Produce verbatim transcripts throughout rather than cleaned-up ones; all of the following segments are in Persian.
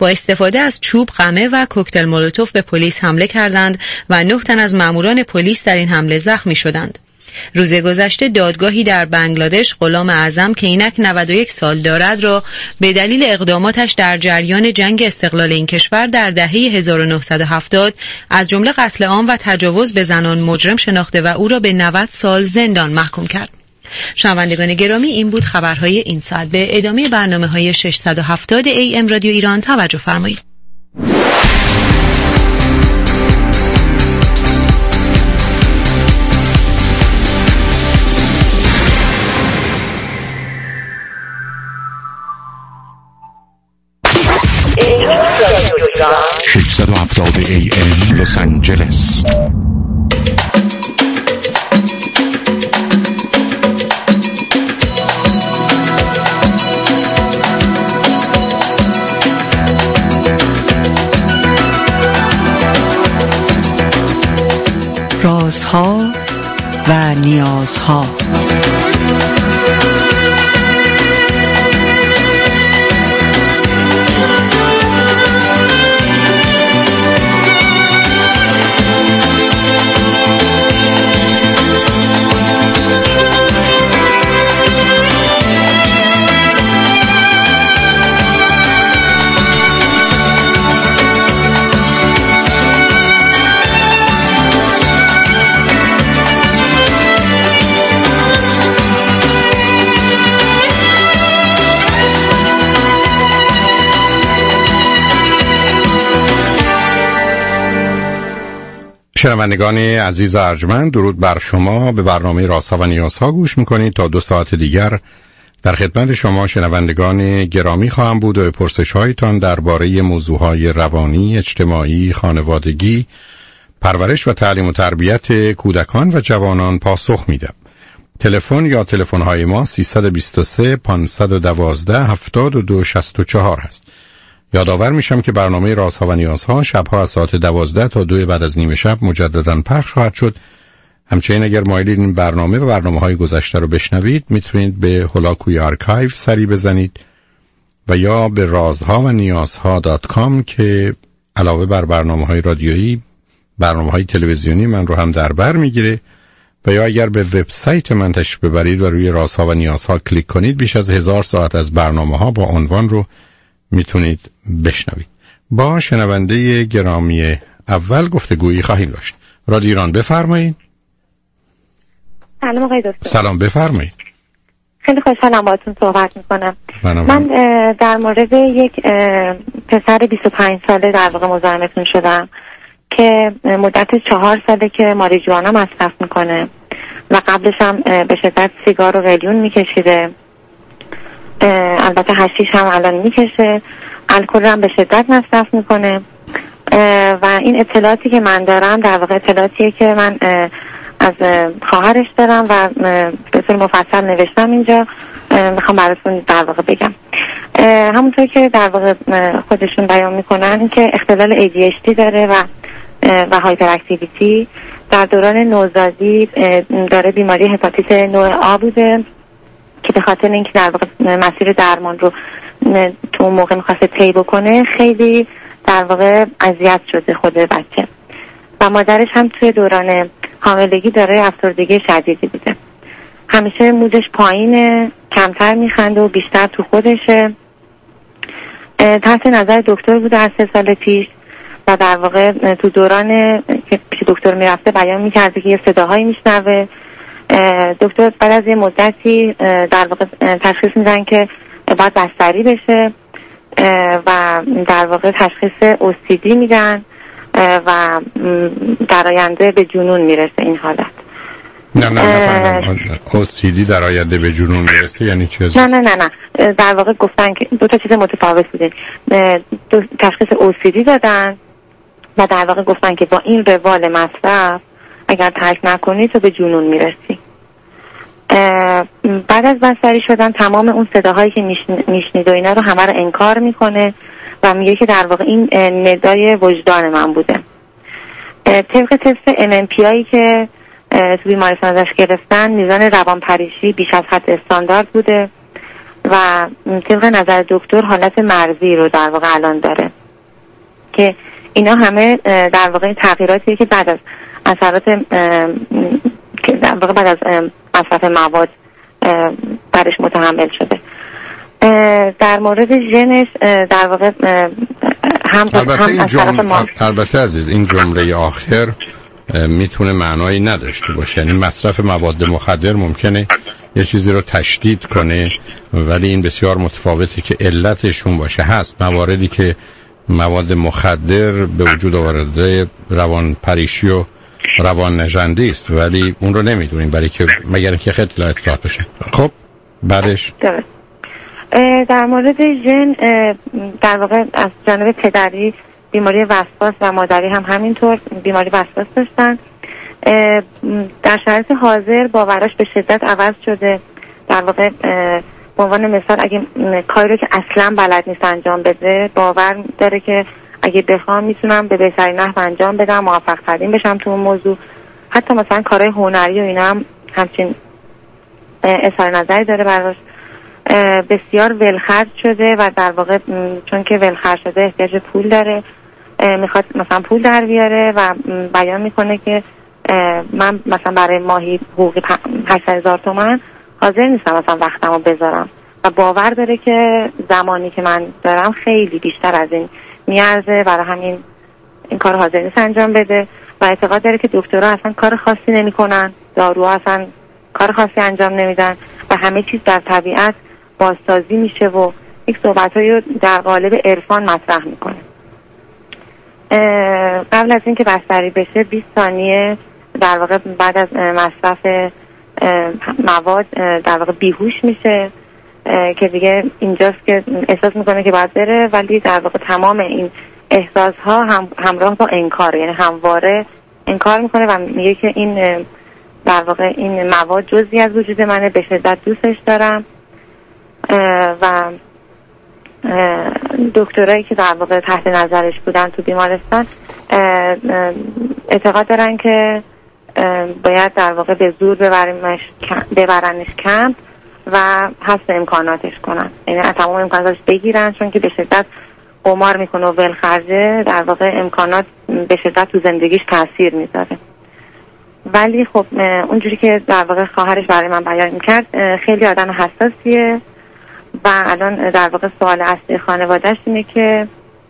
با استفاده از چوب، قمه و کوکتل مولوتوف به پلیس حمله کردند و نه تن از ماموران پلیس در این حمله زخمی شدند. روز گذشته دادگاهی در بنگلادش غلام اعظم که اینک نود و یک سال دارد را به دلیل اقداماتش در جریان جنگ استقلال این کشور در دهه هزار و نهصد و هفتاد از جمله قتل عام و تجاوز به زنان مجرم شناخته و او را به نود سال زندان محکوم کرد. شنوندگان گرامی، این بود خبرهای این ساعت. به ادامه برنامه‌های ششصد و هفتاد ای ام رادیو ایران توجه فرمایید. ششصد و هفتاد ای ام لس آنجلس. رازها و نیازها. شنوندگان عزیز ارجمند، درود بر شما. به برنامه رازها و نیازها گوش میکنید. تا دو ساعت دیگر در خدمت شما شنوندگان گرامی خواهم بود و به پرسش هایتان درباره موضوعهای روانی، اجتماعی، خانوادگی، پرورش و تعلیم و تربیت کودکان و جوانان پاسخ میدم. تلفن یا تلفن های ما سیصد و بیست و سه پانصد و دوازده هفتاد و دو شصت و چهار هست. یادآور میشم که برنامه رازها و نیازها شبها از ساعت دوازده تا دو بعد از نیمه شب مجددا پخش خواهد شد. همچنین اگر مایلید این برنامه و برنامه‌های گذشته رو بشنوید، میتونید به هولاکوی آرکایو سری بزنید و یا به رازها و نیازها دات کام که علاوه بر برنامه‌های رادیویی، برنامه‌های تلویزیونی من رو هم در بر میگیره. و یا اگر به وبسایت من تشریف ببرید و روی رازها و نیازها کلیک کنید، بیش از هزار ساعت از برنامه‌ها با عنوان رو میتونید بشنوید. با شنونده گرامی اول گفتگویی خواهیم داشت. رادیو ایران، بفرمایید. سلام آقای دکتر. سلام، بفرمایید. خیلی خوشحالم باهاتون صحبت میکنم. من, من در مورد یک پسر بیست و پنج ساله در واقع مزاحمتون شدم که مدت چهار ساله که ماریجوانا مصرف میکنه و قبلش هم به شدت سیگار و قلیون میکشیده. البته هشیش هم الان میکشه، الکل هم به شدت مصرف میکنه و این اطلاعاتی که من دارم در واقع اطلاعاتیه که من از خواهرش دارم و به طور مفصل نوشتم اینجا، میخوام براتون در واقع بگم. همونطور که در واقع خودشون بیان میکنن که اختلال ای دی اچ دی داره و و هایپر اکتیویتی. در دوران نوزادی داره بیماری هپاتیت نوع آ بوده که به خاطر اینکه در واقع مسیر درمان رو تو اون موقع میخواسته طی بکنه، خیلی در واقع اذیت شده خود بچه و مادرش هم توی دوران حاملگی داره افسردگی شدیدی بوده. همیشه مودش پایینه، کمتر میخنده و بیشتر تو خودشه. تحت نظر دکتر بوده از سه سال پیش و در واقع تو دوران که پیش دکتر میرفته بیان میکرده که یه صداهایی میشنوه. دکتر بعد از یه مدتی در واقع تشخیص میدن که باید بستری بشه و در واقع تشخیص او سی دی میدن و در آینده به جنون میرسه این حالت. نه نه نه او سی دی در آینده به جنون میرسه یعنی چی؟ نه نه نه نه در واقع گفتن که دو تا چیز متفاوت بوده. تشخیص او سی دی دادن و در واقع گفتن که با این روال مصرف اگر ترک نکنی تو به جنون میرسی. بعد از بستری شدن تمام اون صداهایی که میشنید و اینا رو همه رو انکار میکنه و میگه که در واقع این ندای وجدان من بوده. طبق تست ام ام پی آی که تو بیمارستان ازش گرفتن، میزان روانپریشی بیش از حد استاندارد بوده و طبق نظر دکتر حالت مرزی رو در واقع الان داره که اینا همه در واقع تغییراتی که بعد از اثرات که در واقع بعد از مصرف مواد برش متحمل شده. در مورد ژنش در واقع هم البته هم این از طرف ما البته عزیز این جمله آخر میتونه معنایی نداشته باشه، یعنی مصرف مواد مخدر ممکنه یه چیزی رو تشدید کنه ولی این بسیار متفاوته که علتشون باشه. هست مواردی که مواد مخدر به وجود آورده روان پریشی و روان نژندی است ولی اون رو نمیدونیم برای که مگر اینکه خیلی اطلاعات بشه. خب بعدش درست. در مورد ژن در واقع از جانب پدری بیماری وسواس و مادری هم همینطور بیماری وسواس داشتن. در شرایط حاضر باوراش به شدت عوض شده. در واقع به عنوان مثال اگه کاری رو که اصلا بلد نیست انجام بده باور داره که اگه بخوام میتونم به بهترین نحو انجام بدم، موفق ترین بشم تو اون موضوع. حتی مثلا کارهای هنری و اینا هم همچین اظهار نظری داره براش. بسیار ولخرج شده و در واقع چون که ولخرج شده احتیاج پول داره، میخواد مثلا پول در بیاره و بیان میکنه که من مثلا برای ماهی حقوقی هشتصد هزار تومان حاضر نیستم مثلا وقتمو بذارم و باور داره که زمانی که من دارم خیلی بیشتر از این میارزه، برای همین این کار حاضر نیست انجام بده و اعتقاد داره که دکترها اصلا کار خاصی نمیکنن، داروها اصلا کار خاصی انجام نمیدن و همه چیز در طبیعت بازسازی میشه و یک صحبتایی رو در قالب عرفان مطرح میکنه. قبل از اینکه بستری بشه بیست ثانیه در واقع بعد از مصرف مواد در واقع بیهوش میشه که دیگه اینجاست که احساس میکنه که باید بره، ولی در واقع تمام این احساس ها هم همراه با انکار، یعنی همواره انکار میکنه و میگه که این در واقع این مواد جزئی از وجود منه، به شدت دوستش دارم و دکترایی که در واقع تحت نظرش بودن تو بیمارستان اعتقاد دارن که باید در واقع به زور ببرنش ببرنش کمپ و حسب امکاناتش کنن، یعنی از تمام امکاناتش بگیرن چون که به شدت قمار میکنه و ولخرجه، در واقع امکانات به شدت تو زندگیش تاثیر میذاره. ولی خب اونجوری که در واقع خواهرش برای من بیان میکرد خیلی آدم حساسیه و الان در واقع سوال اصلی خانواده‌اش اینه که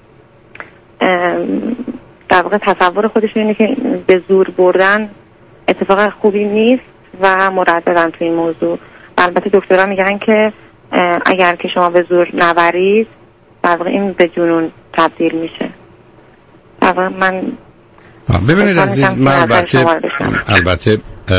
در واقع تصور خودش اینه که به زور بردن اتفاق خوبی نیست و مرددن تو این موضوع. البته دکترها میگن که اگر که شما به زور نبرید در واقع این به جنون تبدیل میشه. در واقع من ببینید عزیز، من البته البته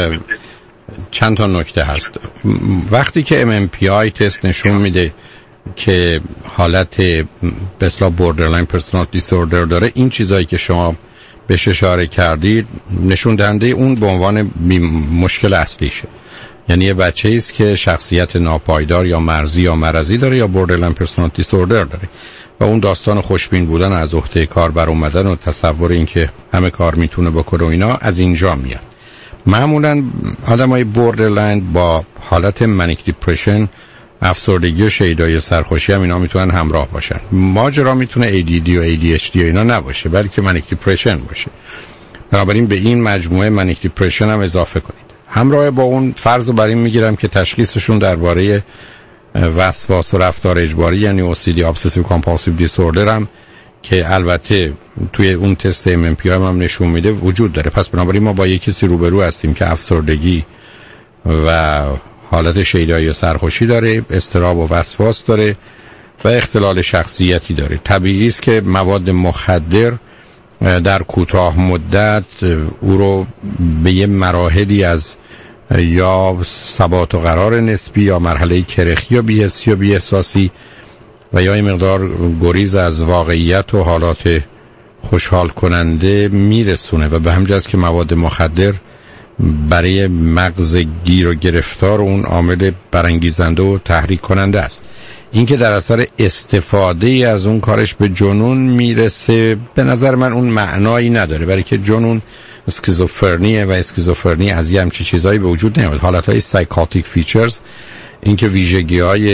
چند تا نکته هست. وقتی که ام ام پی آی تست نشون میده که حالت به اصطلاح بوردرلاین پرسونالیتی دیسوردر داره، این چیزایی که شما بهش اشاره کردید نشون دهنده اون به عنوان مشکل اصلیشه. یعنی یه بچه‌ای است که شخصیت ناپایدار یا مرزی یا مرضی داره یا بوردرلاین پرسونالیتی دیسوردر داره و اون داستان خوشبین بودن از عهده کار بر اومدن و تصور این که همه کار میتونه بکنه و اینا از اینجا میاد. معمولا آدمای بوردرلاین با حالت منیک دیپرشن، افسردگی و شیدایی سرخوشی هم اینا میتونن همراه باشن. ماجرا میتونه ای دی دی و ای دی اچ دی و اینا نباشه بلکه منیک دیپرشن باشه. بنابراین به این مجموعه منیک دیپرشن هم اضافه کنید. همراه با اون فرض رو بر این میگیرم که تشخیصشون درباره وسواس و رفتار اجباری یعنی او سی دی ابسسیو کامپالسیو دیسوردر هم که البته توی اون تست ام ام پی آی هم نشون میده وجود داره. پس بنابراین ما با یک کسی روبرو هستیم که افسردگی و حالت شیدایی و سرخوشی داره، اضطراب و وسواس داره و اختلال شخصیتی داره. طبیعی است که مواد مخدر در کوتاه مدت او رو به یه مراحلی از یا ثبات و قرار نسبی یا مرحله کرخی یا بی‌حسی یا بی‌احساسی و یا این مقدار گریز از واقعیت و حالات خوشحال کننده میرسونه و به همین جاست که مواد مخدر برای مغز گیر و گرفتار اون عامل برانگیزنده و تحریک کننده است. این که در اثر استفاده از اون کارش به جنون میرسه به نظر من اون معنایی نداره، برای که جنون اسکیزوفرنیه و اسکیزوفرنی از یه همچین چیزایی به وجود نمیاد. حالتهای سایکاتیک فیچرز، این که ویژگی‌های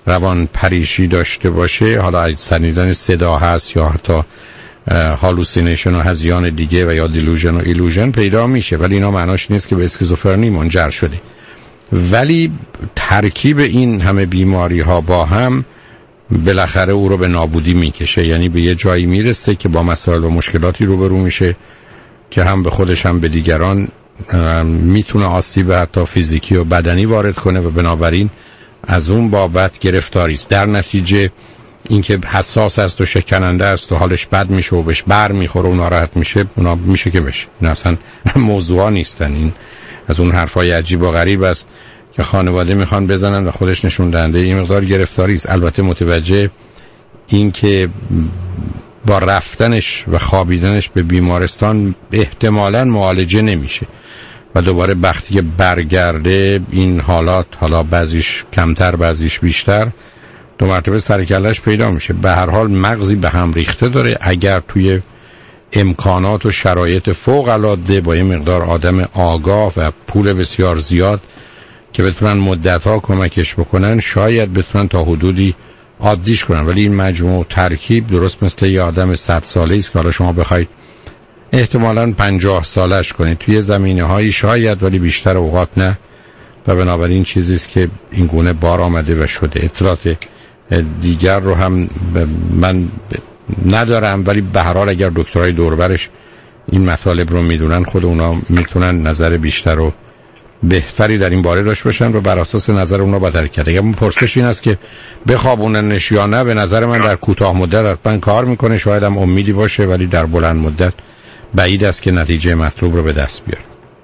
روان پریشی داشته باشه، حالا از شنیدن صدا هست یا حتی هالوسینیشن و هذیان دیگه و یا دیلوژن و ایلوژن پیدا میشه، ولی اینا معناش نیست که به اسکیزوفرنی منجر شده. ولی ترکیب این همه بیماری ها با هم بالاخره او رو به نابودی میکشه، یعنی به یه جایی میرسه که با مسائل و مشکلاتی روبرو میشه که هم به خودش هم به دیگران میتونه آسیب حتی فیزیکی و بدنی وارد کنه و بنابراین از اون بابت گرفتاری است. در نتیجه اینکه حساس است و شکننده است و حالش بد میشه و بهش بر میخوره و ناراحت میشه، اونا میشه که بشه. این اصلا موضوعا نیستن. این از اون حرفای عجیب و غریب است که خانواده میخوان بزنن و خودش نشون دهنده این مقدار گرفتاری است. البته متوجه این که با رفتنش و خوابیدنش به بیمارستان احتمالاً معالجه نمیشه و دوباره وقتی که برگرده این حالات، حالا بعضیش کمتر بعضیش بیشتر، دو مرتبه سرکلش پیدا میشه. به هر حال مغزی به هم ریخته داره. اگر توی امکانات و شرایط فوق العاده با یه مقدار آدم آگاه و پول بسیار زیاد که بتونن مدتها کمکش بکنن، شاید بتونن تا حدودی عادیش کنن. ولی این مجموع ترکیب درست مثل یه آدم صد ساله است که حالا شما بخواید احتمالاً پنجاه سالش کنید توی زمینه هایی شاید، ولی بیشتر اوقات نه، و بنابراین چیزی است که این گونه بار آمده و شده. اطلاعات دیگر رو هم من ندارم، ولی به هر حال اگر دکترای دوربرش این مطالب رو میدونن، خود اونا میتونن نظر بیشتر و بهتری در این باره داشته باشن و بر اساس نظر اونا با حرکت. اگر پرسش این است که بخوابوننش یا نه، به نظر من در کوتاه مدت حتما کار میکنه، شاید هم امیدی باشه، ولی در بلند مدت بعید است که نتیجه مطلوب رو به دست بیاره.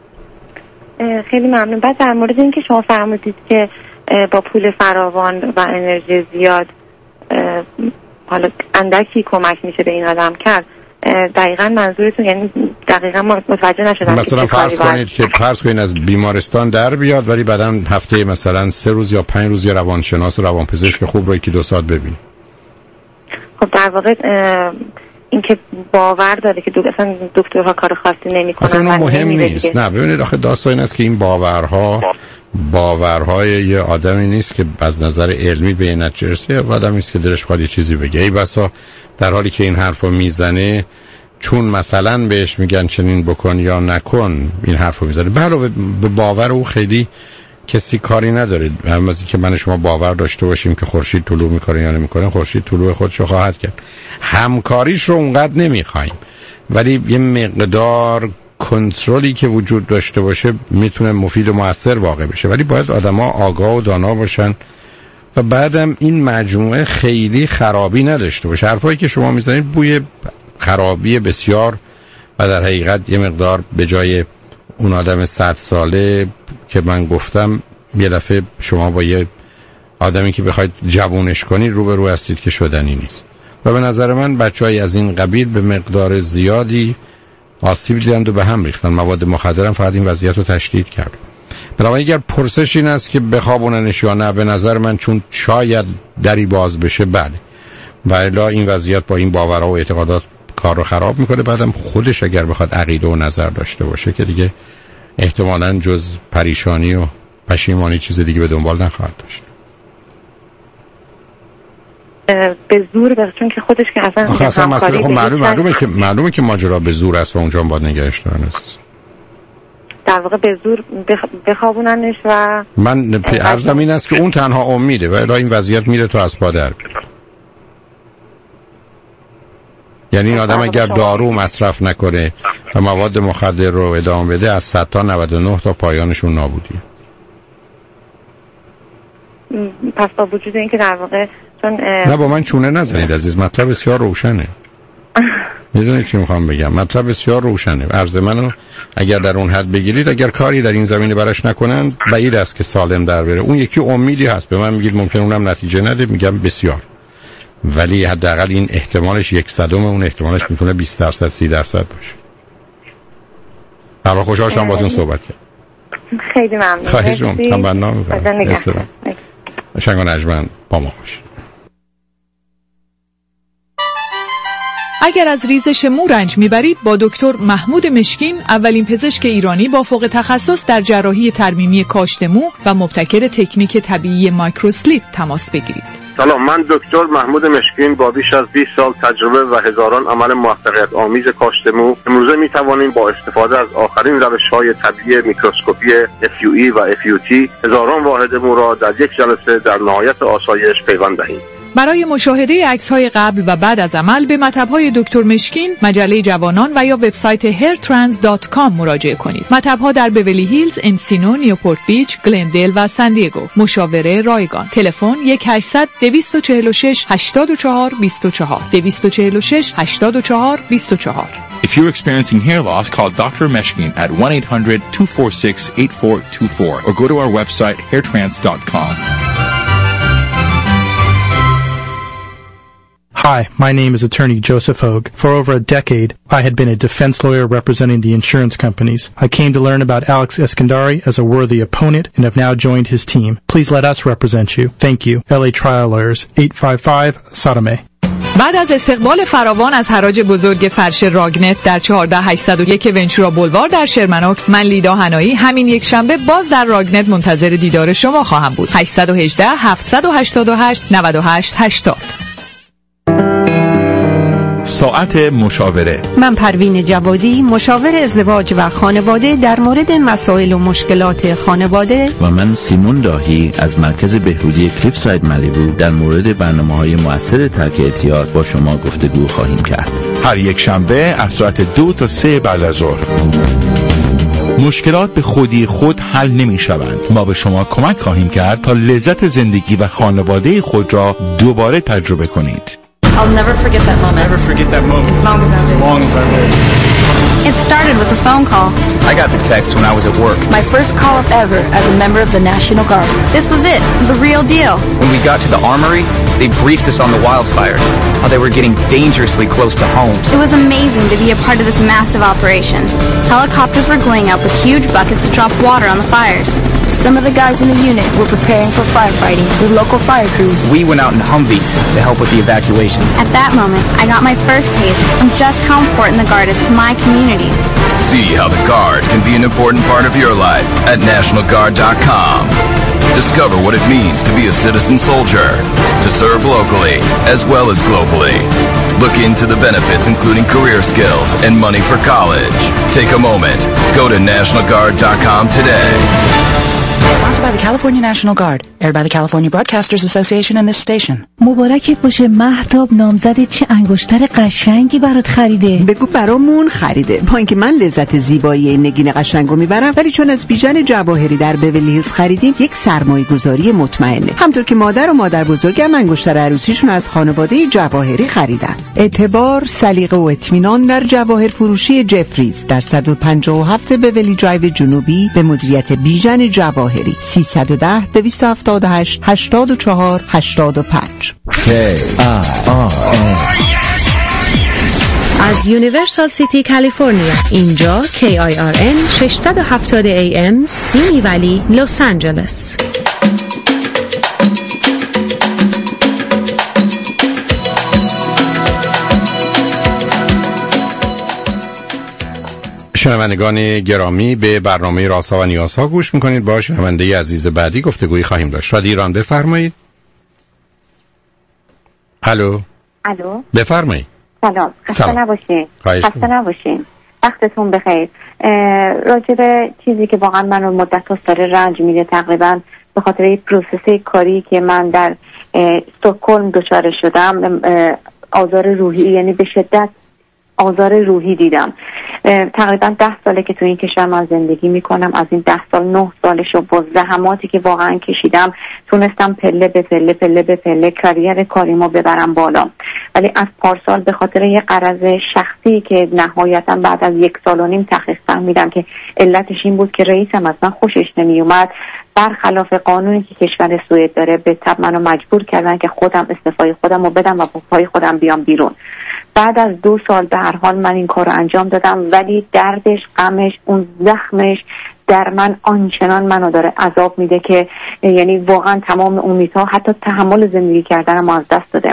خیلی ممنون. بعد در مورد اینکه شما فرمودید که با پول فراوان و انرژی زیاد حالا اندکی کمک میشه به این آدم کرد، دقیقاً منظورتون یعنی دقیقاً متوجه نشدم. مثلا فرض کنید که فرض کنید از بیمارستان در بیاد، ولی بعداً هفته مثلا سه روز یا پنج روز یا روانشناس و روانپزشک خوب رو یکی دو ساعت ببینید. خب در واقع اینکه باور داره که دو... اصلا دکترها کار خاصی نمیکنن، اصلا مهم نیست. نه ببینید آخه داستان این است که این باورها باورهای یه آدمی نیست که از نظر علمی به این نتیجه رسه، یه آدمی است که دلش خواهد یه چیزی بگه. ای بسا در حالی که این حرفو میزنه، چون مثلا بهش میگن چنین بکن یا نکن، این حرفو میزنه. علاوه به باور او خیلی کسی کاری نداره. هم از که من شما باور داشته باشیم که خورشید طلوع میکنه یا نمیکنه، خورشید طلوع خودشو خواهد کرد. همکاریش رو اونقدر نمیخوایم، ولی یه مقدار کنترلی که وجود داشته باشه میتونه مفید و مؤثر واقع بشه. ولی باید آدما آگاه و دانا باشن و بعدم این مجموعه خیلی خرابی نداشته باشه. حرفایی که شما میزنید بوی خرابی بسیار و در حقیقت یه مقدار به جای اون آدم صد ساله که من گفتم، یه دفعه شما با یه آدمی که بخواید جوونش کنید روبرو هستید که شدنی نیست. و به نظر من بچه‌ای از این قبیل به مقدار زیادی آسیب دیدند و به هم ریختن. مواد مخدر هم فقط این وضعیت رو تشدید کرد. بنابراین اگر پرسش این است که بخوابوننش یا نه، به نظر من چون شاید دری باز بشه بله، و الا این وضعیت با این باورها و اعتقادات کار رو خراب میکنه. بعدم خودش اگر بخواد عقیده و نظر داشته باشه که دیگه احتمالاً جز پریشانی و پشیمانی چیز دیگه به دنبال نخواهد داشت. به زور بس، چون که خودش که اصلا آخه اصلا مسئله خب معلوم معلومه که معلومه که ماجرا به زور است و اونجا هم باید نگهش دارن اساس. در واقع به زور بخوابوننش و من عرضم این است که اون تنها امیده و الا این وضعیت میره تو از پا در بیاد. یعنی این آدم اگر دارو مصرف نکنه و مواد مخدر رو ادامه بده، از صد تا نود و نه تا پایانشون نابودیه. پس با وجود این که در واقع چون نه با من چونه نزنید عزیز، مطلب بسیار روشنه. میدونید چی میخوام بگم؟ مطلب بسیار روشنه. عرض منو اگر در اون حد بگیرید، اگر کاری در این زمینه براش نکنن، بعید است که سالم در بره. اون یکی امیدی هست. به من میگید ممکن اونم نتیجه نده، میگم بسیار، ولی حداقل این احتمالش یک صدم اون احتمالش میتونه بیست درصد سی درصد باشه. حالا خوشحال شدم باهاتون صحبت کردم. خیلی ممنون. خواهش می‌کنم. تمنا می‌کنم. شنگ و نجمن با ما باشید. اگر از ریزش مو رنج میبرید با دکتر محمود مشکین، اولین پزشک ایرانی با فوق تخصص در جراحی ترمیمی کاشت مو و مبتکر تکنیک طبیعی مایکروسلیپ تماس بگیرید. سلام، من دکتر محمود مشکین با بیش از بیست سال تجربه و هزاران عمل موفقیت آمیز کاشت مو امروزه می توانیم با استفاده از آخرین روش‌های طبیعی میکروسکوپی اف یو ای و اف یو تی هزاران واحد مو را در یک جلسه در نهایت آسایش پیوند دهیم. برای مشاهده عکس‌های قبل و بعد از عمل به مطب‌های دکتر مشکین، مجله جوانان و یا وبسایت هیر ترانس دات کام مراجعه کنید. مطب‌ها در بیولی هیلز، انسینو، نیوپورت بیچ، گلندل و سان دیگو. مشاوره رایگان. تلفن یک هشتصد دویست و چهل و شش هشتاد و چهار بیست و چهار دویست و چهل و شش هشتاد و چهار بیست و چهار. If you're experiencing hair loss, call Doctor Meshkin at one eight hundred two four six eight four two four or go to our website hair trance dot com. Hi, my name is attorney Joseph Hogue. For over a decade, I had been a defense lawyer representing the insurance companies. I came to learn about Alex Eskandari as a worthy opponent and have now joined his team. Please let us represent you. Thank you. L A Trial Lawyers, eight five five Sadame. بعد از استقبال فراوان از حراج بزرگ فرش راگنت در چهارده هزار هشتصد و یک ونچورا بولوار در شرمنوک، من لیدا هنایی همین یک شنبه باز در راگنت منتظر دیدار شما خواهم بود. هشت یک هشت هفت هشت هشت نه هشت هشتاد. ساعت مشاوره. من پروین جوادی، مشاور ازدواج و خانواده در مورد مسائل و مشکلات خانواده. و من سیمون داهی از مرکز بهبودی کلیفساید مالیبو در مورد برنامه‌های مؤثر ترک اعتیاد با شما گفتگو خواهیم کرد. هر یک شنبه از ساعت دو تا سه بعد از ظهر. مشکلات به خودی خود حل نمی شوند. ما به شما کمک خواهیم کرد تا لذت زندگی و خانواده خود را دوباره تجربه کنید. I'll never forget that moment. Never forget that moment. As long as I live. As long as I live. It started with a phone call. I got the text when I was at work. My first call up ever as a member of the National Guard. This was it, the real deal. When we got to the armory, they briefed us on the wildfires, how they were getting dangerously close to homes. It was amazing to be a part of this massive operation. Helicopters were going out with huge buckets to drop water on the fires. Some of the guys in the unit were preparing for firefighting with local fire crews. We went out in Humvees to help with the evacuations. At that moment, I got my first taste of just how important the Guard is to my community. See how the Guard can be an important part of your life at national guard dot com. Discover what it means to be a citizen soldier, to serve locally as well as globally. Look into the benefits including career skills and money for college. Take a moment. Go to national guard dot com today. Sponsored by the California National Guard, aired by the California Broadcasters Association and this station. مبارکت باشه مهتاب، نامزد چه انگشتر قشنگی برات خریده. بگو برامون خریده. با اینکه من لذت زیبایی نگین قشنگو میبرم، ولی چون از بیژن جواهری در بیولی هیلز خریدیم، یک سرمایه گذاری مطمئنه. همطور که مادر و مادر بزرگم انگشتر عروسیشون از خانواده جواهری خریدن. اعتبار، سلیقه و اطمینان در جواهر فروشی جفریز در صد و پنجاه و هفت بیولی درایو جنوبی به مدیریت بیژن جواهری. سیصد و ده دویست و هفتاد و هشت هشتاد و چهار هشتاد و پنج. از یونیورسال سیتی کالیفرنیا، اینجا کی آی آر ان ششصد و هفتاد ای ام سیمی ولی لس آنجلس. شنوندگان گرامی، به برنامه رازها و نیازها گوش میکنید. با شنونده عزیز بعدی گفتگویی خواهیم داشت. شادی ایران، بفرمایید. الو. الو. بفرمایید. سلام. خسته نباشین. خسته نباشین. وقتتون بخیر. راجع به چیزی که واقعا منو مدت هاست داره رنج میده، تقریبا به خاطر یک پروسس کاری که من در استکهلم دچار شدم، آزار روحی، یعنی به شدت آزار روحی دیدم. تقریبا ده ساله که تو این کشور من زندگی میکنم. از این ده سال نه سالشو با زحماتی که واقعا کشیدم تونستم پله به پله پله به پله کریر کاریمو ببرم بالا. ولی از پارسال به خاطر یه غرض شخصی که نهایتا بعد از یک سال و نیم تحقیق فهمیدم که علتش این بود که رئیسم از من خوشش نمیومد، برخلاف قانونی که کشور سوئد داره به تبع منو مجبور کردن که خودم استعفای خودم رو بدم و با پای خودم بیام بیرون. بعد از دو سال به هر حال من این کار رو انجام دادم، ولی دردش، غمش، اون زخمش در من آنچنان منو داره عذاب میده که یعنی واقعا تمام امیدها، حتی تحمل زندگی کردنم از دست داده.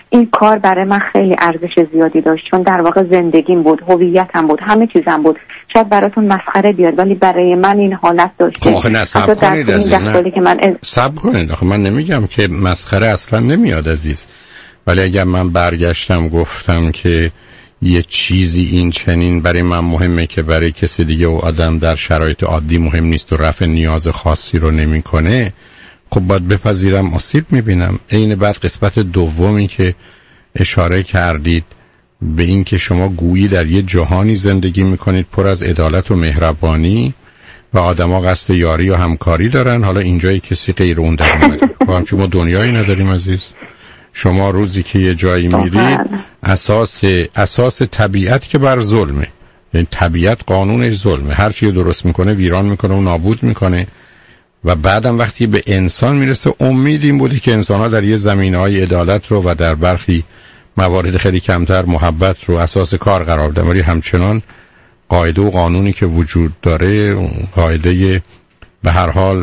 این کار برای من خیلی ارزش زیادی داشت، چون در واقع زندگیم بود، هویتم بود، همه چیزم بود. شاید براتون مسخره بیاد ولی برای من این حالت داشت. خب آخه نه صبر کنید عزیز، نه که من صبر کنید. آخه من نمیگم که مسخره اصلا نمیاد عزیز، ولی اگر من برگشتم گفتم که یه چیزی این چنین برای من مهمه که برای کسی دیگه و آدم در شرایط عادی مهم نیست و رفع نیاز خاصی رو نمیکنه، خب باید بپذیرم آسیب میبینم. این بعد قسمت دومی که اشاره کردید به این که شما گویی در یه جهانی زندگی میکنید پر از عدالت و مهربانی و آدما قصد یاری و همکاری دارن، حالا اینجای کسی غیر اون در اومده. خب همچون ما دنیایی نداریم عزیز. شما روزی که یه جایی میرید اساس اساس طبیعت که بر ظلمه، یعنی طبیعت قانونش ظلمه، هر چی درست میکنه ویران میکنه و نابود میکنه. و بعدم وقتی به انسان میرسه امید این بودی که انسان‌ها در یه زمینه‌های عدالت رو و در برخی موارد خیلی کمتر محبت رو اساس کار قرار بدن، ولی همچنان قاعده و قانونی که وجود داره قاعده به هر حال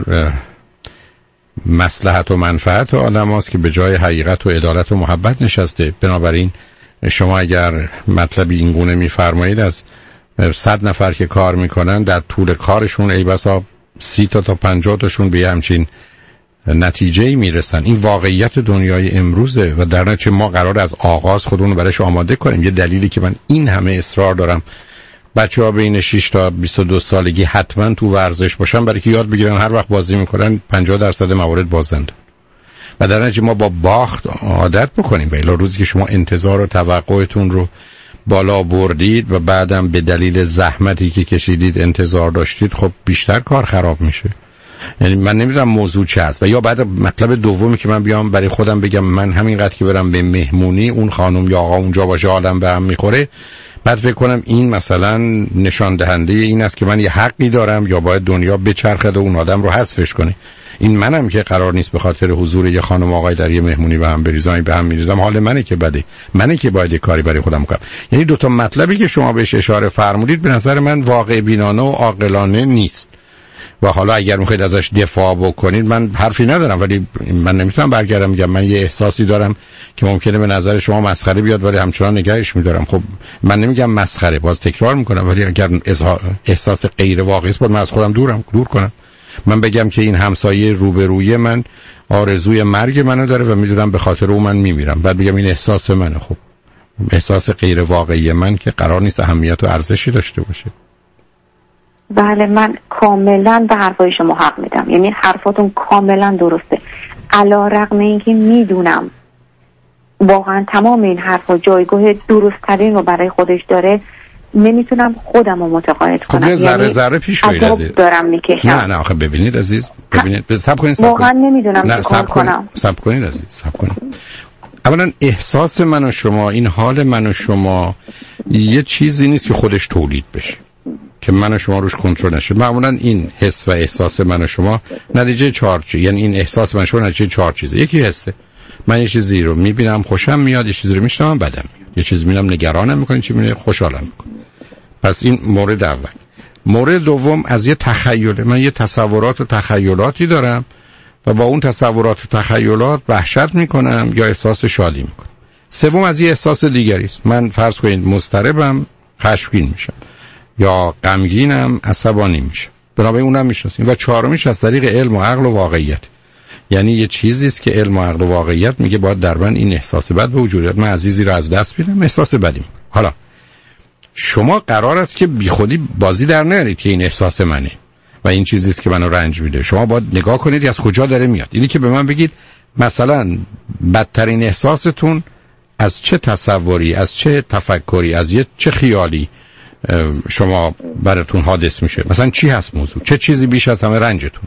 مصلحت و منفعت آدم هاست که به جای حقیقت و عدالت و محبت نشسته. بنابراین شما اگر مطلبی این گونه میفرمایید از صد نفر که کار میکنن در طول کارشون ای بسا سی تا تا پنجاه تاشون به همچین نتیجه‌ای میرسن. این واقعیت دنیای امروزه و در نتیجه ما قرار از آغاز خودمون رو برایش آماده کنیم. یه دلیلی که من این همه اصرار دارم بچه‌ها بین شش تا بیست و دو سالگی حتما تو ورزش باشن برای که یاد بگیرن هر وقت بازی میکنن پنجاه درصد موارد بازنده. و در نتیجه ما با باخت عادت بکنیم. به الا روزی که شما انتظار و توقعتون رو بالا بردید و بعدم به دلیل زحمتی که کشیدید انتظار داشتید، خب بیشتر کار خراب میشه. یعنی من نمیدونم موضوع چه است. و یا بعد مطلب دومی که من بیام برای خودم بگم من همینقدر که برم به مهمونی اون خانم یا آقا اونجا باشه حالم به هم میخوره، بعد فکر کنم این مثلا نشان دهنده این است که من یه حقی دارم یا باید دنیا بچرخه و اون آدم رو حذفش کنه. این منم که قرار نیست به خاطر حضور یه خانم آقای در یه مهمونی به هم بریزم، به هم میریزم، حال منه که بده، منه که باید یه کاری برای خودم کنم. یعنی دو تا مطلبی که شما بهش اشاره فرمودید به نظر من واقع بینانه و عاقلانه نیست. و حالا اگر میخواید ازش دفاع بکنید من حرفی ندارم، ولی من نمیتونم برگردم بگم من یه احساسی دارم که ممکنه به نظر شما مسخره بیاد ولی همچنان نگهش میدارم. خب من نمیگم مسخره، باز تکرار میکنم، ولی اگر احساس غیر واقعی است باید من از خودم دورم دور کنم. من بگم که این همسایه روبروی من آرزوی مرگ منو داره و میدونم به خاطر اون من میمیرم، بعد بگم این احساس منه. خب احساس غیر واقعی من که قرار نیست اهمیت و ارزشی داشته باشه. بله من کاملا به حرفای شما حق میدم، یعنی حرفاتون کاملا درسته. علی رغم اینکه میدونم واقعا تمام این حرفا جایگاه درست‌ترین رو برای خودش داره، نمیتونم خودم رو متقاعد کنم. خب ذره ذره پیش برید عزیز. دارم میکشم. نه نه آخه ببینید عزیز، ببینید صبر کنید، صبر واقعا نمیدونم چیکار کنم. صبر کنید عزیز، صبر کنید. اولا احساس من و شما، این حال من و شما یه چیزی نیست که خودش تولید بشه که من و شما روش کنترل نشه. معمولا این حس و احساس من و شما نتیجه چهار چیز، یعنی این احساس من و شما نتیجه چهار چیزه. یکی حسه، من یه چیزی رو میبینم خوشم میاد، یه چیزی رو میشنوم بدم میاد، یه چیزی میبینم نگرانم میکنه، چی میبینم خوشحالم میکنه. پس این مورد اول. مورد دوم از یه تخیله، من یه تصورات و تخیلاتی دارم و با اون تصورات و تخیلات وحشت میکنم یا احساس شادی میکنم. سوم از یه احساس دیگری است، من فرض کنید مضطربم، خشمگین میشم یا غمگینم، عصبانی میشم، بنابراین اونم میشناسیم. و چهارمیش از طریق علم و عقل و واقعیت، یعنی یه چیزی است که علم و عقل و واقعیت میگه باید در من این احساس بد به وجود بیاد، من عزیزی رو از دست میدم، احساس بدی میکنم. حالا شما قرار است که بیخودی بازی در نیارید که این احساس منه و این چیزی است که منو رنج میده. شما باید نگاه کنید از کجا داره میاد. اینی که به من بگید مثلا بدترین احساستون از چه تصوری، از چه تفکری، از یه چه خیالی شما براتون حادث میشه، مثلا چی هست موضوع، چه چیزی بیش از همه رنجتون؟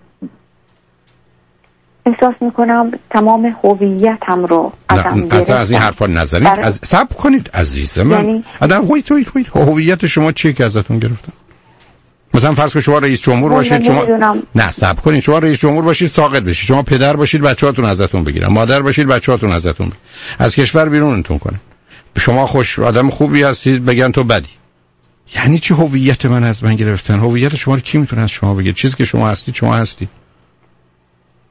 احساس میکنم تمام هویتم رو ازم گرفتن. اصلا از این حرفا نزنید، از صبر کنید عزیز من. یعنی آدم وایت وایت وایت هویت شما چیه که ازتون گرفتن؟ مثلا فرض کنید شما رئیس جمهور باشید، شما نه صبر کنید، شما رئیس جمهور باشید ساقط بشید، شما پدر باشید بچه‌هاتون ازتون بگیرن، مادر باشید بچه‌هاتون ازتون بگیرن، از کشور بیرونتون کنن، شما خوش آدم خوبی هستید بگن تو بدی. یعنی چی هویت من از من گرفتن؟ هویت شما رو کی میتونه از شما بگیره؟ چیزی که شما هستید شما هستید.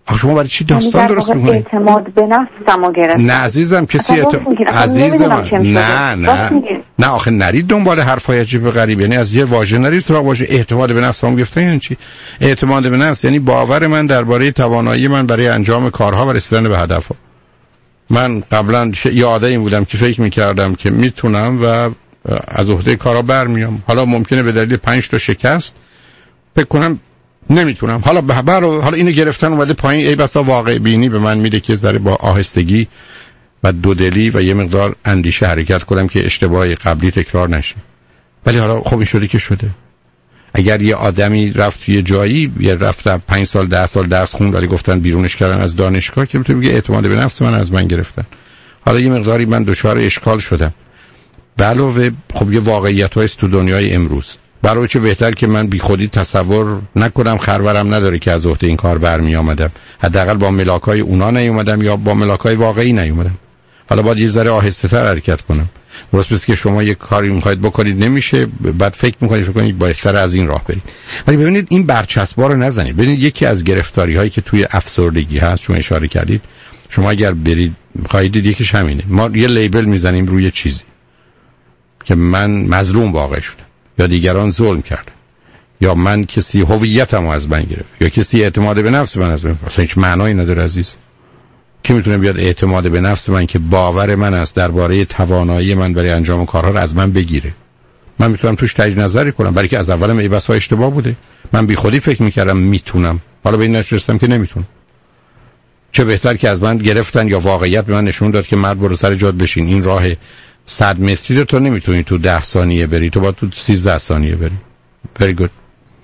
آخه شما برای چی داستان درست می‌کنید؟ اعتماد به نفسمو گرفتم. نه عزیزم کسی اعتماد عزیزم نه نه نه آخه نرید دنبال حرفای عجیب و غریب، یعنی از یه واژه نرید سراغ واژه اعتماد به نفسم گرفتن. یعنی چی اعتماد به نفس؟ یعنی باور من درباره توانایی من برای انجام کارها و رسیدن به هدفها. من قبلا یه آدمی بودم که فکر می‌کردم که میتونم و از عهده کارا برمیام. حالا ممکنه به دلیل پنج تا شکست فکر کنم نمیتونم. حالا به حالا اینو گرفتن اومده پایین. ای بسا واقع بینی به من میده که ذره با آهستگی و دودلی و یه مقدار اندیشه حرکت کنم که اشتباه قبلی تکرار نشه. ولی حالا خب این شده که شده. اگر یه آدمی رفت توی جایی، یه رفت پنج سال ده سال درس خوند ولی گفتن بیرونش کردن از دانشگاه، که میتونه بگه اعتماد به نفس من از من گرفتن. حالا یه مقداری من دچار اشکال شدم. علاوه خب یه واقعیت‌های است تو دنیای امروز. برای چه بهتر که من بی خودی تصور نکنم خرورم نداره که از عهده این کار برمی آمدم. حداقل با ملاکای اونا نیومدم یا با ملاکای واقعی نیومدم. حالا باید یه ذره آهسته‌تر حرکت کنم. درست پس که شما یه کاری می‌خواید بکنید نمیشه، بعد فکر می‌کنید فکر کنید بهتره از این راه برید. ولی ببینید این برچسب‌ها رو نزنید. ببینید یکی از گرفتاری‌هایی که توی افسردگی هست، چون اشاره کردید، شما اگر برید خواهید دید یکیش همینه. ما یه لیبل می‌زنیم روی چیزی که من مظلوم واقع شدم یا دیگران ظلم کردن یا من کسی هویتمو از من گرفت یا کسی اعتماد به نفس من از من گرفت. هیچ معنایی نداره عزیز. کی میتونه بیاد اعتماد به نفس من که باور من است درباره توانایی من برای انجام کارها رو از من بگیره؟ من میتونم توش تجدید نظری کنم، برای که از اولم ای بسا اشتباه بوده. من بی خودی فکر میکردم میتونم، حالا به این نتیجه رسیدم که نمیتونم. چه بهتر که از من گرفتن یا واقعیت به من نشون داد که مرد برو سر جات بشین، این راه صد متری رو تو نمیتونی تو ده ثانیه بری، تو باید تو سیزده ثانیه بری. very good.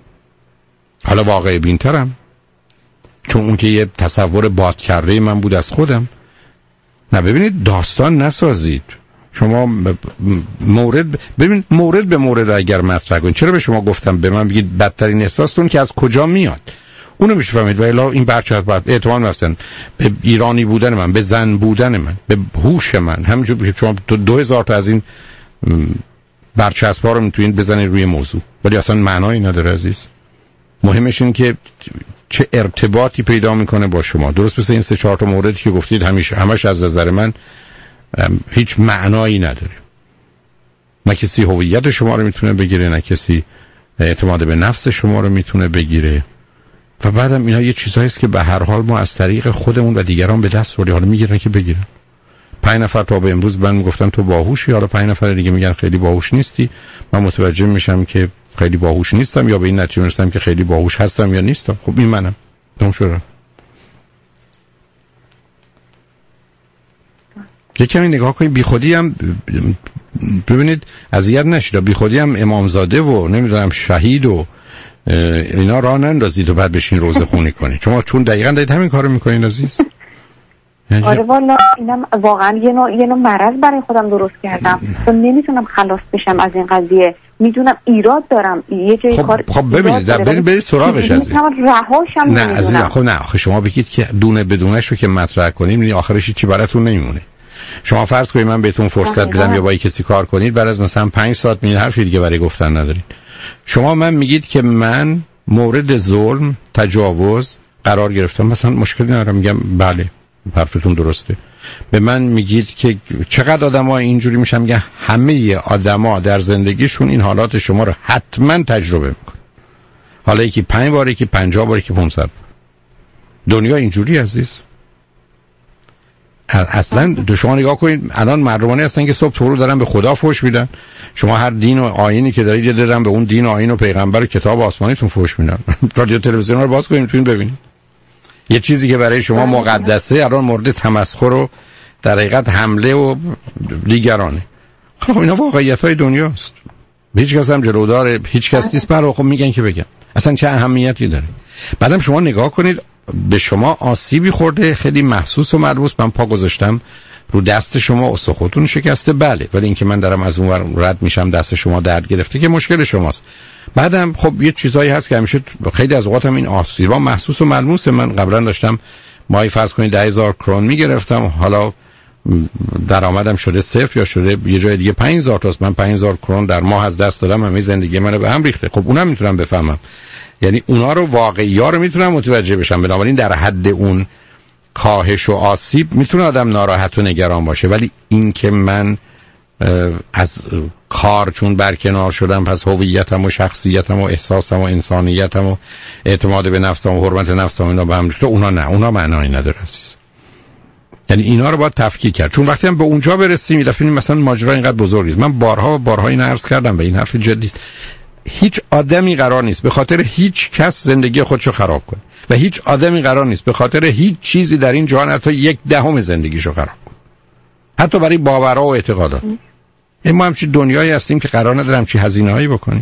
حالا واقعی بینترم چون اون که یه تصور باد کرده من بود از خودم. نه ببینید داستان نسازید. شما مورد ببین مورد به مورد اگر مطرح کنید. چرا به شما گفتم به من بگید بدترین احساستون که از کجا میاد؟ اونو میشه فهمید. و الا این برچسب باید اعتماد مثلا به ایرانی بودن من، به زن بودن من، به هوش من، همینجور که شما تو دو هزار تا از این برچسب‌ها رو میتونید بزنید روی موضوع ولی اصلا معنایی نداره عزیز. مهمش این که چه ارتباطی پیدا میکنه با شما. درست مثل این سه چهار تا موردی که گفتید همیشه همش از نظر من هیچ معنایی نداره. نه کسی هویت شما رو میتونه بگیره، نه کسی اعتماد به نفس شما رو میتونه بگیره. و بعدم اینا یه چیزایی است که به هر حال ما از طریق خودمون و دیگران به دست آوردیم. حالا میگیرن که بگیرن. پنج نفر تا به امروز من میگفتن تو باهوشی، حالا پنج نفر دیگه میگن خیلی باهوش نیستی. من متوجه میشم که خیلی باهوش نیستم یا به این نتیجه میرسم که خیلی باهوش هستم یا نیستم. خب این منم. تموم شد. یه کمی نگاه کنید. بیخودی هم ببینید اذیت نشید. بیخودی هم امامزاده و نمیدونم شهید و اینا راه نندازید و بعد بشین روزه خونی کنید. شما چون دقیقاً دارید همین کارو میکنین عزیز. آره والا اینم واقعا یه نوع یه نوع مرض برای خودم درست کردم. چون نمیتونم خلاص بشم از این قضیه. میدونم ایراد دارم یه جای خب کار. خب ببینید در برید برید سراغش عزیز. رهاشم نه عزیز خب نه آخه شما بگید که دونه بدونش رو که مطرح کنیم این آخرش چی براتون نمیمونه. شما فرض کنید من بهتون فرصت بدم یا با کسی کار کنید بعد از مثلا پنج ساعت می حرفی دیگه برای گفتن ندارید. شما من میگید که من مورد ظلم تجاوز قرار گرفتم، مثلا مشکلی ندارم، میگم بله حرفتون درسته. به من میگید که چقدر آدم‌ها اینجوری میشن، میگن همه آدم‌ها در زندگیشون این حالات شما رو حتما تجربه میکنن. حالا یکی پنج بار، یکی پنجاه بار، یکی پانصد بار. دنیا اینجوری عزیز. اصلا دو شما نگاه کنید الان مردمانی هستن که صبح طور دارن به خدا فحش میدن. شما هر دین و آیینی که دارید دادن به اون دین و آیین و پیغمبر و کتاب آسمانیتون فحش میدن. رادیو تلویزیون رو باز کنید میتونید ببینید. یه چیزی که برای شما مقدسه الان مورد تمسخر و در حقیقت حمله و دیگرانه. خب اینا واقعیت‌های دنیاست. هیچ کس هم جلودار هیچ کس نیست. برای خب میگن که بگن اصلا چه اهمیتی داره. بعدم شما نگاه کنید به شما آسیبی خورده خیلی محسوس و ملموس، من پا گذاشتم رو دست شما استخوانتون شکسته، بله، ولی اینکه من دارم از اون ور رد میشم دست شما درد گرفته که مشکل شماست. بعدم خب یه چیزایی هست که همیشه خیلی از اوقات هم این آسیبا محسوس و ملموسه. من قبلا داشتم ماهی فرض کنید ده هزار کرون میگرفتم، حالا درآمدم شده صفر یا شده یه جای دیگه پنج هزار تاست. من پنج هزار کرون در ماه از دست دادم، همه زندگی منو به هم ریخته. خب اونم میتونم بفهمم. یعنی اونا رو واقعی‌ها رو میتونن متوجه بشن، بنابراین در حد اون کاهش و آسیب میتونه آدم ناراحت و نگران باشه. ولی این که من از کار چون برکنار شدم پس هویتم و شخصیتم و احساسم و انسانیتم و اعتماد به نفسم و حرمت نفسم اینا به هم ریخته، اونا نه، اونا معنایی نداره عزیز. یعنی اینا رو باید تفکیک کرد، چون وقتی هم به اونجا برسیم یه دفعه مثلا ماجرا اینقدر بزرگی است. من بارها و بارها این عرض کردم و این حرف جدی است. هیچ آدمی قرار نیست به خاطر هیچ کس زندگی خودشو خراب کنه و هیچ آدمی قرار نیست به خاطر هیچ چیزی در این جهان حتی یک دهم زندگیشو خراب کنه، حتی برای باورها و اعتقادات. این ما همچین دنیایی هستیم که قرار ندارم چی هزینه‌هایی بکنیم.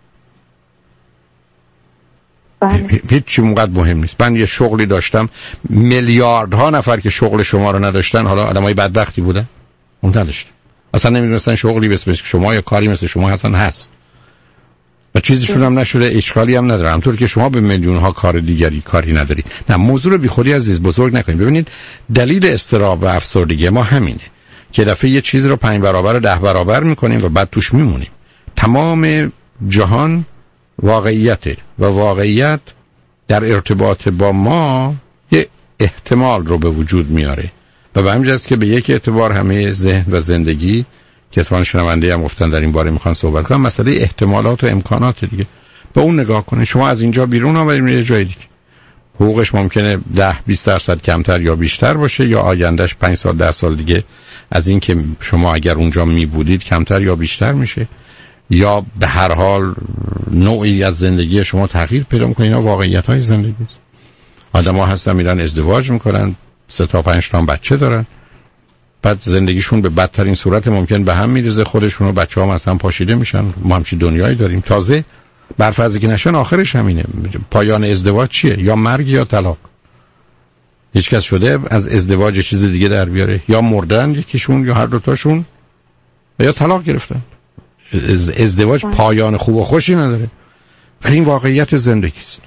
بله. هیچ چی اونقدر مهم نیست. من یه شغلی داشتم، میلیاردها نفر که شغل شما رو نداشتن، حالا آدمای بدبختی بودن، اون نداشتن، اصلا نمیدونستن شغلی مثل شما یا کاری مثل شما اصلا هست و چیزیشون هم نشده، اشکالی هم نداره. همونطور که شما به میلیون ها کار دیگری کاری ندارید. نه، موضوع رو بی خودی عزیز بزرگ نکنید. ببینید دلیل اضطراب و افسردگی ما همینه که دفعه یه چیز رو پنج برابر و ده برابر میکنیم و بعد توش میمونیم. تمام جهان واقعیته و واقعیت در ارتباط با ما یه احتمال رو به وجود میاره و به همین جاست که به یک اعتبار همه ذهن و زندگی که اتفاقا شنونده هم گفتن در این باره میخوان صحبت کنن، مسئله احتمالات و امکانات دیگه. به اون نگاه کنید. شما از اینجا بیرون آمدید یه جای دیگه، حقوقش ممکنه ده بیست درصد کمتر یا بیشتر باشه، یا آیندهش پنج سال ده سال دیگه از این که شما اگر اونجا می بودید کمتر یا بیشتر میشه، یا به هر حال نوعی از زندگی شما تغییر پیدا میکنه. اینا واقعیت های زندگی است. آدم ها هستن میرن ازدواج میکنن، سه تا پنج تا بچه دارن، بعد زندگیشون به بدترین صورت ممکن به هم میریزه، خودشون و بچه ها مثلا پاشیده میشن. ما همچین دنیایی داریم. تازه برفرضی که نشن آخرش همینه. پایان ازدواج چیه؟ یا مرگ یا طلاق. هیچ کس شده از ازدواج چیز دیگه در بیاره، یا مردن یکیشون یا هر دوتاشون یا طلاق گرفتن. ازدواج پایان خوب و خوشی نداره، ولی این واقعیت زندگی است.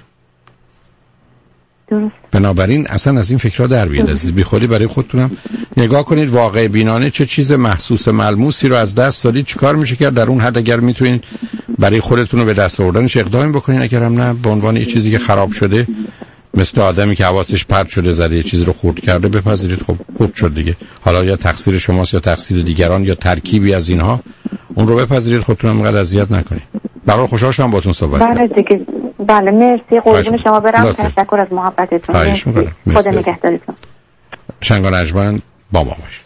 درست. بنابراین اصلا از این فکرها در بیاد عزیز. بی خودی برای خودتونم نگاه کنید، واقع بینانه چه چیز محسوس ملموسی رو از دست دادید، چیکار میشه کرد در اون حد. اگر میتونید برای خودتون رو به دست آوردنش اقدام بکنید، اگر هم نه به عنوان یه چیزی که خراب شده، مثل آدمی که حواسش پرت شده زده یه چیز رو خورد کرده، بپذیرید خب خوب شد دیگه. حالا یا تقصیر شماست یا تقصیر دیگران یا ترکیبی از اینها، اون رو بپذیرید، خودتون هم اینقدر اذیت نکنید. برای خوشحال شدم باهاتون صحبت کردم. بله دیگه. بله مرسی، قربون شما برم. تشکر از محبتتون. خدا نگهدارتون. شنگ و نجمن با ما باش.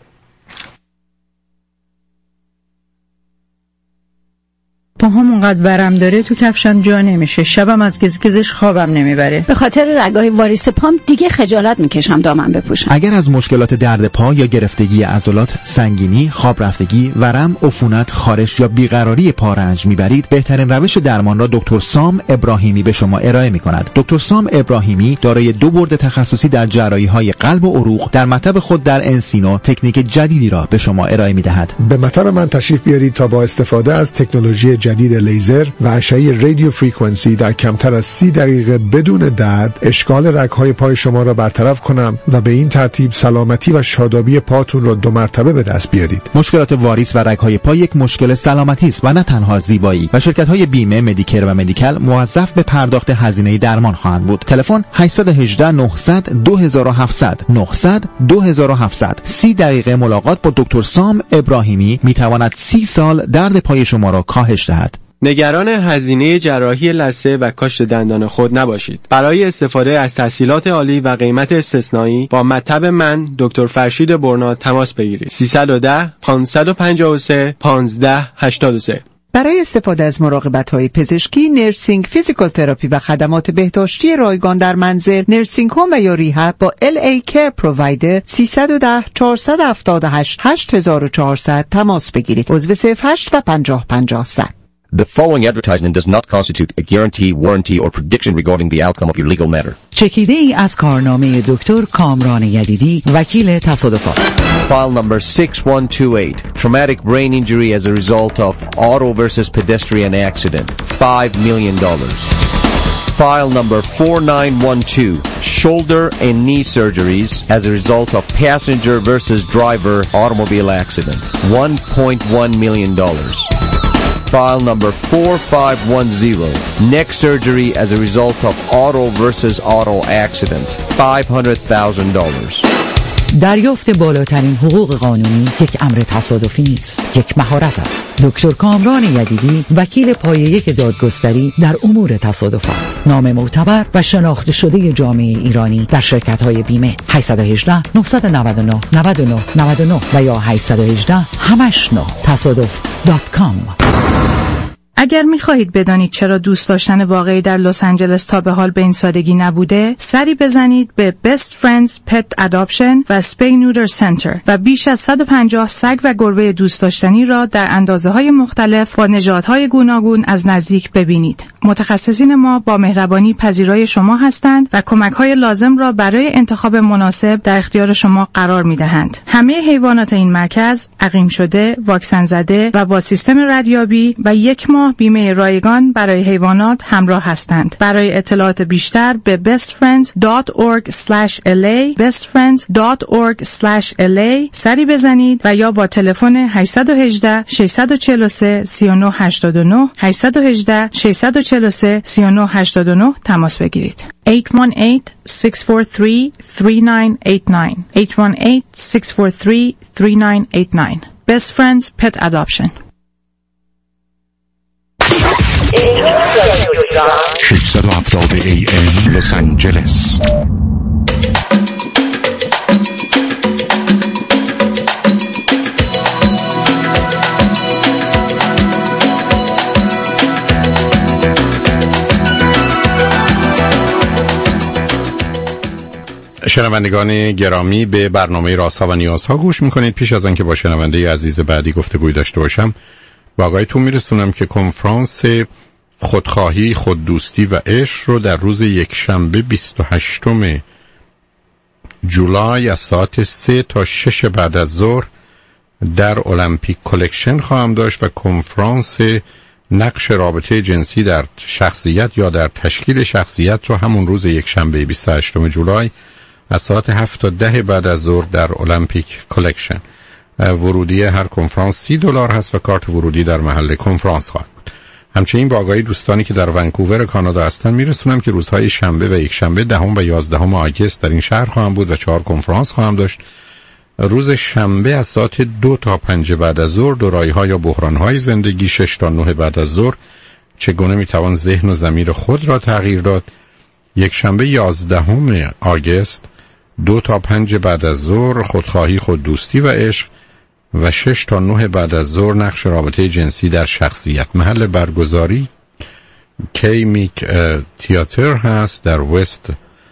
پاهام اونقدر ورم داره تو کفشم جا نمیشه، شبم از گزگزش خوابم نمیبره. به خاطر رگای واریس پام دیگه خجالت میکشم دامن بپوشم. اگر از مشکلات درد پا یا گرفتگی عضلات، سنگینی، خواب رفتگی، ورم، عفونت، خارش یا بیقراری پا رنج میبرید، بهترین روش درمان را دکتر سام ابراهیمی به شما ارائه میکند. دکتر سام ابراهیمی دارای دو برد تخصصی در جراحی‌های قلب و عروق در مطب خود در انسینو تکنیک جدیدی را به شما ارائه میدهد. به مطب من تشریف بیارید تا با استفاده از تکنولوژی جدید لیزر و اشعه رادیو فرکانسی در کمتر از سی دقیقه بدون درد اشکال رگ‌های پای شما را برطرف کنم و به این ترتیب سلامتی و شادابی پاتون را دو مرتبه به دست بیارید. مشکلات واریس و رگ‌های پا یک مشکل سلامتی است و نه تنها زیبایی و شرکت‌های بیمه، مدیکر و مدیکال موظف به پرداخت هزینه درمان خواهند بود. تلفن هشت یک هشت نه صفر صفر دو هفت صفر صفر نه صفر صفر دو هفت صفر صفر. سی دقیقه ملاقات با دکتر سام ابراهیمی میتواند سی سال درد پای شما را کاهش دهد. نگران هزینه جراحی لثه و کاشت دندان خود نباشید. برای استفاده از تسهیلات عالی و قیمت استثنایی با مطب من دکتر فرشید برنا تماس بگیرید. سیصد و ده پانصد و پنجاه و سه پانزده هشتاد و سه. برای استفاده از مراقبت‌های پزشکی، نرسینگ، فیزیکال تراپی و خدمات بهداشتی رایگان در منزل، نرسینگ هوم و یا ریهاب با ال ای Care Provider سیصد و ده چهارصد و هفتاد و هشت هشت هزار و چهارصد تماس بگیرید. عضو صفر هشت و پنجاه پنجاه صد. The following advertisement does not constitute a guarantee, warranty or prediction regarding the outcome of your legal matter. چکیده ای از کارنامه دکتر کامران یدیدی، وکیل تصادفات. File number six one two eight. Traumatic brain injury as a result of auto versus pedestrian accident. five million dollars. File number four nine one two. Shoulder and knee surgeries as a result of passenger versus driver automobile accident. one point one million dollars. File number four five one zero. Neck surgery as a result of auto versus auto accident. five hundred thousand dollars. دریافت بالاترین حقوق قانونی یک امر تصادفی نیست، یک مهارت است. دکتر کامران یدیدی، وکیل پایه یک دادگستری در امور تصادفات، نام معتبر و شناخته شده جامعه ایرانی در شرکت‌های بیمه. هشت یک هشت نه نه نه نه نه نه نه نه و یا هشت یک هشت همش نه تصادف دات کام. اگر می‌خواهید بدانید چرا دوست داشتن واقعی در لس آنجلس تا به حال به این سادگی نبوده، سری بزنید به Best Friends Pet Adoption و Spay Neuter Center و بیش از صد و پنجاه سگ و گربه دوست داشتنی را در اندازه‌های مختلف با نژادهای گوناگون از نزدیک ببینید. متخصصین ما با مهربانی پذیرای شما هستند و کمک‌های لازم را برای انتخاب مناسب در اختیار شما قرار می‌دهند. همه حیوانات این مرکز عقیم شده، واکسن زده و با سیستم ردیابی و یک ماه بیمه رایگان برای حیوانات همراه هستند. برای اطلاعات بیشتر به best friends dot org slash l a best friends dot org slash l a سری بزنید و یا با تلفن هشت یک هشت شش چهار سه سه نه هشت نه هشت یک هشت شش چهار سه سه نه هشت نه تماس بگیرید. هشت یک هشت شش چهار سه سه نه هشت نه هشت یک هشت شش چهار سه سه نه هشت نه Best Friends Pet Adoption. ششصد و هفتاد ای ام لس آنجلس. شنوندگان گرامی، به برنامه رازها و نیازها گوش میکنید. پیش از آنکه با شنونده عزیز بعدی گفتگوی داشته باشم، با آقایتون میرسونم که کنفرانس خودخواهی، خوددوستی و عشق رو در روز یک شنبه بیست و هشتم جولای از ساعت سه تا شش بعد از ظهر در المپیک کلکشن خواهم داشت و کنفرانس نقش رابطه جنسی در شخصیت یا در تشکیل شخصیت رو همون روز یک شنبه بیست و هشتم جولای از ساعت هفت تا ده بعد از ظهر در المپیک کلکشن. ورودی هر کنفرانس سی دلار هست و کارت ورودی در محل کنفرانس خواهد بود. همچنین با آگاهی دوستانی که در ونکوور کانادا هستن میرسونم که روزهای شنبه و یک شنبه دهم و یازدهم آگوست در این شهر خواهم بود و چهار کنفرانس خواهم داشت. روز شنبه از ساعت دو تا پنج بعد از ظهر دورایی‌ها یا بحران‌های زندگی، شش تا نه بعد از ظهر چگونه میتوان ذهن و ضمیر خود را تغییر داد. یک شنبه یازدهم آگوست دو تا پنج بعد از ظهر خودخواهی، خوددوستی و عشق و شش تا نه بعد از ظهر نقش رابطه جنسی در شخصیت. محل برگزاری کیمیک تیاتر هست در وست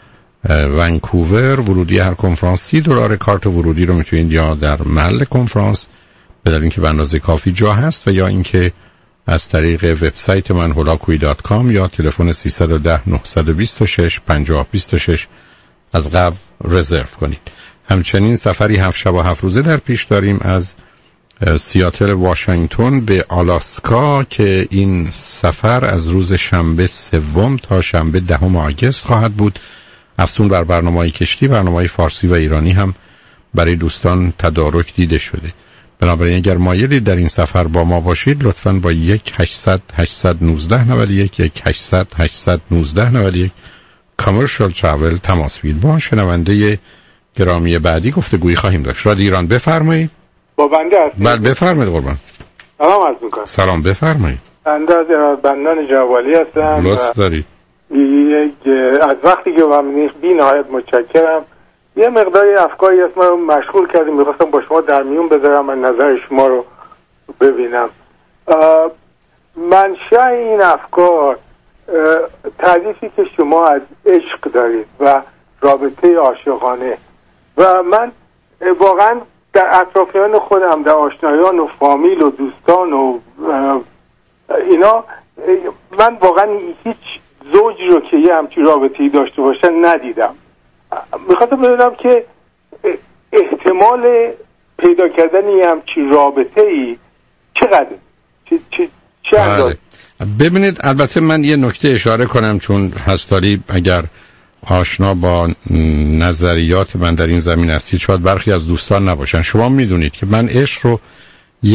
ونکوور. ورودی هر کنفرانس سی دلار. کارت ورودی رو میتونید یا در محل کنفرانس به دلیل اینکه به اندازه کافی جا هست و یا اینکه از طریق وبسایت من هولاکوی دات کام یا تلفن سیصد و ده نهصد و بیست و شش پنجاه بیست و شش از قبل رزرو کنید. همچنین سفری هفت شب و هفت روزه در پیش داریم از سیاتل واشنگتن به آلاسکا که این سفر از روز شنبه سوم تا شنبه دهم آگوست خواهد بود. افزون بر برنامه‌های کشتی، برنامه‌های فارسی و ایرانی هم برای دوستان تدارک دیده شده. بنابراین اگر مایلید در این سفر با ما باشید لطفاً با یک هشتصد هشتصد و نوزده نود و یک یک هشتصد هشتصد و نوزده نود و یک کامرشال تراول تماس بگیرید. با شنونده گرامی بعدی گفتگویی خواهیم داشت. رادیو ایران بفرمایید. با بنده هستید؟ بله بفرمایید قربان. سلام عرض می‌کنم. سلام بفرمایید. بنده از ارادتمندان جوالی هستم. لطف دارید. از وقتی که من بی نهایت متشکرم. یه مقداری افکاری هست من رو مشغول کردیم، میخواستم با شما در میون بذارم من نظر شما رو ببینم. منشأ این افکار تعریفی که شما از عشق دارید و رابطه عاشقانه و من واقعا در اطرافیان خودم، در آشنایان و فامیل و دوستان و اینا، من واقعا هیچ زوجی رو که یه همچین رابطه‌ای داشته باشن ندیدم. میخواستم بدونم که احتمال پیدا کردن یه همچین رابطه‌ای چقدر چه چه چه اندازه؟ ببینید، البته من یه نکته اشاره کنم چون هستاری اگر آشنا با نظریات من در این زمین هستید شاید برخی از دوستان نباشن. شما میدونید که من عشق رو یک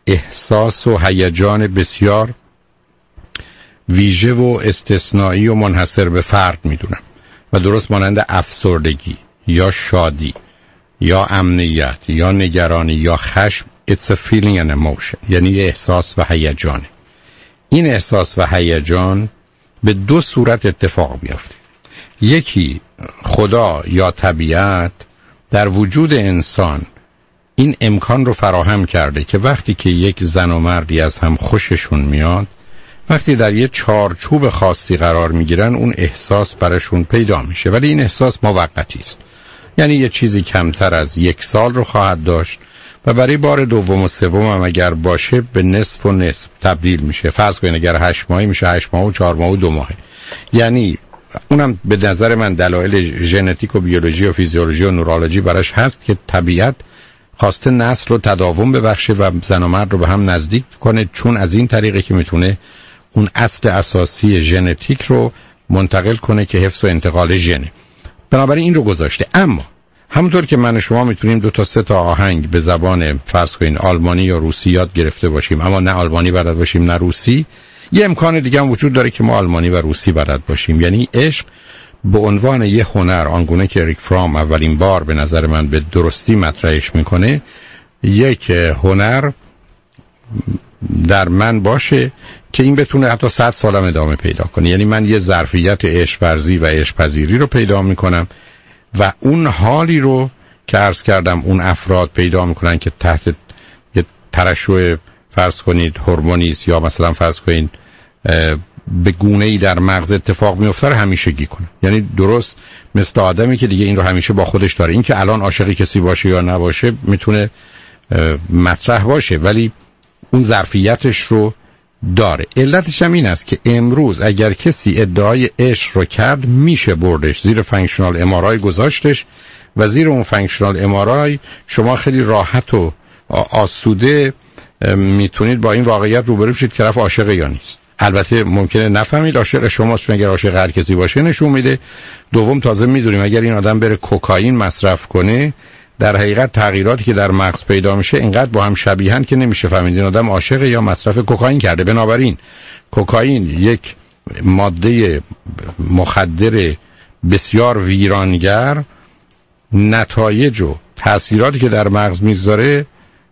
احساس و هیجان بسیار ویژه و استثنایی و منحصر به فرد میدونم و درست مانند افسردگی یا شادی یا امنیت یا نگرانی یا خشم، it's a feeling and emotion، یعنی احساس و هیجانه. این احساس و هیجان به دو صورت اتفاق میفته. یکی خدا یا طبیعت در وجود انسان این امکان رو فراهم کرده که وقتی که یک زن و مردی از هم خوششون میاد، وقتی در یه چارچوب خاصی قرار میگیرن اون احساس براشون پیدا میشه، ولی این احساس موقتی است. یعنی یه چیزی کمتر از یک سال رو خواهد داشت و برای بار دوم و سوم هم اگر باشه به نصف و نصف تبدیل میشه. فرض کنید اگر هشت ماهی میشه هشت ماه و چهار ماه و دو ماهه. یعنی اونم به نظر من دلایل ژنتیک و بیولوژی و فیزیولوژی و نورولوژی براش هست که طبیعت خواسته نسل رو تداوم ببخشه و زن و مرد رو به هم نزدیک کنه، چون از این طریقه که میتونه اون اصل اساسی ژنتیک رو منتقل کنه که حفظ و انتقال ژنه. بنابراین این رو گذاشته. اما همونطور که من و شما میتونیم دو تا سه تا آهنگ به زبان فرض کنین آلمانی یا روسی یاد گرفته باشیم اما نه آلمانی بلد باشیم نه روسی، یه امکان دیگه هم وجود داره که ما آلمانی و روسی بلد باشیم. یعنی عشق به عنوان یه هنر، آنگونه که اریک فرام اولین بار به نظر من به درستی مطرحش میکنه، یک هنر در من باشه که این بتونه حتی صد سالم ادامه پیدا کنه. یعنی من یه ظرفیت عشق ورزی و عشق پذیری رو پیدا میکنم و اون حالی رو که عرض کردم اون افراد پیدا میکنن که تحت یه ترشح فرض کنید هورمونی است یا مثلا فرض کنید به گونه‌ای در مغز اتفاق میفته همیشگی کنه. یعنی درست مثل آدمی که دیگه این رو همیشه با خودش داره. این که الان عاشق کسی باشه یا نباشه میتونه مطرح باشه ولی اون ظرفیتش رو داره. علتش هم این است که امروز اگر کسی ادعای عشق رو کرد میشه بردش زیر فانکشنال ام آر آی گذاشتش و زیر اون فانکشنال ام آر آی شما خیلی راحت و آسوده میتونید با این واقعیت روبرو بشید که طرف عاشق یا نیست. البته ممکنه نفهمید عاشق شماست، اگر عاشق هر کسی باشه نشون میده. دوم تازه میدونیم اگر این آدم بره کوکائین مصرف کنه در حقیقت تغییراتی که در مغز پیدا میشه اینقدر با هم شبیهن که نمیشه فهمید این آدم عاشق یا مصرف کوکائین کرده. بنابراین کوکائین یک ماده مخدر بسیار ویرانگر، نتایج و تأثیراتی که در مغز میذاره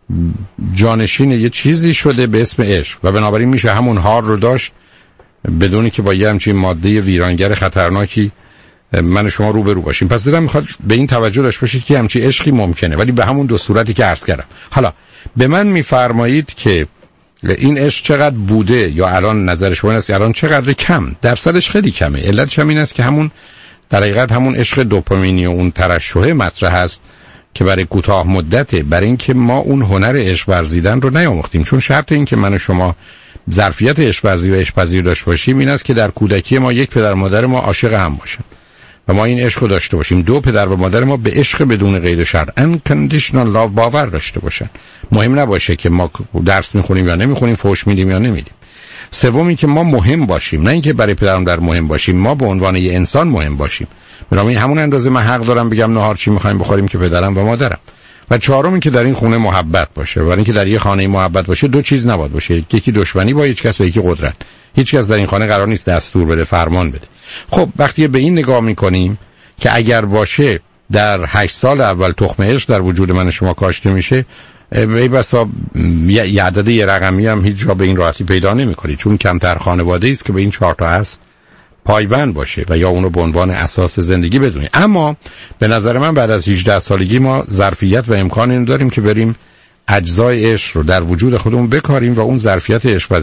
جانشین یه چیزی شده به اسم عشق و بنابراین میشه همون حال رو داشت بدونی که با یه همچین ماده ویرانگر خطرناکی من و شما روبرو باشیم. پس دلم میخواد به این توجه داشته باشید که همچین عشقی ممکنه ولی به همون دو صورتی که عرض کردم. حالا به من میفرمایید که این عشق چقدر بوده یا الان نظر شما است الان چقدر کم؟ درصدش خیلی کمه. علتش هم این است که همون در حقیقت همون عشق دوپامینی و اون ترشح مطرح است که برای کوتاه مدته، برای اینکه ما اون هنر عشق ورزیدن رو نیاموختیم. چون شرط این که من و شما ظرفیت عشق ورزی و عشق پذیر داشته باشیم این است که در کودکی ما یک پدر مادر ما عاشق هم باشن و ما این عشق رو داشته باشیم. دو، پدر و مادر ما به عشق بدون قید شرط unconditional love باور داشته باشن. مهم نباشه که ما درس میخونیم یا نمیخونیم، فحش میدیم یا نمیدیم. سوم این که ما مهم باشیم، نه اینکه برای پدر و مادر مهم باشیم، ما به عنوان یه انسان مهم باشیم. برای همون اندازه من حق دارم بگم نهار چی میخوایم بخوریم که پدرم و مادرم. و چهارم این که در این خونه محبت باشه. برای اینکه در یه خانه محبت باشه دو چیز نباید باشه، یکی دشمنی با هیچ کس و یکی قدرت. هیچ کس در این خانه قرار نیست دستور بده، فرمان بده. خب وقتی به این نگاه میکنیم که اگر باشه در هشت سال اول تخم عشق در وجود من شما کاشته میشه، ای بسا یه عدد یه رقمی هم هیچ جا به این راحتی پیدا نمیکنی، چون کمتر خانواده است که به این چهار تا اصل پایبند باشه و یا اونو به عنوان اساس زندگی بدونی. اما به نظر من بعد از هجده سالگی ما ظرفیت و امکان اینو داریم که بریم اجزای عشق رو در وجود خودمون بکاریم و اون ظرفیت عشق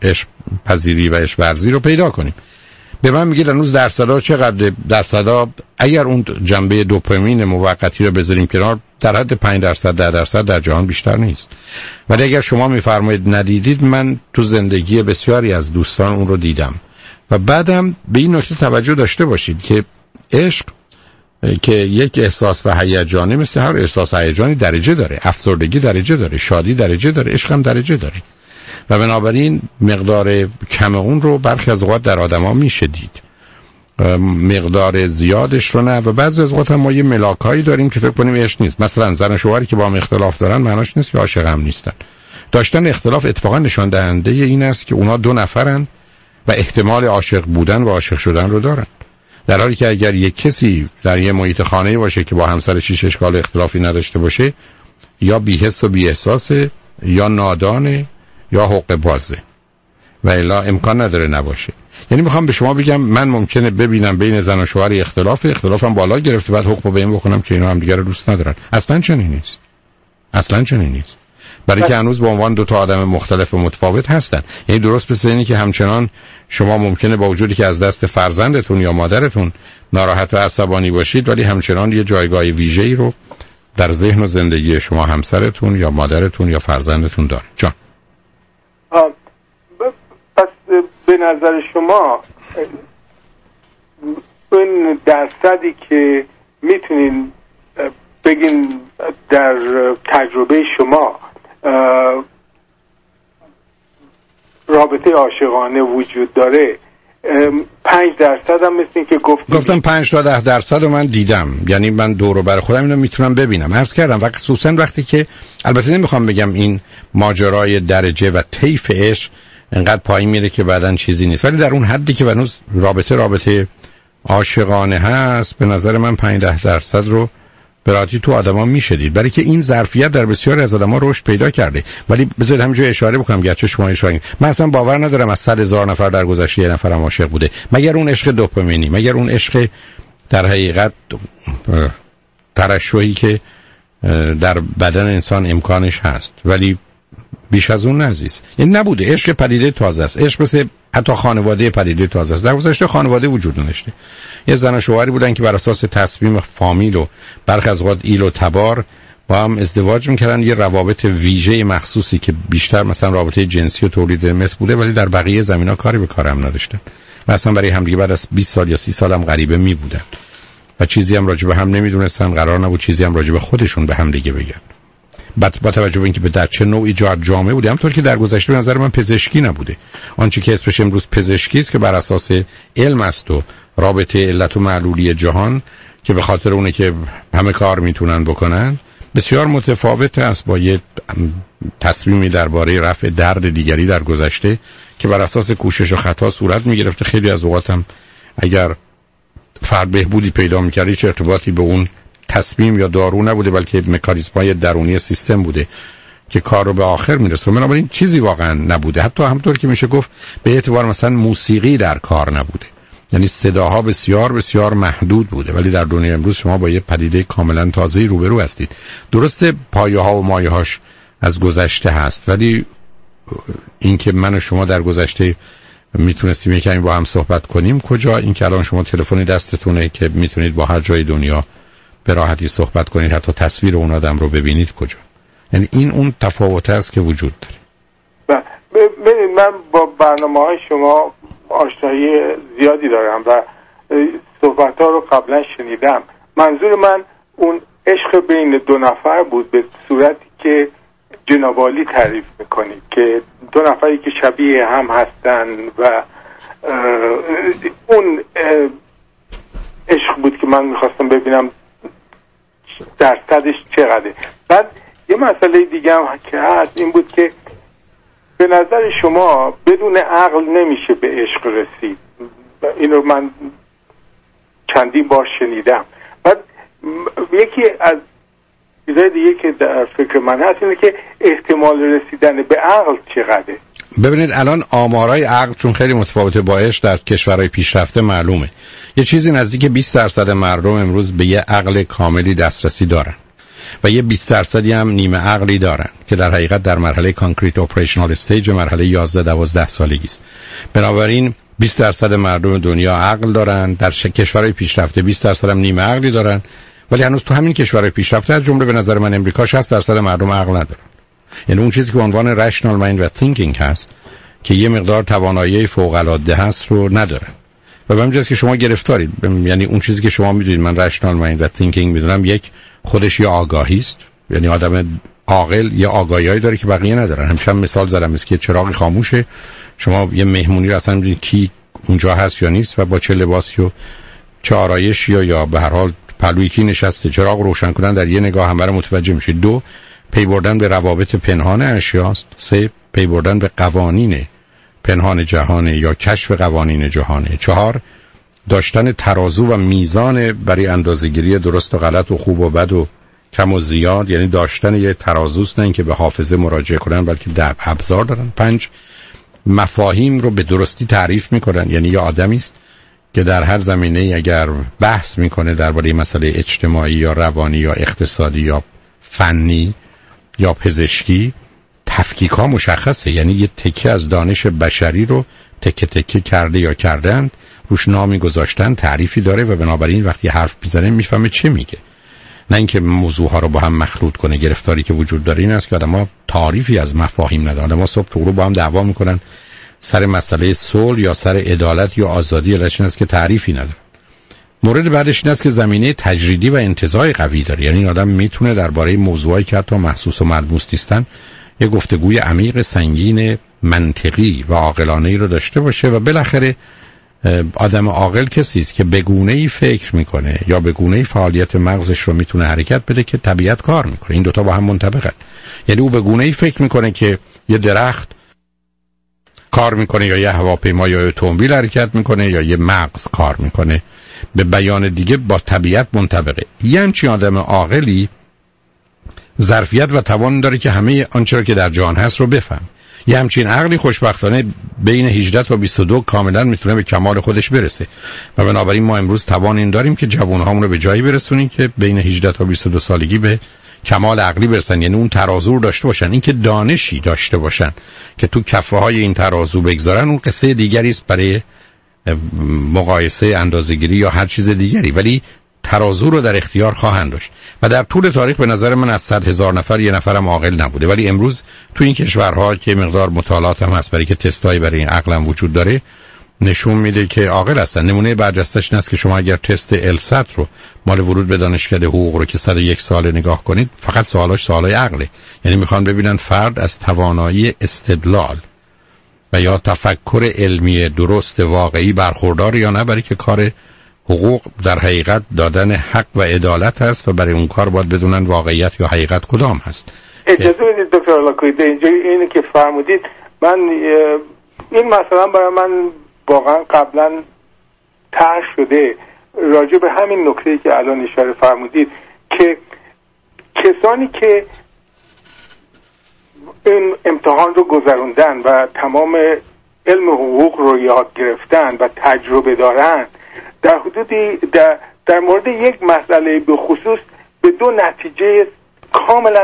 پذیری و عشق ورزی رو پیدا کنیم. به من میگید هنوز درصدا چقدر؟ درصدا اگر اون جنبه دوپامین موقتی رو بذاریم کنار در حد پنج درصد ده درصد در جهان بیشتر نیست. ولی اگر شما میفرمایید ندیدید، من تو زندگی بسیاری از دوستان اون رو دیدم. و بعدم به این نکته توجه داشته باشید که عشق که یک احساس و هیجانی مثل هر احساس هیجانی درجه داره، افسردگی درجه داره، شادی درجه داره، عشق هم درجه داره و بنابراین مقدار کم اون رو برخی از اوقات در آدما میشه دید، مقدار زیادش رو نه. و بعضی از اوقات هم ما یه ملاکایی داریم که فکر کنیم عشق نیست. مثلا زن و شوهری که با هم اختلاف دارن معناش نیست که عاشق هم نیستن. داشتن اختلاف اتفاقا نشان دهنده این است که اونا دو نفرن و احتمال عاشق بودن و عاشق شدن رو دارن، در حالی که اگر یک کسی در یه محیط خانه‌ای باشه که با همسرش هیچ اشکال اختلافی نداشته باشه، یا بی‌حس و بی‌احساسه، یا نادانه، یا حقه بازه و الا امکان نداره نباشه. یعنی میخوام به شما بگم من ممکنه ببینم بین زن و شوهر اختلاف اختلافم بالا گرفته، بعد حکم به این بکنم که اینا هم دیگه رو دوست ندارن. اصلا چنین نیست، اصلا چنین نیست، برای که هنوز به عنوان دو تا آدم مختلف و متفاوت هستن. یعنی درست مثل اینی که همچنان شما ممکنه با وجودی که از دست فرزندتون یا مادرتون ناراحت و عصبانی باشید، ولی همچنان یه جایگاه ویژه‌ای رو در ذهن و زندگی شما همسرتون یا مادرتون یا فرزندتون داره. جان پس به نظر شما این درصدی که میتونین بگین در تجربه شما رابطه عاشقانه وجود داره، پنج درصد هم مثل این که گفتم گفتم پنج تا ده درصد رو من دیدم، یعنی من دور و بر خودم اینو میتونم ببینم. عرض کردم وقت خصوصا وقتی که، البته نمیخوام بگم این ماجرای درجه و طیف عشق انقدر پایین میره که بعدن چیزی نیست، ولی در اون حدی که هنوز رابطه رابطه عاشقانه هست، به نظر من پنج ده درصد رو براتی تو آدما میشدید، برای که این ظرفیت در بسیاری از آدما رشد پیدا کرده. ولی بذارید همینجا اشاره بکنم، گرچه شما اشاره، من اصلا باور ندارم از صد هزار نفر در گذشته یه نفرم عاشق بوده، مگر اون عشق دوپامینی، مگر اون عشق در حقیقت ترشحی که در بدن انسان امکانش هست، ولی بیش از اون عزیز این نبوده. عشق پدیده تازه است، عشق مثل حتی خانواده پدیده تازه است. در گذشته خانواده وجود نداشته، یه زن و شوهری بودن که بر اساس تصمیم فامیل و برخی از اوقات ایل و تبار با هم ازدواج میکردن، یه روابط ویژه مخصوصی که بیشتر مثلا رابطه جنسی و تولید مثل بوده، ولی در بقیه زمینا کاری به کار هم نداشتن، مثلا برای همدیگه بعد از بیست سال یا سی سال هم غریبه می بودن و چیزی هم راجع به هم نمیدونستن، قرار نبود چیزی هم راجع به خودشون به هم دیگه بگن. بعد با توجه به اینکه به در چه نوعی جامعه بوده، همونطور که در گذشته به نظر من پزشکی نبوده، آنچه که اسمش امروز پزشکی است که بر اساس علم است و رابطه علت و معلولی جهان که به خاطر اونه که همه کار میتونن بکنن، بسیار متفاوت است با یه تصمیمی درباره رفع درد دیگری در گذشته که بر اساس کوشش و خطا صورت میگرفته. خیلی از اوقات هم اگر فرد بهبودی پیدا میکرد هیچ ارتباطی به اون تصمیم یا دارو نبوده، بلکه مکانیزم‌های درونی سیستم بوده که کار رو به آخر میرسونه. بنابراین چیزی واقعا نبوده، حتی همونطور که میشه گفت به اعتبار مثلا موسیقی در کار نبوده، یعنی صداها بسیار بسیار محدود بوده، ولی در دنیای امروز شما با یه پدیده کاملا تازه‌ای روبرو هستید. درسته پایه‌ها و مایه‌هاش از گذشته هست، ولی اینکه من و شما در گذشته میتونستیم یکمی با هم صحبت کنیم کجا؟ این که الان شما تلفن دستتونه که میتونید با هر جای دنیا به راحتی صحبت کنید، حتی تصویر اون آدم رو ببینید کجا؟ یعنی این اون تفاوت است که وجود داره. ببینید من با برنامه‌های شما آشنایی زیادی دارم و صحبت‌ها رو قبلا شنیدم. منظور من اون عشق بین دو نفر بود به صورتی که جناب عالی تعریف میکنید که دو نفری که شبیه هم هستن و اون عشق بود که من میخواستم ببینم درصدش چقدره. بعد یه مسئله دیگه هم که هست این بود که به نظر شما بدون عقل نمیشه به عشق رسید. اینو من چندین بار شنیدم. بعد یکی از چیزای دیگه که در فکر من هست اینه که احتمال رسیدن به عقل چقدره. ببینید الان آمارای عقل چون خیلی متفاوته با عشق در کشورهای پیشرفته معلومه. یه چیزی نزدیک بیست درصد مردم امروز به یه عقل کاملی دسترسی دارن و یه بیست درصدی هم نیمه عقلی دارن که در حقیقت در مرحله کانکریت اپریشنال استیج مرحله یازده دوازده سالگی است. بنابراین بیست درصد مردم دنیا عقل دارن، در کشورهای پیشرفته بیست درصد هم نیمه عقلی دارن، ولی هنوز تو همین کشورهای پیشرفته از جمله به نظر من امریکا شصت درصد مردم عقل ندارن. یعنی اون چیزی که به عنوان رشنال مایند و تینکینگ هست که یه مقدار توانایی فوق العاده هست رو ندارن. و به همین جاست که شما گرفتارید. یعنی اون چیزی که شما میدونید من رشنال مایند و تینکینگ میدونم، یک خودش یه آگاهی است، یعنی آدم عاقل یه آگاهیایی داره که بقیه ندارن. همیشه مثال زدم است که چراغ خاموشه، شما یه مهمونی رو اصلا میدونید کی اونجا هست یا نیست و با چه لباسی و چه آرایشی یا یا به هر حال پلوی کی نشسته، چراغ روشن کردن در یه نگاه همه رو متوجه میشه. دو پی بردن به روابط پنهان اشیاست. سه، پی بردن به قوانین پنهان جهانه یا کشف قوانین جهانه. چهار، داشتن ترازو و میزان برای اندازه‌گیری درست و غلط و خوب و بد و کم و زیاد، یعنی داشتن یه ترازوست، نه اینکه به حافظه مراجعه کنن بلکه در ابزار دارن. پنج، مفاهیم رو به درستی تعریف میکنن، یعنی یه آدمی است که در هر زمینه اگر بحث میکنه درباره مسئله اجتماعی یا روانی یا اقتصادی یا فنی یا پزشکی، تفکیک ها مشخصه، یعنی یه تکه از دانش بشری رو تکه تکه کرده یا کردند، روش نامی گذاشتن، تعریفی داره و بنابراین وقتی حرف میزنه میفهمه چه میگه، نه اینکه موضوع ها رو با هم مخلوط کنه. گرفتاری که وجود داره این است که آدم‌ها تعریفی از مفاهیم ندارن. آدم‌ها صبح تو رو با هم دعوا میکنن سر مسئله صلح یا سر عدالت یا آزادی، علتش این است که تعریفی نداره. مورد بعدش این است که زمینه تجریدی و انتزاع قوی داره، یعنی این آدم میتونه درباره موضوعی که حتی محسوس و ملموس نیستن یه گفتگوی عمیق، سنگین، منطقی و عاقلانه‌ای رو داشته باشه. و بالاخره آدم عاقل کسی است که به گونه‌ای فکر میکنه یا به گونه‌ای فعالیت مغزش رو میتونه حرکت بده که طبیعت کار میکنه. این دوتا با هم منطبقن. یعنی او به گونه‌ای فکر میکنه که یه درخت کار میکنه یا یه هواپیما یا اتومبیل حرکت میکنه یا یه مغز کار میکنه. به بیان دیگه با طبیعت منطبقه. یه همچین آدم عاقلی ظرفیت و توان داره که همه آنچه را که در جهان هست رو بفهم. یه همچین عقلی خوشبختانه بین هجده تا بیست و دو کاملا میتونه به کمال خودش برسه و بنابراین ما امروز توان این داریم که جوانهامون رو به جایی برسونیم که بین هجده تا بیست و دو سالگی به کمال عقلی برسن، یعنی اون ترازو رو داشته باشن، این که دانشی داشته باشن که تو کفه های این ترازو بگذارن، اون قصه دیگری است برای مقایسه، اندازه‌گیری یا هر چیز دیگری، ولی ترازو رو در اختیار خواهند داشت. و در طول تاریخ به نظر من از صد هزار نفر یه نفرم عاقل نبوده، ولی امروز تو این کشورها که مقدار مطالعات هم هست برای که تستایی برای این عقل هم وجود داره نشون میده که عاقل هستن. نمونه برجسته‌اش این است که شما اگر تست الست رو مال ورود به دانشکده حقوق رو که صد و یک سال نگاه کنید، فقط سوالاش سوالای عقله، یعنی میخوان ببینن فرد از توانایی استدلال و یا تفکر علمی درست واقعی برخوردار یا نه، برای که کار حقوق در حقیقت دادن حق و عدالت هست و برای اون کار باید بدونن واقعیت یا حقیقت کدام هست. اجازه بدید دکتر آلاکویی، اینجا اینی که فرمودید، من این مثلا برای من واقعا قبلا طرح شده راجع به همین نکته‌ای که الان اشاره فرمودید که کسانی که این امتحان رو گذروندن و تمام علم حقوق رو یاد گرفتن و تجربه دارن، در حدودی در, در مورد یک مسئله به خصوص به دو نتیجه کاملا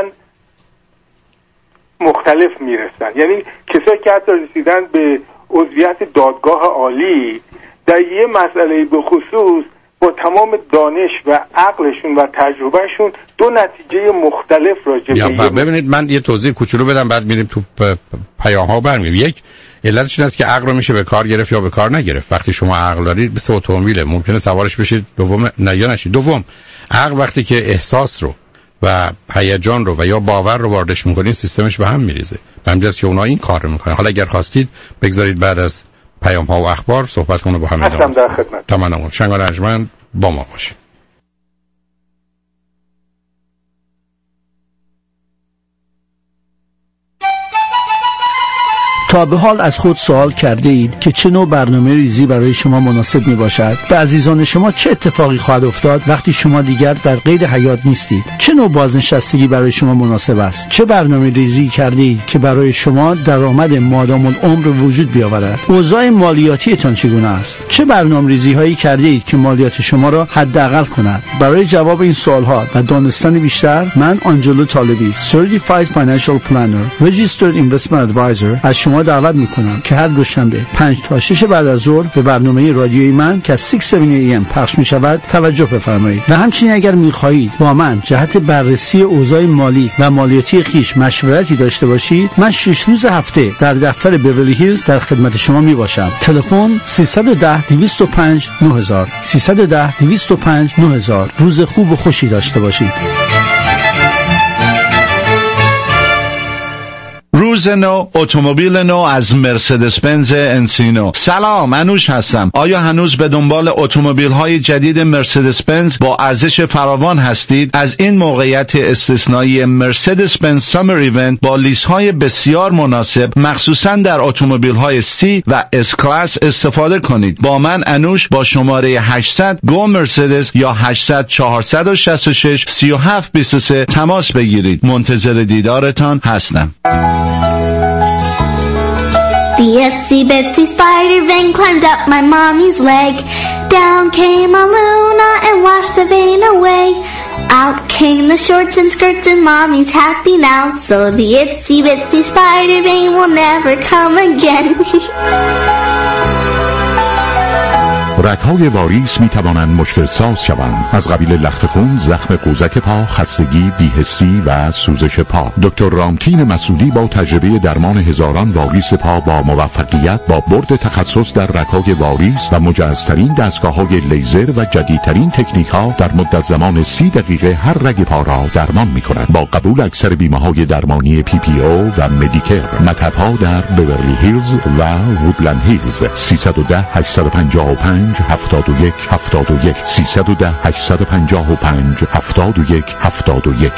مختلف میرسن. یعنی کسایی که حتی رسیدن به عضویت دادگاه عالی در یه مسئله به خصوص با تمام دانش و عقلشون و تجربهشون دو نتیجه مختلف راجع به ببینید من یه توضیح کوچولو بدم بعد میریم تو پیام ها برمی‌گردیم. یک علتش این است که عقل رو میشه به کار گرفت یا به کار نگرفت. وقتی شما عقل دارید مثل اتومبیله، ممکنه سوارش بشید دوم نه یا نشید. دوم، عقل وقتی که احساس رو و هیجان رو و یا باور رو واردش میکنید سیستمش به هم میریزه. همین است که اونا این کار رو میکنن. حالا اگر خواستید بگذارید بعد از پیام ها و اخبار صحبت کنه با هم ادامه. هستم در خدمت. تمام. شنگال ارجمند با ما باشید. تا به حال از خود سوال کرده اید که چه نوع برنامه ریزی برای شما مناسب می باشد؟ به عزیزان شما چه اتفاقی خواهد افتاد وقتی شما دیگر در قید حیات نیستید؟ چه نوع بازنشستگی برای شما مناسب است؟ چه برنامه ریزی کرده اید که برای شما درآمد مادام العمر وجود بیاورد؟ اوضاع مالیاتیتان چگونه است؟ چه برنامه ریزی هایی کرده اید که مالیات شما را حداقل کند؟ برای جواب این سوال ها و دانستن بیشتر، من آنجلو طالبی، Certified Financial Planner, Registered Investment Advisor، از شما دعوت میکنم که هر دوشنبه پنج تا شش بعد از ظهر به برنامه رادیویی من که شش هفت ای ام پخش میشود توجه بفرمایید. و همچنین اگر میخواهید با من جهت بررسی اوضاع مالی و مالیاتی خیش مشورتی داشته باشید، من شش روز هفته در دفتر بیولی هیلز در خدمت شما میباشم. تلفن سیصد و ده دویست و پنج نه هزار سیصد و ده دویست و پنج نه هزار. روز خوب و خوشی داشته باشید. کروز نو، اتومبیل نو از مرسدس بنز انسینو. سلام، انوش هستم. آیا هنوز به دنبال اتومبیل های جدید مرسدس بنز با ارزش فراوان هستید؟ از این موقعیت استثنایی مرسدس بنز سامر ایونت با لیست های بسیار مناسب مخصوصا در اتومبیل های سی و اس کلاس استفاده کنید. با من انوش با شماره هشتصد گو مرسدس یا هشتصد چهارصد و شصت و شش سی و هفت بیست و سه تماس بگیرید. منتظر دیدارتان هستم. The itsy bitsy spider vein climbed up my mommy's leg. Down came a Luna and washed the vein away. Out came the shorts and skirts and mommy's happy now. So the itsy bitsy spider vein will never come again. رگ‌های واریس می توانند مشکل ساز شوند، از قبیل لخت خون، زخم قوزک پا، خستگی، بی‌حسی و سوزش پا. دکتر رامتین مسعودی با تجربه درمان هزاران واریس پا با موفقیت با برد تخصص در رگ‌های واریس و مجهزترین دستگاه‌های لیزر و جدیدترین تکنیک‌ها در مدت زمان سی دقیقه هر رگ پا را درمان می‌کند. با قبول اکثر بیمه‌های درمانی پی پی او و مدیکر. مطب‌ها در بیورلی هیلز و وودلند هیلز. سیصد و ده هشتصد و پنجاه و پنج هفتاد و یک هفتاد و یک سیصد و ده هشتصد و پنجاه و پنج هفتاد و یک هفتاد و یک.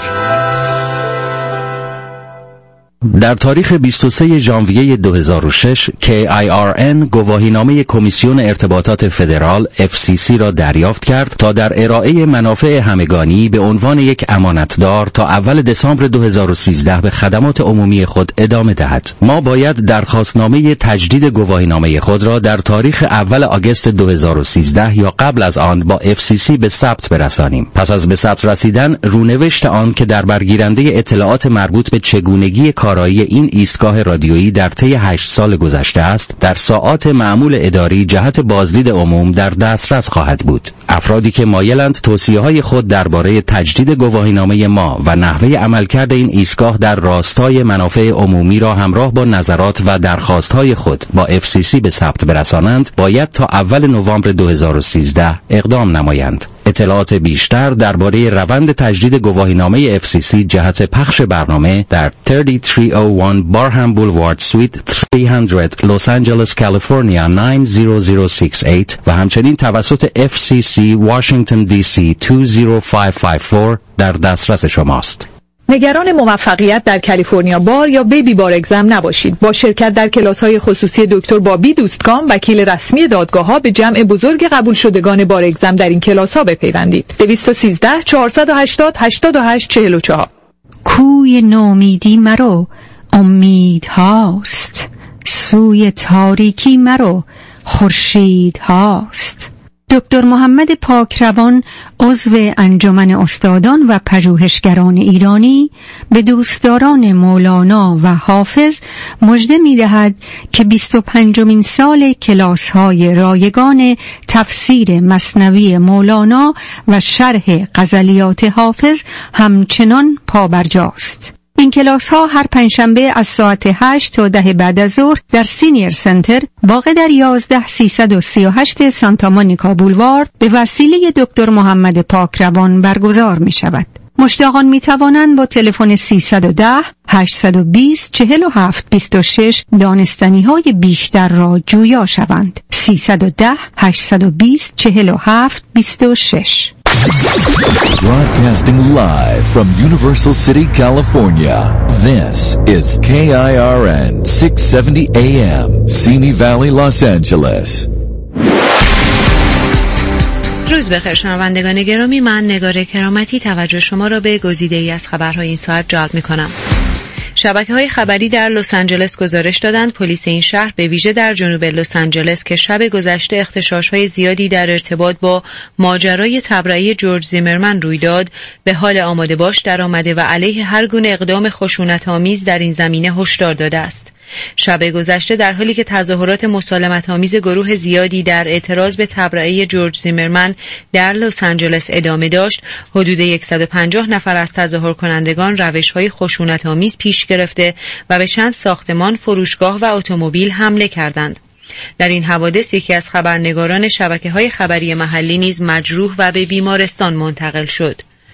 در تاریخ بیست و سوم ژانویه دو هزار و شش کی آی آر ان گواهینامه کمیسیون ارتباطات فدرال اف سی سی را دریافت کرد تا در ارائه منافع همگانی به عنوان یک امانتدار تا اول دسامبر دو هزار و سیزده به خدمات عمومی خود ادامه دهد. ما باید درخواستنامه تجدید گواهینامه خود را در تاریخ اول آگوست دو هزار و سیزده یا قبل از آن با اف سی سی به ثبت برسانیم. پس از به ثبت رسیدن، رونوشت آن که در برگیرنده اطلاعات مربوط به چگونگی کارایی این ایستگاه رادیویی در طی هشت سال گذشته است، در ساعات معمول اداری جهت بازدید عموم در دسترس خواهد بود. افرادی که مایلند توصیه‌های خود درباره تجدید گواهینامه ما و نحوه عملکرد این ایستگاه در راستای منافع عمومی را همراه با نظرات و درخواست‌های خود با اف سی سی به ثبت برسانند، باید تا اول نوامبر دو هزار و سیزده اقدام نمایند. اطلاعات بیشتر درباره روند تجدید گواهینامه اف سی سی جهت پخش برنامه در تلت سه صفر یک بارهام بولوارد سویت سیصد لس آنجلس کالیفرنیا نه صفر صفر شش هشت و همچنین توسط اف سی سی واشنگتن دی سی دو صفر پنج پنج چهار در دسترس شماست. نگران موفقیت در کالیفرنیا بار یا بیبی بار اگزم نباشید. با شرکت در کلاس‌های خصوصی دکتر بابی دوستکام، وکیل رسمی دادگاه‌ها، به جمع بزرگ قبول شدگان بار اگزم در این کلاس‌ها بپیوندید. دویست و سیزده چهارصد و هشتاد هشتاد و هشت چهل و چهار. کوی نومیدی مرو، امید هاست. سوی تاریکی مرو، خورشید هاست. دکتر محمد پاکروان، عضو انجمن استادان و پژوهشگران ایرانی، به دوستداران مولانا و حافظ مژده می‌دهد که بیست و پنجمین سال کلاس‌های رایگان تفسیر مثنوی مولانا و شرح غزلیات حافظ همچنان پابرجاست. این کلاس ها هر پنجشنبه از ساعت هشت تا ده بعد از ظهر در سینیر سنتر واقع در یازده سیصد و سی و هشت سانتا مونیکا بولوارد به وسیله دکتر محمد پاکروان برگزار می شود. مشتاقان می توانند با تلفن سیصد و ده هشتصد و بیست چهل و هفت بیست و شش دانستنی های بیشتر را جویا شوند. سیصد و ده هشتصد و بیست چهل و هفت بیست و شش. Broadcasting live from Universal City, California. This is K I R N six seventy A M, Simi Valley, Los Angeles. روز بخیر شنوندگان گرامی، من نگار کرامتی توجه شما را به گزیده‌ای از خبرهای این ساعت جلب می‌کنم. شبکه‌های خبری در لس آنجلس گزارش دادند پلیس این شهر به ویژه در جنوب لس آنجلس که شب گذشته اغتشاش‌های زیادی در ارتباط با ماجرای تبرئه جورج زیمرمن روی داد، به حال آماده باش درآمده و علیه هر گونه اقدام خشونت‌آمیز در این زمینه هشدار داده است. شب گذشته در حالی که تظاهرات مسالمت‌آمیز گروه زیادی در اعتراض به تبرئه جورج زیمرمن در لس آنجلس ادامه داشت، حدود صد و پنجاه نفر از تظاهر کنندگان روش‌های خشونت‌آمیز پیش گرفته و به چند ساختمان، فروشگاه و اتومبیل حمله کردند. در این حوادث یکی از خبرنگاران شبکه‌های خبری محلی نیز مجروح و به بیمارستان منتقل شد.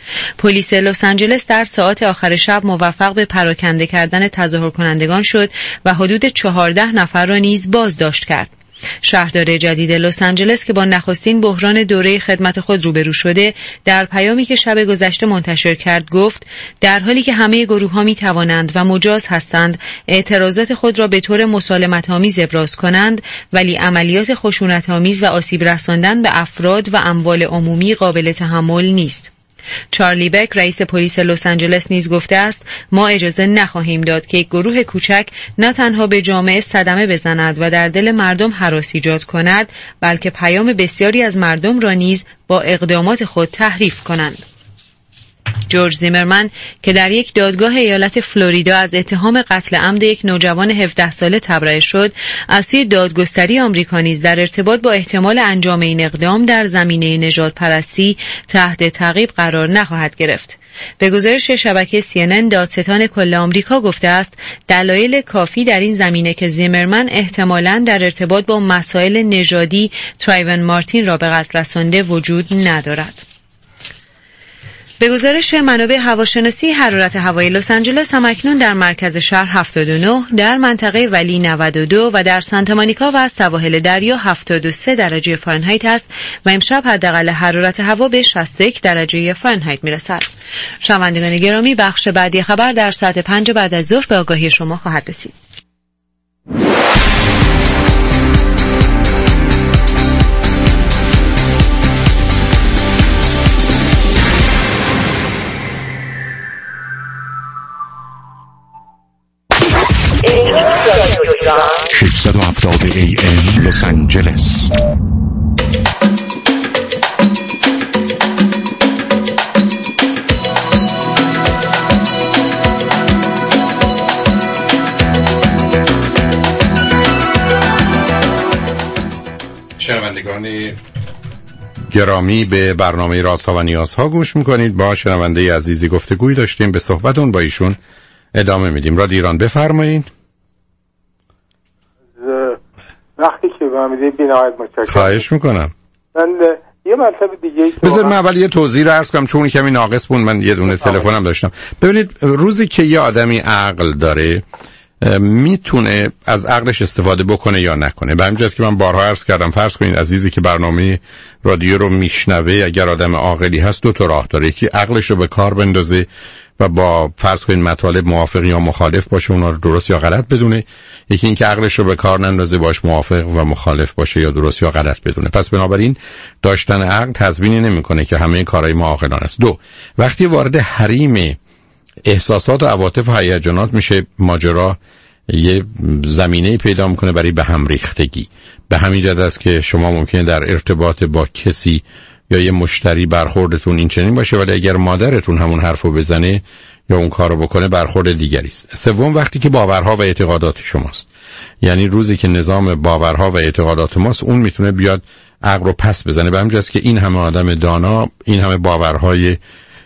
پلیس لس آنجلس در ساعات آخر شب موفق به پراکنده کردن تظاهر کنندگان شد و حدود چهارده نفر را نیز بازداشت کرد. شهردار جدید لس آنجلس که با نخستین بحران دوره خدمت خود روبرو شده، در پیامی که شب گذشته منتشر کرد گفت در حالی که همه گروه‌ها می‌توانند و مجاز هستند اعتراضات خود را به طور مسالمت‌آمیز ابراز کنند، ولی عملیات خشونت‌آمیز و آسیب رساندن به افراد و اموال عمومی قابل تحمل نیست. چارلی بک رئیس پلیس لس آنجلس نیز گفته است ما اجازه نخواهیم داد که یک گروه کوچک نه تنها به جامعه صدمه بزند و در دل مردم هراس ایجاد کند، بلکه پیام بسیاری از مردم را نیز با اقدامات خود تحریف کنند. جورج زیمرمن که در یک دادگاه ایالت فلوریدا از اتهام قتل عمد یک نوجوان هفده ساله تبرئه شد، از سوی دادگستری آمریکا نیز در ارتباط با احتمال انجام این اقدام در زمینه نژاد پرستی تحت تعقیب قرار نخواهد گرفت. به گزارش شبکه سی ان ان، دادستان کل آمریکا گفته است دلایل کافی در این زمینه که زیمرمن احتمالاً در ارتباط با مسائل نژادی ترایون مارتین را به قتل رسانده وجود ندارد. به گزارش منابع هواشناسی، حرارت هوای لس آنجلس همکنون در مرکز شهر هفتاد و نه، در منطقه ولی نود و دو و در سانتا مونیکا و سواحل دریا هفتاد و سه درجه فارنهایت است و امشب حداقل حرارت هوا به شصت و یک درجه فارنهایت میرسد. شنوندگان گرامی، بخش بعدی خبر در ساعت پنج بعد از ظهر به آگاهی شما خواهد رسید. ششصد و هفتاد ای ام لس آنجلس. شنوندگان گرامی، به برنامه رازها و نیازها گوش میکنید. با شنونده عزیزی گفتگوی داشتیم، به صحبتون با ایشون ادامه میدیم. رادیو ایران، بفرمایید. وقتی که به من میدید بی‌نهایت متشکرم. خواهش میکنم. من یه مطلب دیگه بذار من اول یه توضیح رو عرض کنم، چون کمی ناقص بود. من یه دونه تلفنم داشتم. ببینید، روزی که یه آدمی عقل داره میتونه از عقلش استفاده بکنه یا نکنه. به همین جاست که من بارها عرض کردم، فرض کنید عزیزی که برنامه رادیو رو میشنوه اگر آدم عاقلی هست دو تا راه داره. یکی عقلش رو به کار بندازه و با فرض کنید مطالب موافق یا مخالف باشه، اونا رو درست یا غلط بدونه. یکی این که عقلش رو به کار نندازه، باش موافق و مخالف باشه یا درست یا غلط بدونه. پس بنابراین داشتن عقل تضمینی نمیکنه که همه کارهای ما عاقلانه است. دو، وقتی وارد حریم احساسات و عواطف و هیجانات میشه، ماجرا یه زمینه پیدا میکنه برای به هم ریختگی. به همین جهت است که شما ممکنه در ارتباط با کسی یا یه مشتری برخوردتون این چنین باشه، ولی اگر مادرتون همون حرفو بزنه یا اون کارو بکنه برخورد دیگری است. سوم، وقتی که باورها و اعتقادات شماست، یعنی روزی که نظام باورها و اعتقادات ماست، اون میتونه بیاد عقل رو پس بزنه. به همین جاست که این همه آدم دانا این همه باورهای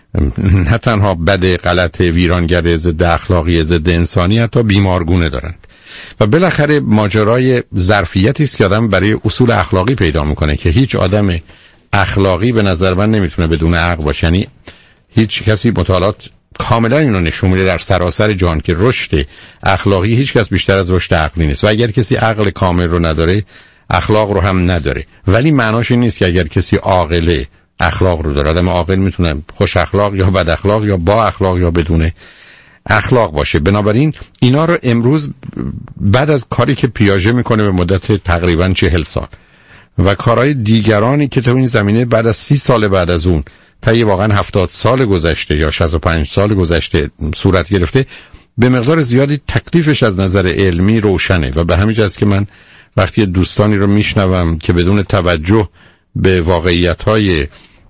نه تنها بد، غلط، ویرانگر، ضد اخلاقی، ضد انسانی، حتی بیمارگونه دارند. و بالاخره ماجرای ظرفیتی است که آدم برای اصول اخلاقی پیدا میکنه که هیچ آدم اخلاقی به نظر من نمیتونه بدون عقل باشه. یعنی هیچ کسی، مطالعات کاملا اینو نشون میده در سراسر جهان که رشد اخلاقی هیچ کس بیشتر از رشد عقلی نیست. و اگر کسی عقل کامل رو نداره، اخلاق رو هم نداره. ولی معناش این نیست که اگر کسی عاقله اخلاق رو داره. آدم عاقل میتونه خوش اخلاق یا بد اخلاق یا با اخلاق یا بدون اخلاق باشه. بنابراین اینا رو امروز بعد از کاری که پیاژه میکنه به مدت تقریبا چهل سال و کارهای دیگرانی که تو این زمینه بعد از سی سال بعد از اون طی واقعا هفتاد سال گذشته یا شصت و پنج سال گذشته صورت گرفته، به مقدار زیادی تکلیفش از نظر علمی روشنه. و به همین جاست که من وقتی دوستانی رو میشنوم که بدون توجه به واقعیت‌های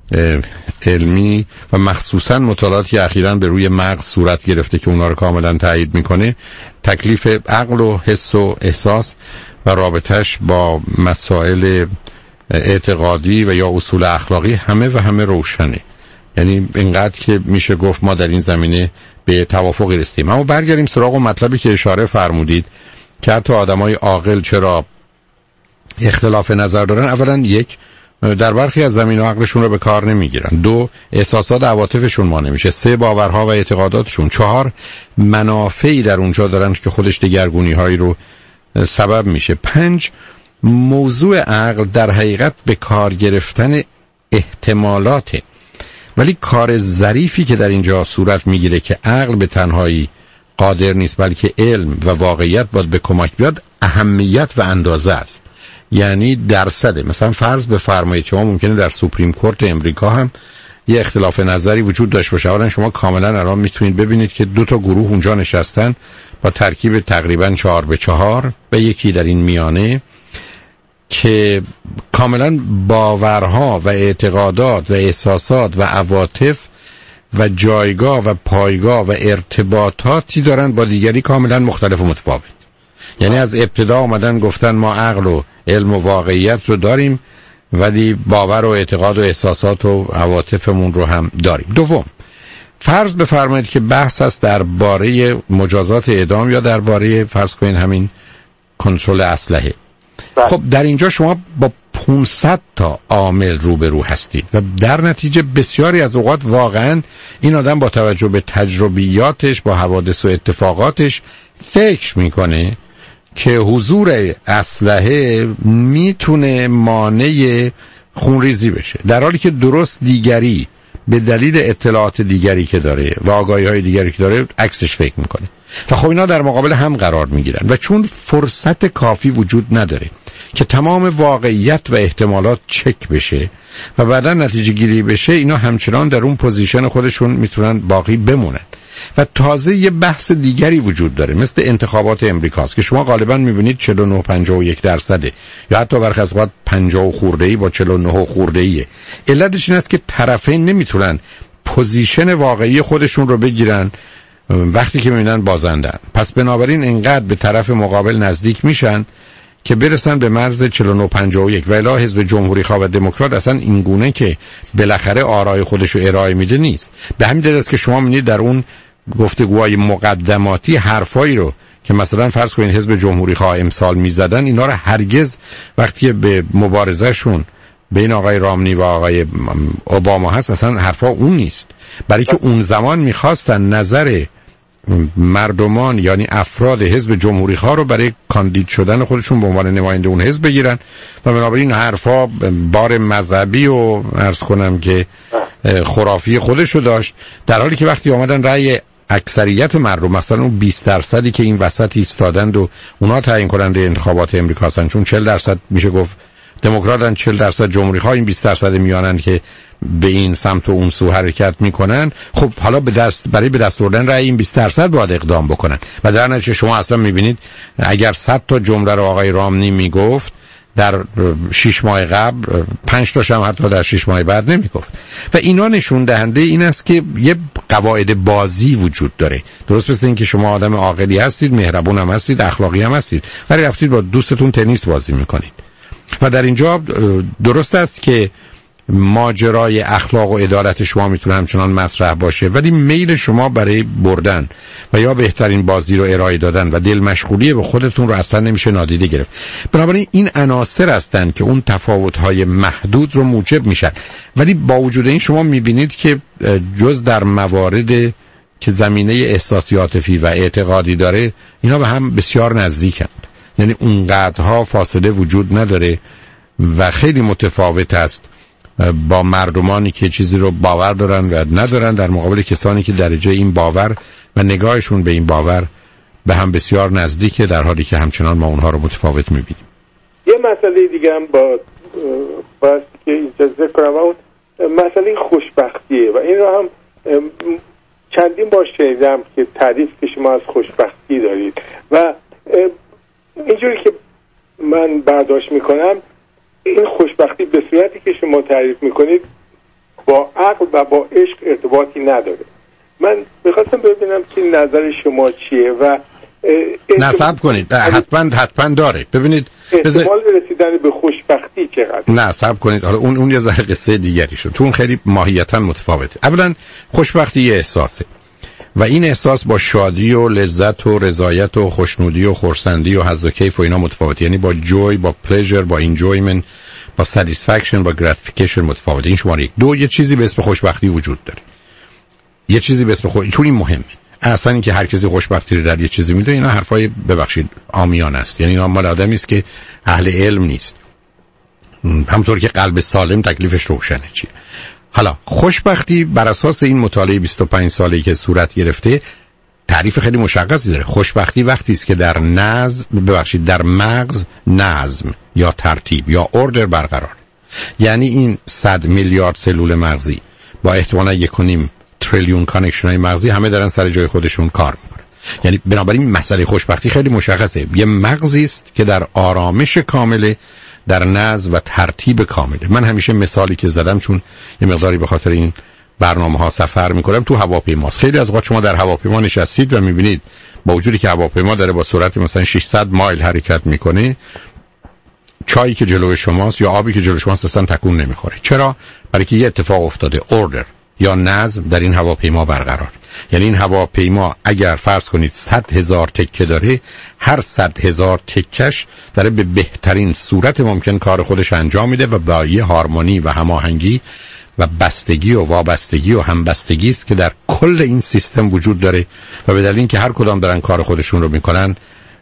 علمی و مخصوصا مطالعاتی اخیراً به روی مغز صورت گرفته که اونا رو کاملا تایید میکنه، تکلیف عقل و حس و احساس و رابطش با مسائل اعتقادی و یا اصول اخلاقی همه و همه روشنه. یعنی اینقدر که میشه گفت ما در این زمینه به توافقی رسیدیم. اما برگردیم سراغ اون مطلبی که اشاره فرمودید که حتی آدمای عاقل چرا اختلاف نظر دارن. اولا یک، در برخی از زمین و عقلشون رو به کار نمیگیرن. دو، احساسات و عواطفشون مانع میشه. سه، باورها و اعتقاداتشون. چهار، منافعی در اونجا دارن که خودش دگرگونی هایی رو سبب میشه. پنج، موضوع عقل در حقیقت به کار گرفتن احتمالاته، ولی کار ظریفی که در اینجا صورت میگیره که عقل به تنهایی قادر نیست بلکه علم و واقعیت باید به کمک بیاد، اهمیت و اندازه است. یعنی درصده. مثلا فرض بفرمایید شما ممکنه در سوپریم کورت امریکا هم یه اختلاف نظری وجود داشته باشه. اولا شما کاملا الان میتونید ببینید که دو تا گروه اونجا نشستن با ترکیب تقریبا چهار به چهار و یکی در این میانه که کاملا باورها و اعتقادات و احساسات و عواطف و جایگاه و پایگاه و ارتباطاتی دارن با دیگری کاملا مختلف و متفاوت. یعنی از ابتدا آمدن گفتن ما عقل و علم و واقعیت رو داریم ولی باور و اعتقاد و احساسات و عواطفمون رو هم داریم. دوم، فرض بفرمایید که بحث است درباره مجازات اعدام یا درباره فرض کنین همین کنترل اسلحه. خب در اینجا شما با پانصد تا عامل روبرو هستید و در نتیجه بسیاری از اوقات واقعا این آدم با توجه به تجربیاتش با حوادث و اتفاقاتش فکر میکنه که حضور اسلحه میتونه مانع خونریزی بشه، در حالی که درست دیگری به دلیل اطلاعات دیگری که داره و آگاهی های دیگری که داره عکسش فکر میکنه و خب اینا در مقابل هم قرار میگیرن و چون فرصت کافی وجود نداره که تمام واقعیت و احتمالات چک بشه و بعدا نتیجه گیری بشه، اینا همچنان در اون پوزیشن خودشون میتونن باقی بمونن. و تازه یه بحث دیگری وجود داره مثل انتخابات امریکاست که شما غالبا میبینید چهل و نه پنجاه و یک درصده یا حتی برخی از اوقات پنجاه و خورده‌ای با چهل و نه خورده‌ایه. علتش این است که طرفین نمیتونن پوزیشن واقعی خودشون رو بگیرن وقتی که میبینن بازندن، پس بنابراین انقدر به طرف مقابل نزدیک میشن که برسن به مرز چهل و نه پنجاه و یک. و الا حزب جمهوری خواه و دموکرات اصلا این گونه که بالاخره آرای خودش رو ارائه میده نیست. به همین دلیل است که شما میبینید در اون گفتگوهای مقدماتی حرفایی رو که مثلا فرض کنید حزب جمهوری خواه امسال میزدن، اینا رو هرگز وقتی به مبارزهشون بین آقای رامنی و آقای اوباما هست اصلا حرفا اون نیست، برای که اون زمان میخواستن نظر مردمان یعنی افراد حزب جمهوری خواه رو برای کاندید شدن خودشون به عنوان نماینده اون حزب بگیرن و بنابراین حرفا بار مذهبی و عرض کنم که خرافی خودشو داشت، در حالی که وقتی آمدن رأی اکثریت مردم مثلا اون بیست درصدی که این وسط ایستادند و اونا تعیین کننده انتخابات امریکا هستن، چون چهل درصد میشه گفت دموکراتن، چهل درصد جمهوری خواه، این بیست درصد میانن که به این سمت و اون سو حرکت میکنن. خب حالا به دست برای به دست آوردن رأی این بیست درصد باید اقدام بکنن و در نتیجه شما اصلا میبینید اگر صد تا جمله رو آقای رامنی میگفت در شش ماه قبل پنج تاش هم حتی در شش ماه بعد نمیگفت و اینا نشون دهنده این است که یه قواعد بازی وجود داره. درست مثل این که شما آدم عاقلی هستید، مهربون هم هستید، اخلاقی هم هستید، ولی رفتید با دوستتون تنیس بازی میکنید و در اینجا درست است که ماجرای اخلاق و عدالت شما میتونه همچنان مطرح باشه، ولی میل شما برای بردن و یا بهترین بازی رو ارائه دادن و دل مشغولی به خودتون رو اصلا نمیشه نادیده گرفت. بنابراین این عناصر هستن که اون تفاوت‌های محدود رو موجب میشن، ولی با وجود این شما میبینید که جز در موارد که زمینه احساسی عاطفی و اعتقادی داره اینا به هم بسیار نزدیکند، یعنی اونقدرها فاصله وجود نداره و خیلی متفاوت است با مردمانی که چیزی رو باور دارن و ندارن در مقابل کسانی که درجه این باور و نگاهشون به این باور به هم بسیار نزدیکه، در حالی که همچنان ما اونها رو متفاوت میبینیم. یه مسئله دیگه هم با باید که اینجا ذکر کنم، اون مسئله خوشبختیه و این رو هم چندین بار شنیدم که تعریف که شما از خوشبختی دارید و اینجوری که من برداشت میکنم این خوشبختی به صورتی که شما تعریف میکنید با عقل و با عشق ارتباطی نداره. من میخواستم ببینم که نظر شما چیه و نصب کنید. حتما حتما داره. ببینید احتمال رسیدن به خوشبختی چقدر؟ نصب کنید. حالا اون اون یه ذره قصه دیگری شد، تو اون خیلی ماهیتا متفاوته. اولا خوشبختی یه احساسه و این احساس با شادی و لذت و رضایت و خوشنودی و خرسندی و حظ و کیف و اینا متفاوته، یعنی با جوی، با پلژر، با انجویمنت، با satisfaction با gratification متفاوته. این شماره یک. دو، یه چیزی به اسم خوشبختی وجود داره. یه چیزی به اسم خوش... چون این مهمه. اصلا اینکه هر کسی خوشبختی رو در یه چیزی میده، اینا حرفای ببخشید عامیانه است. یعنی اینا مال آدمی است که اهل علم نیست. همونطور که قلب سالم تکلیفش روشنه چیه. حالا خوشبختی بر اساس این مطالعه بیست و پنج ساله‌ای که صورت گرفته تعریف خیلی مشخصی داره. خوشبختی وقتی است که در نظم ببخشید در مغز نظم یا ترتیب یا اوردر برقرار. یعنی این صد میلیارد سلول مغزی با احتمالاً یک و نیم تریلیون کانکشن های مغزی همه دارن سر جای خودشون کار میکنن. یعنی بنابراین مسئله خوشبختی خیلی مشخصه. یه مغزی است که در آرامش کامله، در نظم و ترتیب کامله. من همیشه مثالی که زدم چون یه مقداری به خاطر این برنامه ها سفر میکنم، تو هواپیماست. خیلی از اوقات شما در هواپیما نشستید و میبینید با وجودی که هواپیما داره با سرعت مثلا ششصد مایل حرکت میکنه، چایی که جلوی شماست یا آبی که جلوی شماست اصلا تکون نمیخوره. چرا؟ برای که یه اتفاق افتاده، اوردر یا نظم در این هواپیما برقرار. یعنی این هواپیما اگر فرض کنید صد هزار تکه داره، هر صد هزار تکش داره به بهترین صورت ممکن کار خودش انجام میده و با یه هارمونی و هماهنگی و بستگی و وابستگی و همبستگی است که در کل این سیستم وجود داره و به دلیل اینکه هر کدام دارن کار خودشون رو میکنن،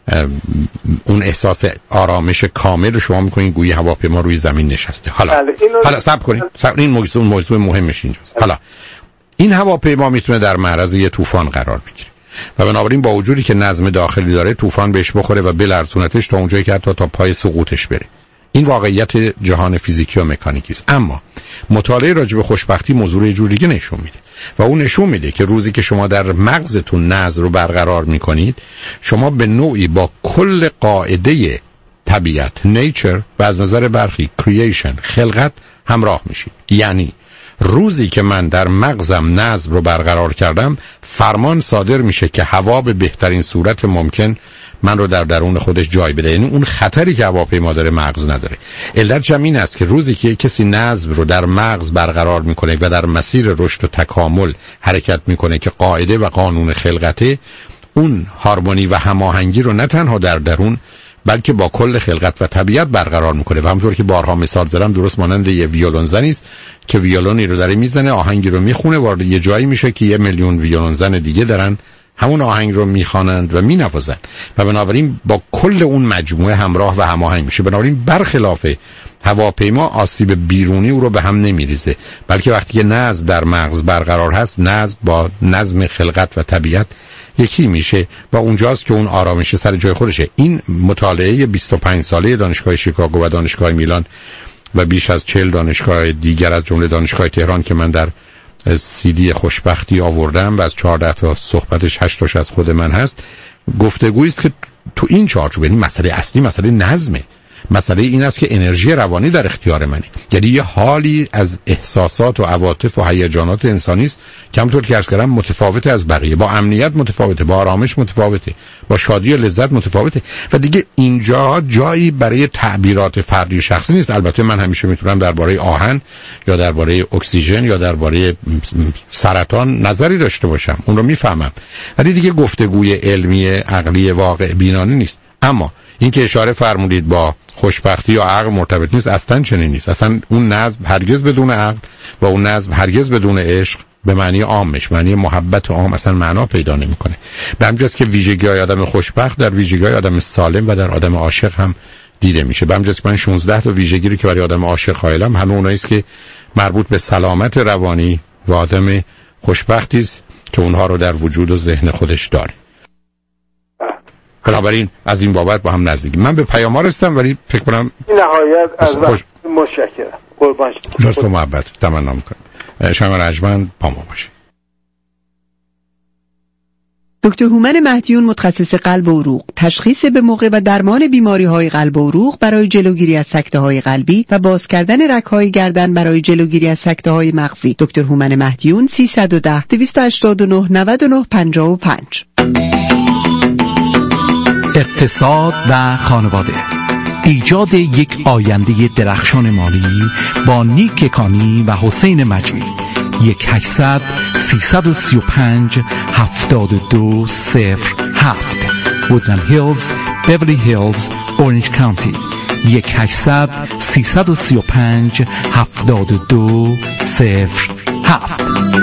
اون احساس آرامش کامل رو شما میکنین گویی هواپیما روی زمین نشسته. حالا حالا صبر کنید، این موضوع موضوع مهمش اینجاست. حالا این هواپیما میتونه در معرض یه طوفان قرار بگیره و بنابراین با وجودی که نظم داخلی داره، طوفان بهش بخوره و بلرزونتش تا اونجایی که حتی تا پای سقوطش بره. این واقعیت جهان فیزیکی و مکانیکی است. اما مطالعه راجع به خوشبختی موضوع یه جور دیگه نشون میده و اون نشون میده که روزی که شما در مغزتون نظم رو برقرار میکنید، شما به نوعی با کل قاعده طبیعت نیچر و از نظر برخی کرییشن خلقت همراه میشید. یعنی روزی که من در مغزم نظم رو برقرار کردم، فرمان صادر میشه که هوا به بهترین صورت ممکن من رو در درون خودش جای بده. یعنی اون خطری که هواپیما داره مغز نداره. علت این است که روزی که کسی نظم رو در مغز برقرار میکنه و در مسیر رشد و تکامل حرکت میکنه که قاعده و قانون خلقته، اون هارمونی و هماهنگی رو نه تنها در درون بلکه با کل خلقت و طبیعت برقرار میکنه. و همونطور که بارها مثال زدم، درست مانند یه ویولون زنی است که ویولونی رو داره میزنه، آهنگی رو میخونه، وارد یه جایی میشه که یه میلیون ویولون زن دیگه دارن همون آهنگ رو میخوانند و مینوازند و بنابراین با کل اون مجموعه همراه و هماهنگ میشه. بنابراین برخلاف هواپیما آسیب بیرونی او رو به هم نمیریزه، بلکه وقتی که نظم در مغز برقرار هست، نظم با نظم خلقت و طبیعت یکی میشه و اونجاست که اون آرامش سر جای خودشه. این مطالعه بیست و پنج ساله دانشگاه شیکاگو و دانشگاه میلان و بیش از چهل دانشگاه دیگر از جمله دانشگاه تهران که من در سی دی خوشبختی آوردم و از چهارده تا صحبتش هشت تاش از خود من هست، گفتگویی است که تو این چارچوب، یعنی مسئله اصلی مسئله نظمه. مسئله این است که انرژی روانی در اختیار منه. یعنی یه حالی از احساسات و عواطف و هیجانات انسانی است که همونطور که عرض کردم متفاوته از بقیه. با امنیت متفاوته، با آرامش متفاوته، با شادی و لذت متفاوته و دیگه اینجا جایی برای تعبیرات فردی و شخصی نیست. البته من همیشه میتونم درباره آهن یا درباره اکسیژن یا درباره سرطان نظری داشته باشم، اون رو میفهمم، ولی دیگه گفتگوی علمی عقلی واقع بینانه نیست. اما این که اشاره فرمودید با خوشبختی یا عقل مرتبط نیست، اصلا چنین نیست. اصلا اون نظم هرگز بدون عقل و اون نظم هرگز بدون عشق به معنی عامش، معنی محبت عام، اصلا معنا پیدا نمیکنه. به همین جاست که ویژگی‌های آدم خوشبخت در ویژگی‌های آدم سالم و در آدم عاشق هم دیده میشه. به همین جاست که من شانزده تا ویژگی رو که برای آدم عاشق قائلم، همه اونایی است که مربوط به سلامت روانی و آدم خوشبختی است که اونها رو در وجود و ذهن خودش داره. بنابراین از این بابت با هم نزدیکی. من به پیام‌ها رسیدم ولی فکر کنم نهایت از خوش... متشکرم. قربان شما. لطف و محبت تمنا می‌کنم. شما رجمن پاما باشید. دکتر هومن مهدیون متخصص قلب و عروق، تشخیص به موقع و درمان بیماری‌های قلب و عروق برای جلوگیری از سکته‌های قلبی و باز کردن رگ‌های گردن برای جلوگیری از سکته‌های مغزی. دکتر هومن مهدیون سیصد و ده دویست و هشتاد و نه نود و نه پنجاه و پنج. اقتصاد و خانواده، ایجاد یک آینده درخشان مالی با نیک کانی و حسین مجید. یک هشتصد سیصد و سی و پنج هفتاد و دو صفر هفت وودلند هیلز، بیولی هیلز، اورنج کانتی. یک هشتصد سیصد و سی و پنج هفتاد و دو صفر هفت.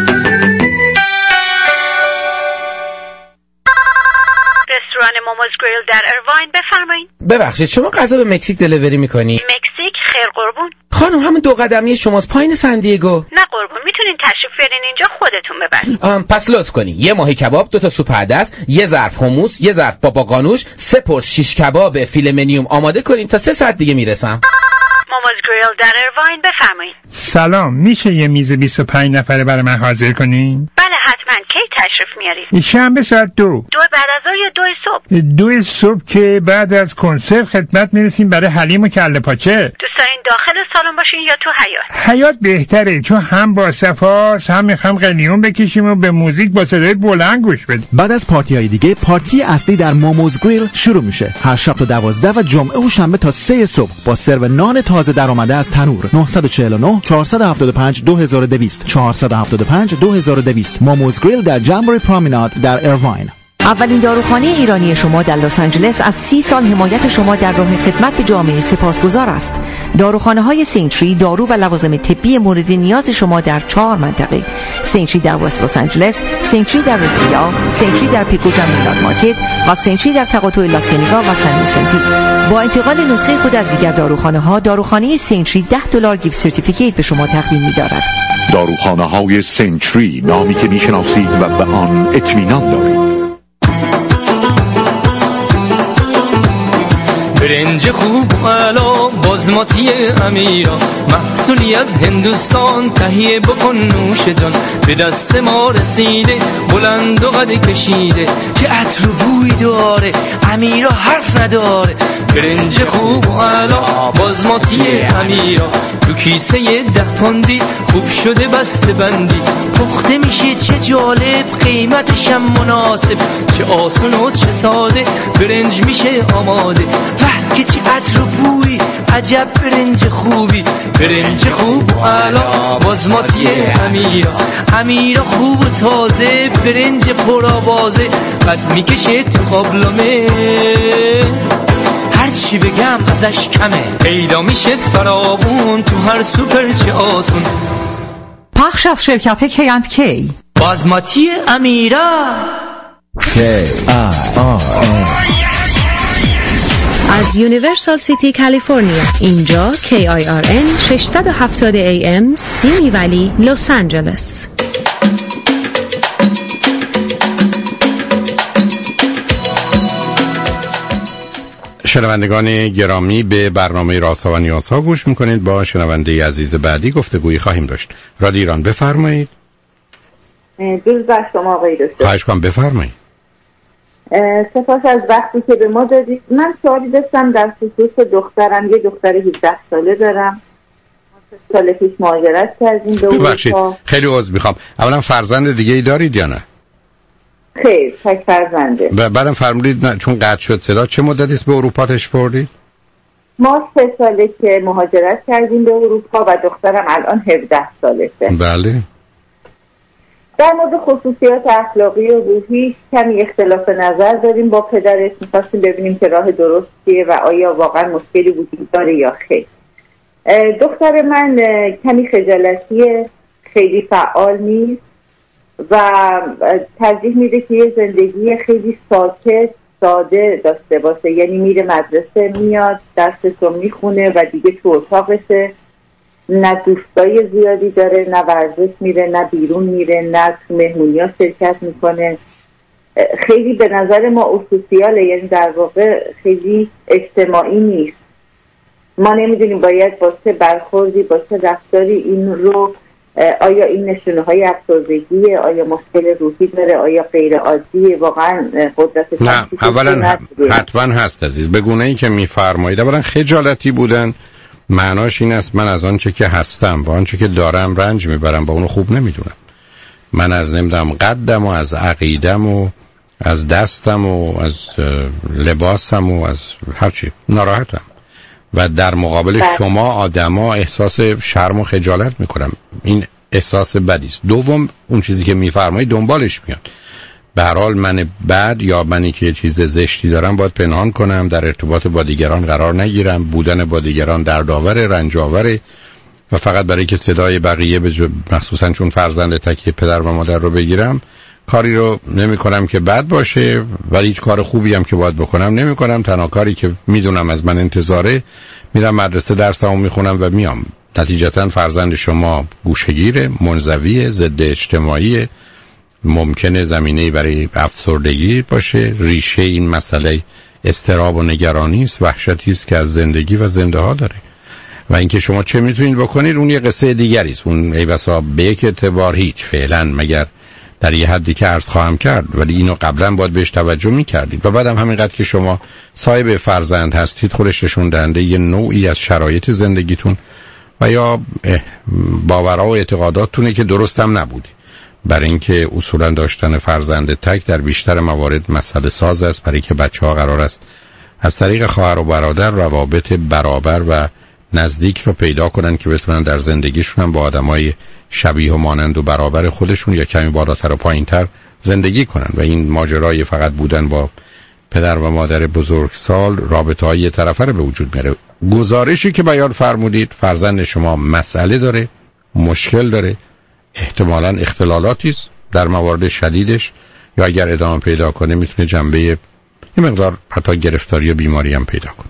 رستوران موموز گریل در ارواین، بفرمایید. ببخشید شما غذا به مکزیک دلیوری میکنی؟ مکزیک؟ خیر قربون. خانم همون دو قدمی شماست پایین سندیگو. نه قربون، میتونین تشریف برین اینجا خودتون ببرید. پس لطف کنی یه ماهی کباب، دو تا سوپ عدس، یه ظرف حموس، یه ظرف بابا قانوش، سه پرس شیش کباب فیله منیوم آماده کنین تا سه ساعت دیگه میرسم. موموز گریل در ارواین، بفرمایید. سلام، میشه یه میز بیست و پنج نفره برای من حاضر کنین؟ بله حتما. کی تشریف میارید؟ شنبه ساعت دو. دو بعد از ظهر یا دو صبح؟ دو صبح که بعد از کنسرت خدمت میرسیم برای حلیم و کله پاچه. دوست دارین داخل سالن باشین یا تو حیاط؟ حیاط بهتره، چون هم با صفاست هم میخوام قلیون بکشیم و به موزیک با صدای بلند گوش بدیم. بعد از پارتی های دیگه پارتی اصلی در موموز گریل شروع میشه. هر شب تا دوازده و جمعه و شنبه تا سه صبح با سرو نان تازه درآمده از تنور. نه چهار نه چهار هفت پنج دو هزار و دویست چهار هفت پنج دو هزار و دویست. موموز گریل در جمبوری پرومناد در ارواین. اولین داروخانه ایرانی شما در لس آنجلس از سی سال حمایت شما در راه خدمت به جامعه سپاسگزار است. داروخانه‌های سینتری دارو و لوازم طبی مورد نیاز شما در چهار منطقه: سینتری در وست لس آنجلس، سینتری در رسیلا، سینتری در پیکو جمیلات مارکت و سینتری در تقاطع لاسینیگا و سن ویسنتی. با انتقال نسخه خود از دیگر داروخانه‌ها، داروخانه سینتری ده دلار گیفت سرتیفیکیت به شما تقدیم می‌دارد. داروخانه‌های سینتری، نامی که می‌شناسید و به آن اطمینان دارید. برنج خوب علا بازماتی امیرا، محصولی از هندوستان، تهیه بکن نوش جان. به دست ما رسیده بلند و قد کشیده، که عطر و بوی داره امیرا حرف نداره. برنج خوب علا بازماتی امیرا، تو کیسه ده پوندی خوب شده بسته بندی. پخته میشه چه جالب، قیمتش هم مناسب، چه آسون و چه ساده برنج میشه آماده. که چه عطر و بوی، عجب برنج خوبی. برنج خوب و علا بازماتی امیرا، امیرا خوب و تازه، برنج پرآوازه، قد میکشه تو قابلمه. هرچی بگم ازش کمه، پیدا میشه فراوون تو هر سوپر، چه آسون. پخش از شرکت کی اند کی. بازماتی امیرا. کی آی آر از یونیورسال سیتی کالیفرنیا. اینجا کی آی آر ان ششصد و هفتاد ای ام سیمی ولی لس آنجلس. شنوندگان گرامی، به برنامه رازها و نیازها گوش میکنید. با شنونده عزیز بعدی گفتگویی خواهیم داشت. رادیو ایران، بفرمایید. درود بر شما آقای دکتر. خواهش کنم بفرمایید. سپاس از وقتی که به ما دادید. من سوالی داشتم در خصوص دخترم. یه دختر هجده ساله دارم. سه سال پیش مهاجرت کردیم به اروپا. خیلی عذر میخوام. اولا فرزند دیگه ای دارید یا نه؟ خیر، تک فرزنده. و بعدم فرمودید نه چون قطع شد صدا، چه مدتی است به اروپا تشریف بردید؟ ما سه ساله که مهاجرت کردیم به اروپا و دخترم الان هفده سالشه. بله. در مورد خصوصیات اخلاقی و روحی کمی اختلاف نظر داریم با پدرش. می‌خواستیم ببینیم که راه درستیه و آیا واقعا مشکلی وجود داره یا خیر. دختر من کمی خجالتیه، خیلی فعال نیست و ترجیح میده که یه زندگی خیلی ساکت ساده داشته باشه. یعنی میره مدرسه، میاد درسش رو میخونه و دیگه تو اتاقشه. نه دوستای زیادی داره، نه ورزش میره، نه بیرون میره، نه تو مهمونی‌ها شرکت میکنه. خیلی به نظر ما اسوسیاله، یعنی در واقع خیلی اجتماعی نیست. ما نمیدونیم باید با چه برخوردی، با چه رفتاری این رو، آیا این نشونه های افسردگیه، آیا مشکل روحی داره، آیا غیر عادیه، واقعا قدرت نه اولا حتما هست عزیز. به گونه ای که میفرمایید، اولا خجالتی بودن معناش این است من از آنچه که هستم و آنچه که دارم رنج میبرم، با اونو خوب نمیدونم. من از نمیدونم قدم و از عقیدم و از دستم و از لباسم و از هرچی ناراحتم و در مقابل بله. شما آدما احساس شرم و خجالت میکنم. این احساس بدی است. دوم اون چیزی که میفرمایید دنبالش میاد. به هر حال من بد یا منی که چیز زشتی دارم باید پنهان کنم، در ارتباط با دیگران قرار نگیرم، بودن با دیگران دردآور، رنج‌آور و فقط برای که صدای بقیه بج... مخصوصا چون فرزند تکی پدر و مادر رو بگیرم کاری رو نمی کنم که بد باشه، ولی هیچ کار خوبی هم که باید بکنم نمی کنم. تنها کاری که میدونم از من انتظاره، میرم مدرسه درسمو میخونم و میام. نتیجتا فرزند شما گوشه‌گیره، منزوی، ضد اجتماعی، ممکنه زمینه برای افسردگی باشه. ریشه این مسئله اضطراب و نگرانی است، وحشتی است که از زندگی و زنده ها داره. و اینکه شما چه میتونید بکنید اون یه قصه دیگری است. اون ای بسا به یک اعتبار هیچ فعلا، مگر در یه حدی که عرض خواهم کرد، ولی اینو قبلا باید بهش توجه میکردید. و بعدم همینقدر که شما صاحب فرزند هستید خودش نشون دهنده یه نوعی از شرایط زندگیتون و یا باورها و اعتقاداتتونه که درست هم نبودی. برای اینکه اصولا داشتن فرزند تک در بیشتر موارد مسئله ساز است، برای که بچه‌ها قرار است از طریق خواهر و برادر روابط برابر و نزدیک رو پیدا کنن که بتونن در زندگیشون هم با آدمای شبیه و مانند و برابر خودشون یا کمی بالاتر و پایینتر زندگی کنن. و این ماجرای فقط بودن با پدر و مادر بزرگسال رابطه‌های یه طرفه رو به وجود میاره. گزارشی که بیان فرمودید، فرزند شما مسئله داره، مشکل داره، احتمالاً اختلالاتی است در موارد شدیدش، یا اگر ادامه پیدا کنه میتونه جنبه یه مقدار حتی گرفتاری و بیماری هم پیدا کنه.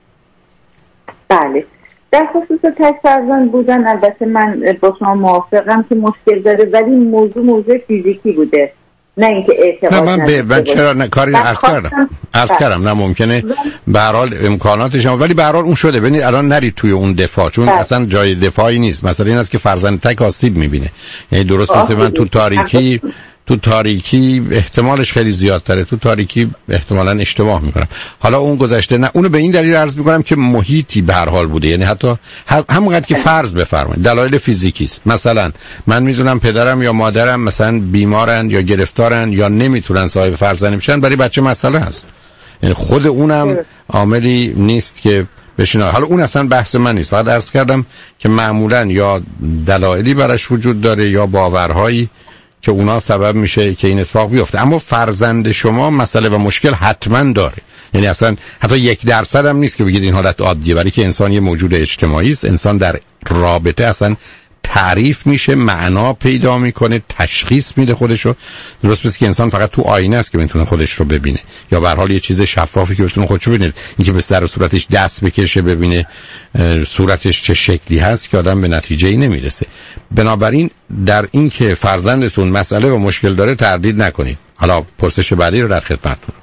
بله، در خصوص تک فرزند بودن البته من با شما موافقم که مشکل داره، ولی موضوع موضوع فیزیکی بوده، نه اینکه اعتقاد. نه من به من چرا نه کاری عرض کردم عرض کردم نه ممکنه به هر حال امکاناتش هم، ولی به هر حال اون شده. ببینید الان نرید توی اون دفاع، چون بله. اصلا جای دفاعی نیست. مثلا این است که فرزند تک آسیب میبینه، یعنی درست مثل من تو تاریکی تو تاریکی احتمالش خیلی زیادتره، تو تاریکی احتمالاً اشتباه میکنم. حالا اون گذشته نه، اونو به این دلیل عرض میکنم که محیطی به هر حال بوده، یعنی حتی همونقدر که فرض بفرمایید دلایل فیزیکی است. مثلا من میدونم پدرم یا مادرم مثلا بیمارن یا گرفتارن یا نمیتونن صاحب فرزند بشن، برای بچه مسئله هست. یعنی خود اونم عاملی نیست که بشینه. حالا اون اصلا بحث من نیست، فقط عرض کردم که معمولاً یا دلایلی براش وجود داره یا باورهایی که اونا سبب میشه که این اتفاق بیفته. اما فرزند شما مسئله و مشکل حتما داره، یعنی اصلا حتی یک درصد هم نیست که بگید این حالت عادیه، برای که انسان یه موجود اجتماعی است. انسان در رابطه اصلا تعریف میشه، معنا پیدا میکنه، تشخیص میده خودشو. درست مثل که انسان فقط تو آینه است که میتونه خودش رو ببینه، یا به هر حال یه چیز شفافی که بتونه خودشو ببینه. اینکه به سر صورتش دست بکشه ببینه صورتش چه شکلی هست که آدم به نتیجه‌ای نمیرسه. بنابراین در این که فرزندتون مسئله و مشکل داره تردید نکنید. حالا پرسش بعدی رو در خدمتتون.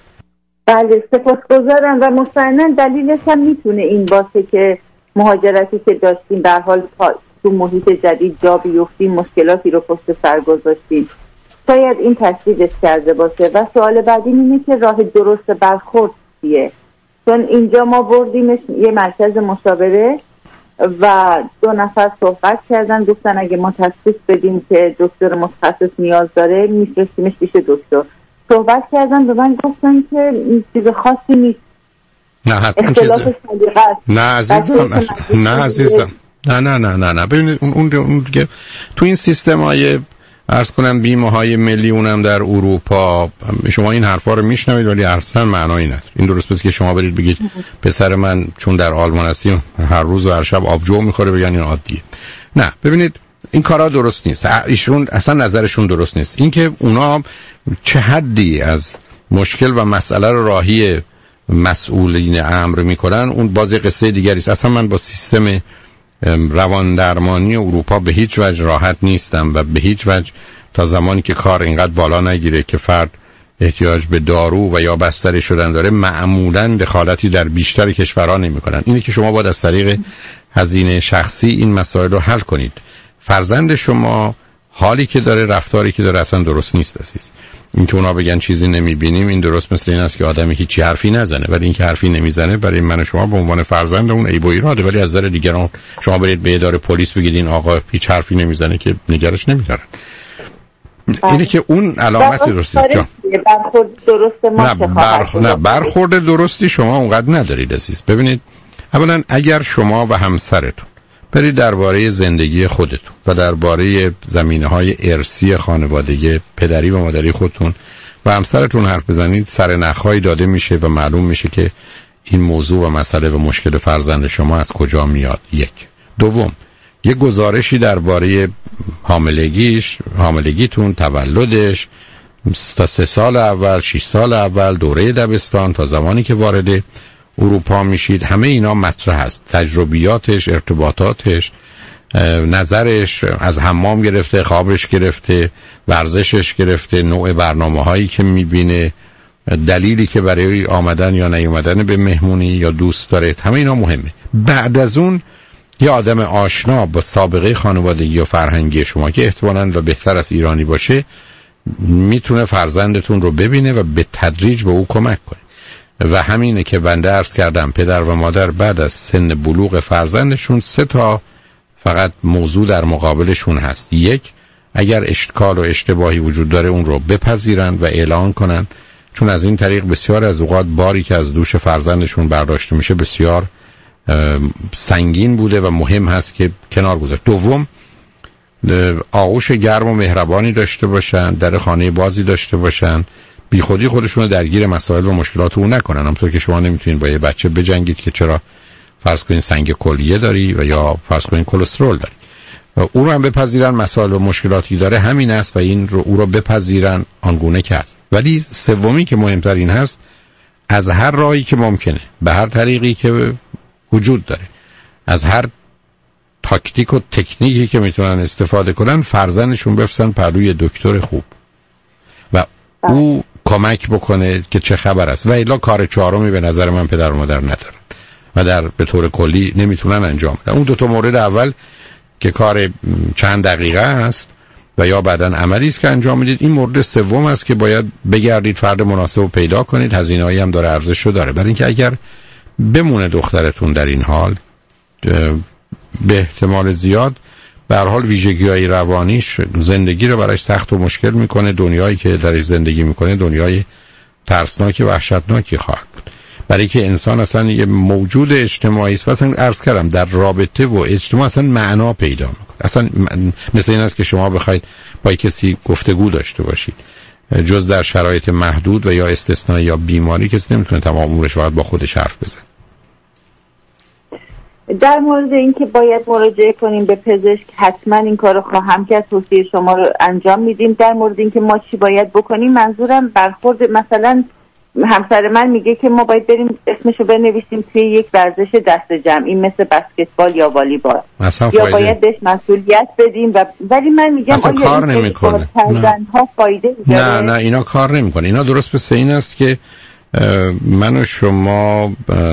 بله سپاسگزارم. و مطمئنا دلیلش هم میتونه این باشه که مهاجرتی که داشتیم در حال تو محیط جدید جا بیفتیم، مشکلاتی رو پشت سر گذاشتیم، شاید این تشدیدش کرده باشه. و سوال بعدی اینه که راه درست برخورد چیه؟ چون اینجا ما بردیمش یه مرکز مشاوره و دو نفر صحبت کردن، گفتن اگه ما تشخیص بدیم که دکتر متخصص نیاز داره میفرستیمش پیش دکتر. صحبت کردن به من گفتن که چیز خاصی نیست، نه حتما اختلاف سلیقه است. نه عزیزم نه عزیزم نه نه نه نه نه ببینید اون اون اون دیگه تو این سیستم‌های عرض کنم بیمه های میلیون هم در اروپا شما این حرفا رو میشنوید ولی اصلا معنایی نداره. این درست پس که شما برید بگید پسر من چون در آلمان هستیم هر روز و هر شب آبجو میخوره بگن این عادیه. نه ببینید این کارا درست نیست. ایشون اصلا نظرشون درست نیست. اینکه اونا چه حدی از مشکل و مسئله رو راهی مسئولین امر میکنن اون باز قصه دیگری است. اصلا من با سیستم روان درمانی اروپا به هیچ وجه راحت نیستم و به هیچ وجه تا زمانی که کار اینقدر بالا نگیره که فرد احتیاج به دارو و یا بستری شدن داره معمولاً دخالتی در بیشتر کشورها نمی‌کنن. اینه که شما باید از طریق هزینه شخصی این مسائل رو حل کنید. فرزند شما حالی که داره رفتاری که داره اصلا درست نیست عزیز. اینکه اونا بگن چیزی نمیبینیم این درست مثل این است که آدمی هیچ حرفی نزنه، ولی اینکه حرفی نمیزنه برای من و شما به عنوان فرزند اون عیب و ایراده. ولی از نظر دیگران شما برید به اداره پلیس بگید این آقا هیچ حرفی نمیزنه که نگرش نمیدارن. اینه که اون علامتی درستی برخورد درست ما نه برخ... نه برخورد درستی شما اونقدر ندارید عزیز. ببینید اولا اگر شما و همسرتون برید درباره زندگی خودتون و درباره زمینه‌های ارثی خانوادگی پدری و مادری خودتون و همسرتون حرف بزنید. سر نخایی داده میشه و معلوم میشه که این موضوع و مسئله و مشکل فرزند شما از کجا میاد. یک. دوم، یه گزارشی درباره حاملگیش، حاملگیتون، تولدش، تا سه سال اول، شش سال اول، دوره دبستان تا زمانی که وارد اروپا میشید، همه اینا مطرح هست. تجربیاتش، ارتباطاتش، نظرش، از حمام گرفته، خوابش گرفته، ورزشش گرفته، نوع برنامه هایی که میبینه، دلیلی که برای آمدن یا نیومدن به مهمونی یا دوست داره، همه اینا مهمه. بعد از اون یه آدم آشنا با سابقه خانوادگی و فرهنگی شما که احتمالاً و بهتر از ایرانی باشه میتونه فرزندتون رو ببینه و به تدریج به او کمک کنه. و همینه که بنده عرض کردم پدر و مادر بعد از سن بلوغ فرزندشون سه تا فقط موضوع در مقابلشون هست. یک، اگر اشکال و اشتباهی وجود داره اون رو بپذیرن و اعلان کنن، چون از این طریق بسیار از اوقات باری که از دوش فرزندشون برداشته میشه بسیار سنگین بوده و مهم هست که کنار گذاشت. دوم، آغوش گرم و مهربانی داشته باشن، در خانه بازی داشته باشن، بی خودی خودشون رو درگیر مسائل و مشکلات اون نکنن. همونطور که شما نمیتونید با یه بچه بجنگید که چرا فرض کنین سنگ کلیه داری و یا فرض کنین کلسترول داری. او رو هم بپذیرن مسائل و مشکلاتی داره، همین است و این رو او رو بپذیرن آنگونه که هست. ولی سومی که مهمتر این هست، از هر راهی که ممکنه، به هر طریقی که وجود داره، از هر تاکتیک و تکنیکی که میتونن استفاده کنن، فرزندشون بفرستن پلوی دکتر خوب و او کمک بکنه که چه خبر است. و الا کار چهارمی به نظر من پدر و مادر ندارن و در به طور کلی نمیتونن انجام بدن. اون دو تا مورد اول که کار چند دقیقه است و یا بعداً عملی است که انجام میدید، این مورد سوم است که باید بگردید فرد مناسب رو پیدا کنید. هزینه‌ای هم داره، ارزشو داره. برای اینکه اگر بمونه دخترتون در این حال، به احتمال زیاد به هر حال ویژگی‌های روانیش زندگی رو براش سخت و مشکل میکنه. دنیایی که درش زندگی میکنه دنیای ترسناک و وحشتناکی خواهد بود. برای که انسان اصلا یه موجود اجتماعی است. اصلا عرض کردم در رابطه و اجتماع اصلا معنا پیدا میکنه. اصلا مثل این است که شما بخواید با کسی گفتگو داشته باشید، جز در شرایط محدود و یا استثنایی یا بیماری کسی نمیتونه تمام عمرش فقط با خودش حرف بزنه. در مورد اینکه باید مراجعه کنیم به پزشک، حتما این کارو خواهم کرد، توصیه شما رو انجام میدیم. در مورد اینکه ما چی باید بکنیم، منظورم برخورد، مثلا همسر من میگه که ما باید بریم اسمشو بنویسیم توی یک ورزش دست جمعی مثل بسکتبال یا والیبال، یا باید بهش مسئولیت بدیم و ولی من میگم آیا کار نمیکنه. فرزندها فایده نه نه اینا کار نمیکنه. اینا درست مثل این است که من و شما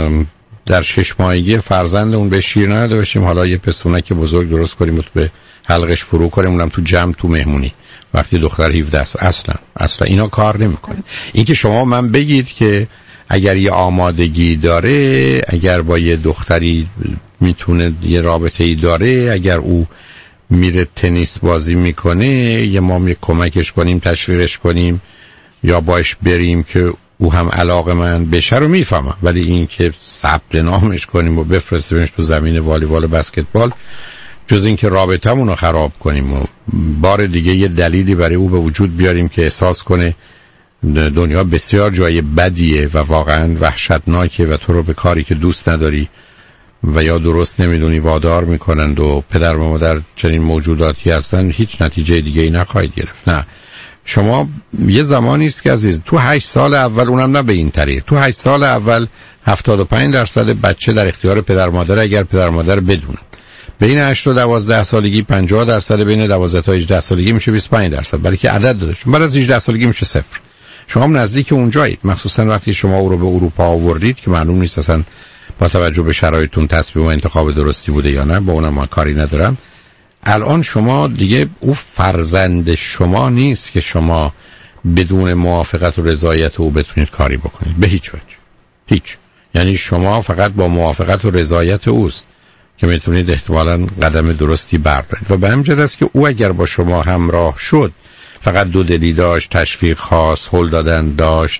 در شش ماهگی فرزند اون به شیر نداده باشیم، حالا یه پستونک بزرگ درست کنیم و به حلقش فرو کنیم، اونم تو جمع تو مهمونی وقتی دختر هفده است. اصلا اصلا اینا کار نمیکنه. این که شما من بگید که اگر یه آمادگی داره، اگر با یه دختری میتونه یه رابطه‌ای داره، اگر او میره تنیس بازی میکنه، یه ما می کمکش کنیم، تشویقش کنیم یا باش بریم که او هم علاقه من بشه رو میفهمم. ولی این که ثبت نامش کنیم و بفرستیمش تو زمین والیبال و بسکتبال، جز این که رابطمون رو خراب کنیم و بار دیگه یه دلیلی برای او به وجود بیاریم که احساس کنه دنیا بسیار جای بدیه و واقعا وحشتناکه و تو رو به کاری که دوست نداری و یا درست نمیدونی وادار میکنند و پدر و مادر چنین موجوداتی هستن، هیچ نتیجه دیگه ای نخواهید گرفت. نه، شما یه زمانی است که عزیز تو هشت سال اول، اونم نه به این طریق، تو هشت سال اول هفتاد و پنج درصد بچه در اختیار پدر مادر اگر پدر مادر بدونن. بین هشت تا دوازده سالگی پنجاه درصد، بین دوازده تا هجده سالگی میشه بیست و پنج درصد، برای که عدد داده. بعد از هجده سالگی میشه صفر. شما هم نزدیک اونجایید، مخصوصا وقتی شما او رو به اروپا آوردید که معلوم نیست اصلا با توجه به شرایطتون تصمیم و انتخاب درستی بوده یا نه، با اونم من کاری ندارم. الان شما دیگه او فرزند شما نیست که شما بدون موافقت و رضایت او بتونید کاری بکنید، به هیچ وجه. هیچ. یعنی شما فقط با موافقت و رضایت اوست که میتونید احتمالاً قدم درستی بردارید. و به همین جهت است که او اگر با شما همراه شد، فقط دو دلی داشت، تشویق خاص، هل دادن داشت،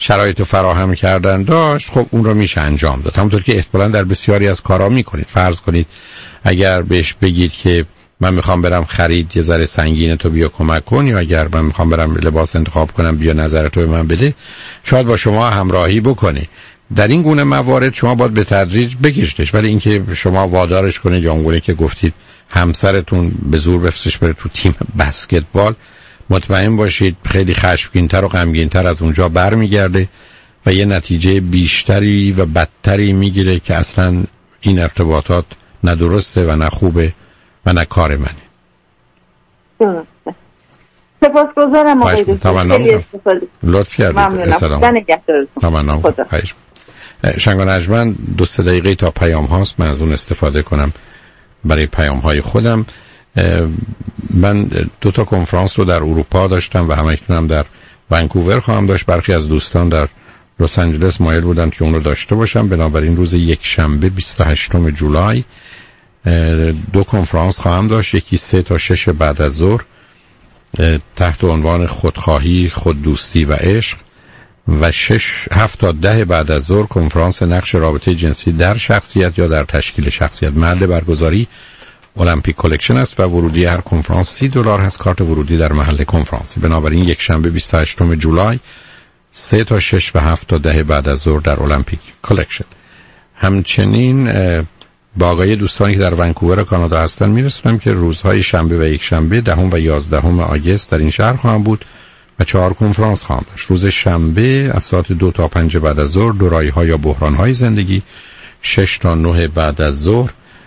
شرایط فراهم کردن داشت، خب اون رو میشه انجام داد. همونطور که احتمالاً در بسیاری از کارا میکنید. فرض کنید اگر بهش بگید که من میخوام برم خرید یه ذره سنگینه تو بیا کمک کن، یا اگر من میخوام برم لباس انتخاب کنم بیا نظرتو به من بده، شاید با شما همراهی بکنه. در این گونه موارد شما باید به تدریج بکشیدش، ولی اینکه شما وادارش کنید یا اونگونه که گفتید همسرتون به زور بفرستش بره تو تیم بسکتبال، مطمئن باشید خیلی خشمگین‌تر و غمگین‌تر از اونجا برمیگرده و یه نتیجه بیشتری و بدتری میگیره که اصلا این ارتباطات نه درسته و نه خوبه و نه کار منه. درسته. سپاسگزارم آقای دکتر. خیلی استفاده. لطف کردید. سلام. تمام. خدا. شنگان اجمن دو سه دقیقه تا پیام هاست، من از اون استفاده کنم برای پیام های خودم. من دو تا کنفرانس رو در اروپا داشتم و همکنون در ونکوور خواهم داشت. برخی از دوستان در لس آنجلس مایل بودن که اون رو داشته باشم، بنابراین روز یک شنبه بیست و هشتم جولای دو کنفرانس خواهم داشت، یکی سه تا شش بعد از ظهر تحت عنوان خودخواهی، خوددوستی و عشق، و شش هفت تا ده بعد از ظهر کنفرانس نقش رابطه جنسی در شخصیت یا در تشکیل شخصیت. محل برگزاری المپیک کلکشن است و ورودی هر کنفرانس سی دلار هست، کارت ورودی در محل کنفرانس. بنابراین یک شنبه بیست و هشتم جولای سه تا شش و هفت تا ده بعد از ظهر در المپیک کلکشن. همچنین با آقای دوستانی که در ونکوور کانادا هستن میرسونم که روزهای شنبه و یک شنبه دهم و یازدهم آگوست در این شهر خواهم بود و چهار کنفرانس خواهم داشت. روز شنبه از ساعت دو تا پنج بعد از ظهر دورایی ها یا بحران های زندگی، شش تا نه بعد از ظهر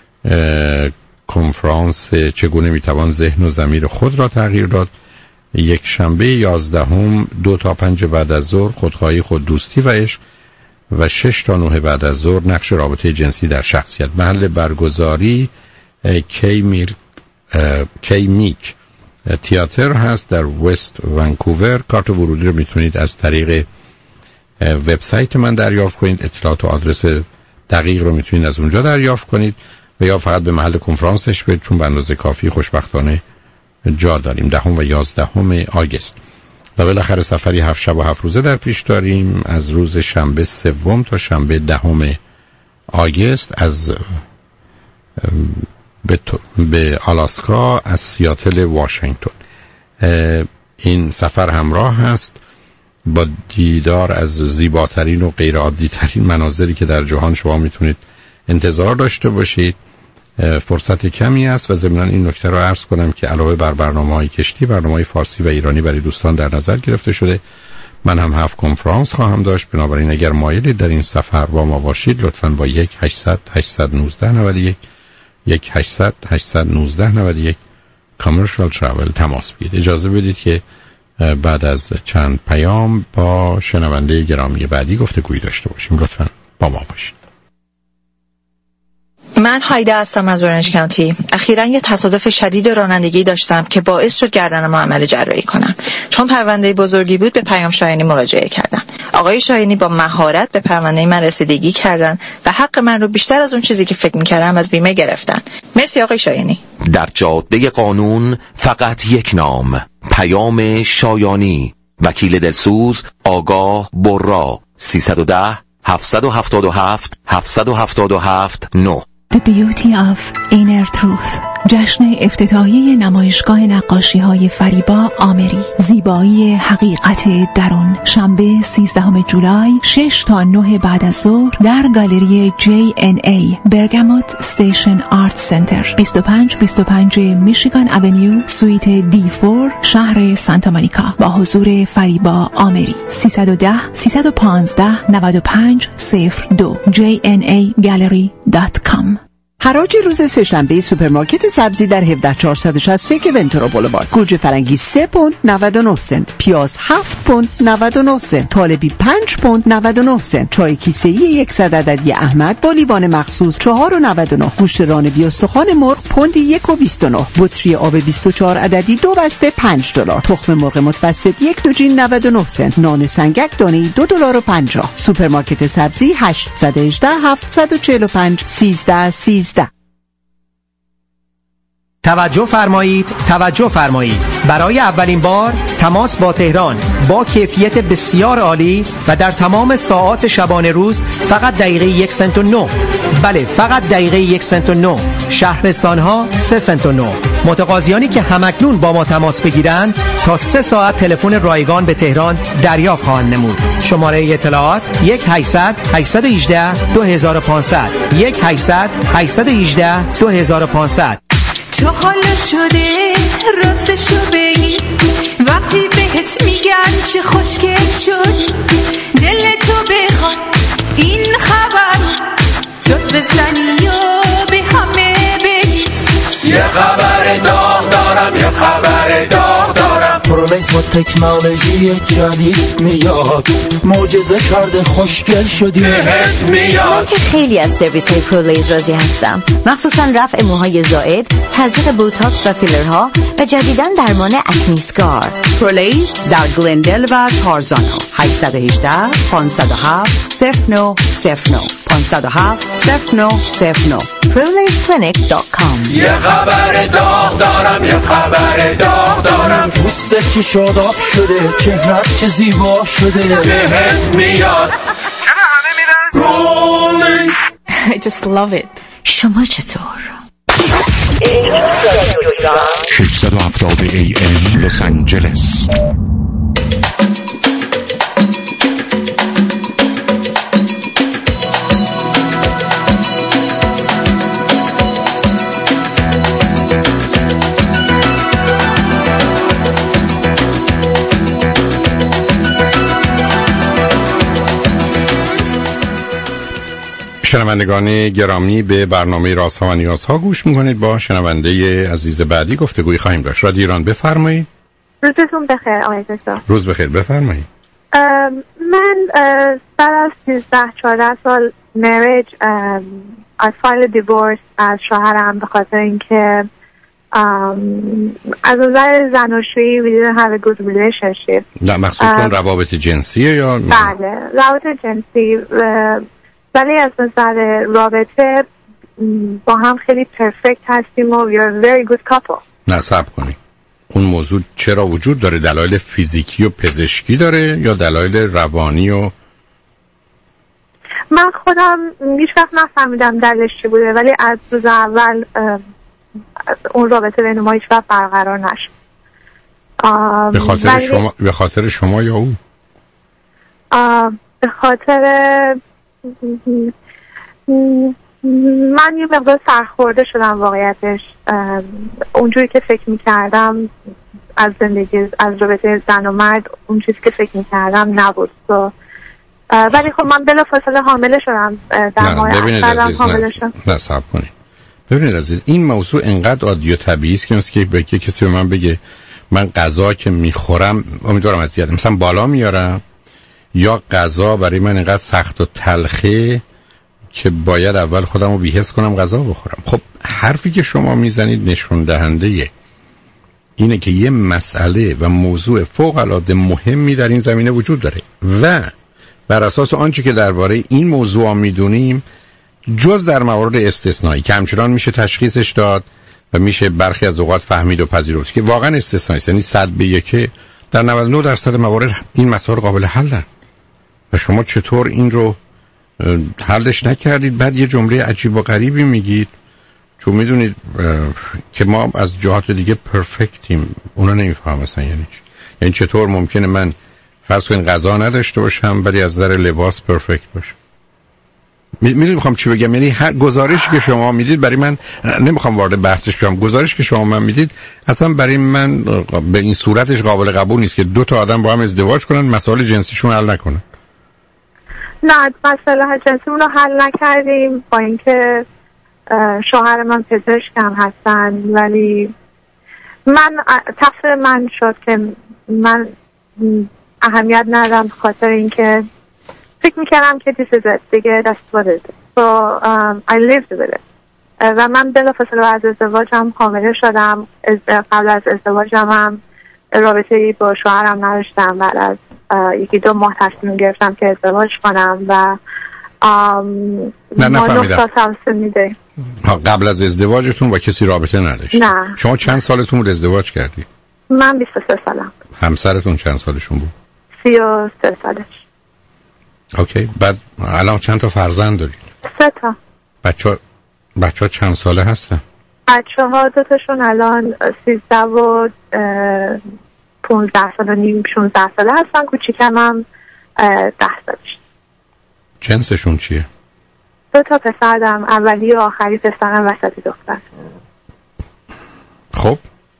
کنفرانس چگونه میتوان ذهن و ضمیر خود را تغییر داد. یک شنبه یازدهم دو تا پنج بعد از ظهر خودخواهی، خوددوستی و عشق، و شش تا نه بعد از ظهر نقش رابطه جنسی در شخصیت. محل برگزاری کی میر کی میک تئاتر هست در وست ونکوور. کارت ورودی رو میتونید از طریق وبسایت من دریافت کنید. اطلاعات و آدرس دقیق رو میتونید از اونجا دریافت کنید و یا فقط به محل کنفرانسش برید، چون به اندازه کافی خوشبختانه جا داریم. دهم و یازدهم آگوست و بالاخره سفری هفت شب و هفت روزه در پیش داریم از روز شنبه سوم تا شنبه دهم آگوست از به, به آلاسکا از سیاتل واشنگتن. این سفر همراه هست با دیدار از زیباترین و غیر عادی ترین مناظری که در جهان شما میتونید انتظار داشته باشید. فرصت کمی است و ضمناً این نکته رو عرض کنم که علاوه بر برنامه‌های کشتی، برنامه‌های فارسی و ایرانی برای دوستان در نظر گرفته شده. من هم هفت کنفرانس خواهم داشت. بنابراین اگر مایلید در این سفر با ما باشید لطفاً با یک هشتصد هشتصد و نوزده نود و یک یک هشتصد هشتصد و نوزده نود و یک کامرشال تراول تماس بگیرید. اجازه بدید که بعد از چند پیام با شنونده گرامی بعدی گفتگویی داشته باشیم. لطفاً با ما باشید. من هایده هستم از اورنج کانتی. اخیراً یه تصادف شدید رانندگی داشتم که باعث شد گردنم عمل جراحی کنم. چون پرونده بزرگی بود به پیام شاهینی مراجعه کردم. آقای شاهینی با مهارت به پرونده من رسیدگی کردن و حق من رو بیشتر از اون چیزی که فکر می‌کردم از بیمه گرفتن. مرسی آقای شاهینی. در جاده قانون فقط یک نام، پیام شایانی. وکیل دلسوز آگاه برا. سیصد و ده هفتصد و هفتاد و هفت هفتصد و هفتاد و هفت نه. The Beauty of Inner Truth، جشن افتتاحیه نمایشگاه نقاشی‌های فریبا آمری، زیبایی حقیقت درون، شنبه سیزدهم جولای شش تا نه بعد از ظهر در گالری جی ان ای برگاموت استیشن آرت سنتر، بیست و پنج بیست و پنج میشیگان اونیو سویت دی چهار، شهر سانتا مونیکا، با حضور فریبا آمری. سیصد و ده سیصد و پانزده نود و پنج صفر دو جی ان ای گالری دات کام. حراج روز سه‌شنبه سوپرمارکت سبزی در هفده هزار چهارصد و شصت و یک ونتورا بولوارد. گوجه فرنگی سه پوند نود و نه سنت، پیاز هفت پوند نود و نه سنت، طالبی پنج پوند نود و نه سنت، چای کیسه‌ای صد عددی احمد با لیوان مخصوص چهار و نود و نه، گوشت رانبی استخوان مرغ پوند یک و بیست و نه، بطری آب بیست و چهار عددی دو بسته پنج دلار، تخم مرغ متوسط یک دوجین نود و نه سنت، نان سنگک دانه‌ای دو دلار و پنجاه. سوپرمارکت سبزی هشت یک هشت هفت چهار پنج سیزده سیزده. توجه فرمایید، توجه فرمایید. برای اولین بار تماس با تهران با کیفیت بسیار عالی و در تمام ساعات شبانه روز فقط دقیقه یک سنت و نه. بله فقط دقیقه یک سنت و نه. شهرستان ها سه سنت و نه. متقاضیانی که همکنون با ما تماس بگیرند تا سه ساعت تلفن رایگان به تهران دریافت خواهند نمود. شماره اطلاعات یک هشتصد هشتصد و هجده دو هزار و پانصد یک هشتصد هشتصد و هجده دو هزار و پانصد. تو حالا شده راستشو بگی وقتی بهت میگن چه خوشگل شد دل تو بخواد این خبر داد بزنی و به همه بگی یه خبر داغ دارم یه خبر داغ دارم پرولیس با تکنولوژی جدید میاد معجزه کرده خوشگل شدی بهت میاد. من که خیلی از سرویس های پرولیس راضی هستم، مخصوصا رفع موهای زائد، تزریق بوتاکس و فیلرها و جدیداً درمان اکنی اسکار. پرولیس در گلندل و تارزانو. هشت یک هشت پنج صفر هفت صفر نه صفر نه پنج صفر هفت صفر نه صفر نه پرولیس کلینیک دات کام. یه خبر داغ دارم یه خبر داغ دارم پوستت چه شاداب شده چهرت چه زیبا شده بهت میاد. I just love it. شما چطور؟ ششصد و هفتاد ای ام لس آنجلس. شنوندگان گرامی به برنامه رازها و نیازها گوش میکنید. با شنونده عزیز بعدی گفتگوی خواهیم داشت. رادیو ایران بفرمایید. روزتون بخیر آقای دکتر. روز بخیر بفرمایید. من بعد از سیزده چهارده سال مریج از فایل دیورس از شوهرم به خاطر اینکه از نظر زناشویی we didn't have a good relationship. نه مقصودتون روابط جنسیه یا؟ بله روابط جنسی، ولی از نظر رابطه با هم خیلی پرفکت هستیم و we are very good couple. نه صبر کنید، اون موضوع چرا وجود داره؟ دلایل فیزیکی و پزشکی داره یا دلایل روانی؟ و من خودم هیچ وقت نفهمیدم دلش چی بوده، ولی از روز اول اون رابطه بین ما هیچ وقت برقرار نشد. به خاطر ولی... شما به خاطر شما یا او؟ به خاطر من یه مقدار سرخورده شدم واقعیتش. اونجوری که فکر میکردم از زندگی از رابطه زن و مرد اون چیزی که فکر میکردم نبود. so, ولی خب من بلافاصله حامله شدم. در ماه اول حامله شدم. نه صبر کنید ببینید عزیز، این موضوع انقدر عادی و طبیعی است که مثل که بگه کسی به من بگه من غذا که میخورم امیدوارم اذیت مثلا بالا میارم، یا غذا برای من اینقدر سخت و تلخه که باید اول خودم رو بی‌حس کنم غذا بخورم. خب حرفی که شما میزنید نشون دهنده اینه که یه مسئله و موضوع فوق العاده مهمی در این زمینه وجود داره و بر اساس آنچه که درباره این موضوع میدونیم جز در موارد استثنایی که همچنان میشه تشخیصش داد و میشه برخی از اوقات فهمید و پذیرفت که واقعا استثنایی است، یعنی صد به یک در نود و نه درصد موارد این مسائل قابل حلن و شما چطور این رو حلش نکردید؟ بعد یه جمله عجیب و غریبی میگید چون میدونید که ما از جهات دیگه پرفکتیم. اونا نمیفهم اصلا یعنی چی. یعنی چطور ممکنه من فرض کنید غذا نداشته باشم ولی از نظر لباس پرفکت باشم؟ میدونید میخوام چی بگم؟ یعنی هر گزارشی که شما میدید برای من، نمیخوام وارد بحثش بشم، گزارشی که شما من میدید اصلا برای من به این صورتش قابل قبول نیست که دو تا آدم با هم ازدواج کنن مسائل جنسیشون حل نکنن. نه مسئله جنسیمون رو حل نکردیم با اینکه شوهر من پزشکم هستن، ولی من تقصیر من شد که من اهمیت ندادم خاطر اینکه فکر میکردم که this is it دیگه that's what it is. so um, I lived with it و من بلافاصله از ازدواجم حامله شدم. قبل از ازدواجم هم رابطه‌ای با شوهرم نداشتم. بعد از یکی دو ماه تصمیم گرفتم که ازدواج کنم و نه نفهمیدم. میده. قبل از ازدواجتون با کسی رابطه نداشت؟ نه. شما چند سالتون بود ازدواج کردی؟ من بیست و سه سالم. همسرتون چند سالشون بود؟ سی و سه سالش. اوکی. بعد الان چند تا فرزند دارید؟ سه تا. بچه بچه ها چند ساله هستن؟ بچه ها دوتاشون الان سیزده و پونزده سال و نیم شونزده ساله هستن. کوچیکم هم ده سالش. جنسشون چیه؟ دو تا پسر دارم، اولی و آخری پسرم، وسطی دختر. خب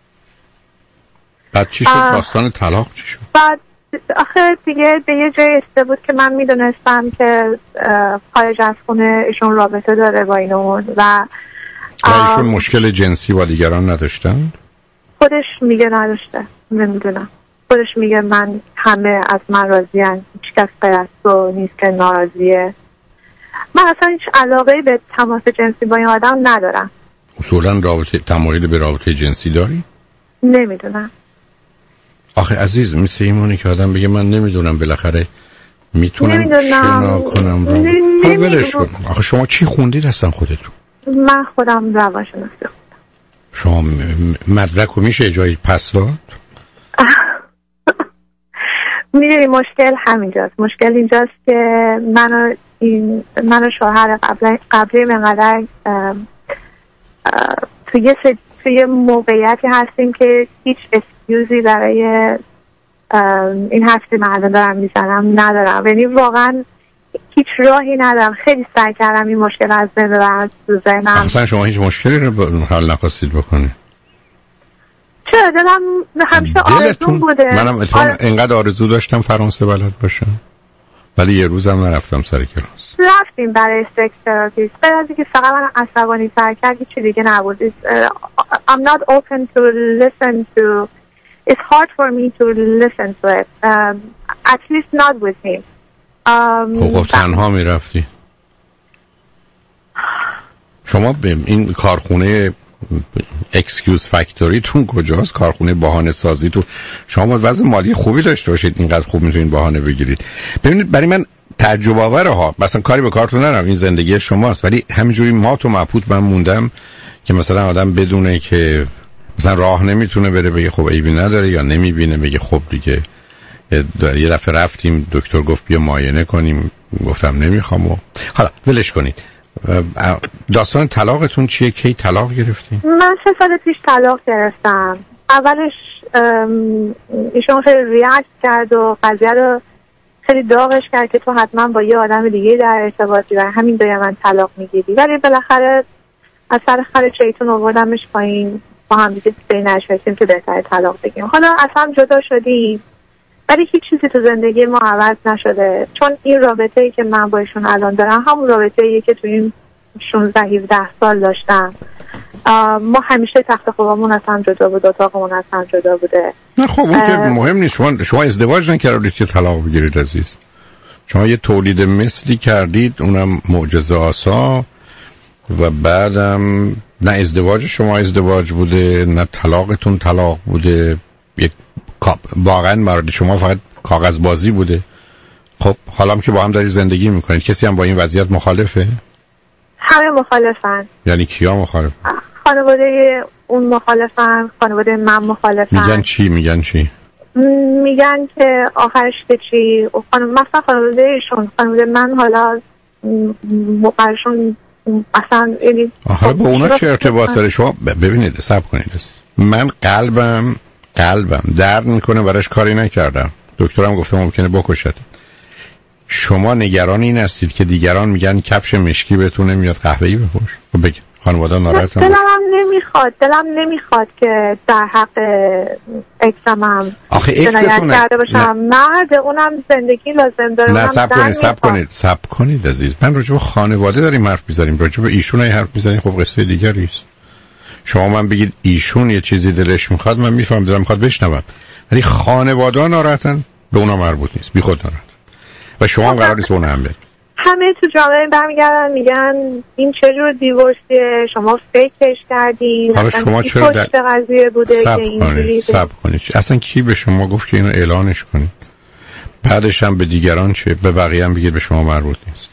بعد چی شد؟ داستان طلاق چی شد؟ بعد آخه دیگه به یه جای رسیده بود که من میدونستم که خارج از خونه ایشون رابطه داره با اینون و و ایشون مشکل جنسی با دیگران نداشتن؟ خودش میگه نداشته. نمیدونم، خودش میگه من همه از من راضی‌ان، هیچ کس غیر از تو نیست که ناراضیه. من اصلا هیچ علاقه‌ای به تماس جنسی با این آدم ندارم. اصولا رابطه تمایل به رابطه جنسی داری؟ نمیدونم. آخه عزیز مثل ایمونی که آدم بگه من نمیدونم بالاخره میتونم شنا کنم رو حالا ولش کن. آخه شما چی خوندید هستن خودتون؟ من خودم روانشناسی خوندم. شما مدرک رو میشه جایی پس داد؟ میدونی مشکل همینجاست. مشکل اینجاست که منو این منو شوهر قبل قبلی منقدر توی توی موقعیتی هستیم که هیچ اسکیوزی برای این حرفی من الان دارم میزنم ندارم. یعنی واقعا هیچ راهی ندارم. خیلی سعی کردم این مشکل از بین ببرم تو ذهنم. اصلا شما هیچ مشکلی رو حل نخواستید بکنید؟ چرا؟ دلم همیشه آرزو بوده. منم اتفاقا آر... انقدر آرزو داشتم فرانسه بلد باشم ولی یه روزم نرفتم سر کلاس. رفتیم برای سکس تراپیست. بعد که فقط من عصبانی تر کرد هیچ چیزی دیگه نبود. I'm not open to listen to. It's hard for me to listen to it. Um, at least not with him. خب um, تنها میرفتی؟ شما به این کارخونه اکسکیوز فکتوری تون کجاست؟ کارخونه بهانه سازی تو شما وضع مالی خوبی داشته باشید اینقدر خوب میتونید بهانه بگیرید. ببینید برای من تعجب آوره ها، مثلا کاری به کارتون ندارم، این زندگی شماست، ولی همینجوری مات و مبهوت من موندم که مثلا آدم بدونه که مثلا راه نمیتونه بره بگه خب عیبی نداره، یا نمیبینه بگه خب دیگه یه دفعه رفتیم دکتر گفت بیا معاینه کنیم، گفتم نمیخوام و حالا ولش کنید. داستان طلاقتون چیه؟ کی طلاق گرفتین؟ من سه سال پیش طلاق گرفتم. اولش ایشون خیلی ریاکت کرد و قضیه رو خیلی داغش کرد که تو حتما با یه آدم دیگه در ارتباطی و همین دوی من طلاق میگیری، ولی بالاخره از سر خر چیتون آوردمش پایین، با هم دیگه به نشستیم که بهتره طلاق بگیم. حالا اصلا جدا شدیم ولی هیچ چیزی تو زندگی ما عوض نشده، چون این رابطه ای که من با ایشون الان دارم همون رابطه ایه که تو این شانزده هفده سال داشتم. ما همیشه تخت خوابمون از هم جدا بود، اتاقمون از هم جدا بوده. نه خب اون که مهم نیست. شما شما ازدواج نکردید که طلاق بگیرید عزیز. شما یه تولید مثلی کردید، اونم معجزه آسا، و بعدم نه ازدواج شما ازدواج بوده نه طلاقتون طلاق بوده، یک واقعا مرد شما فقط کاغذ بازی بوده. خب حالا که با هم داری زندگی میکنید کسی هم با این وضعیت مخالفه؟ همه مخالفن. یعنی کیا مخالفن؟ خانواده اون مخالفن، خانواده من مخالفن. میگن چی؟ میگن چی؟ میگن که آخرش که چی؟ خانم مثلا خانواده ایشون، خانواده من حالا مقرشون اصلا یعنی حالا با اونا چه ارتباط داره؟ شما ببینید صبر کنید عزیز. من قلبم قلبم درد میکنه براش کاری نکردم، دکترم گفته ممکنه بکشت. شما نگران این هستید که دیگران میگن کفش مشکی بهتون نمیاد قهوه‌ای بپوش؟ خب بگید خانواده ناراحتن. دلم نمیخواد دلم نمیخواد که در حق اکسم آخه اکستون کرده باشم. مرد اونم زندگی لازم داره. نه صبر کنید صبر کنید صبر کنید عزیز. من راجع به خانواده داریم حرف میزنیم، راجع به ایشون های حرف میزنیم. خب قصه دیگری است. شما من بگید ایشون یه چیزی دلش میخواد، من میفهم دلم میخواد بشنوم، ولی خانواده ناراحتن به اونا مربوط نیست، بی خود ناراحت. و شما هم قرار نیست به اون حمله. همه تو جامعه برمیگردن میگن این چه جور دیورسیه، شما فیکش کردین، حالا شما چرا در قضیه بوده که اینجوری صبر کنید. اصلا کی به شما گفت که اینو اعلانش کنید؟ بعدش هم به دیگران چه؟ به بقیه هم بگید به شما مربوط نیست.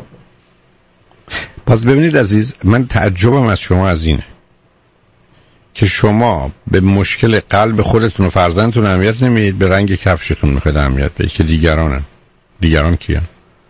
پس ببینید عزیز، من تعجبم از شما از اینه که شما به مشکل قلب خودتون و فرزندتون اهمیت نمیدید، به رنگ کفشتون میخواید اهمیت بدید که دیگرانن. دیگران کیان؟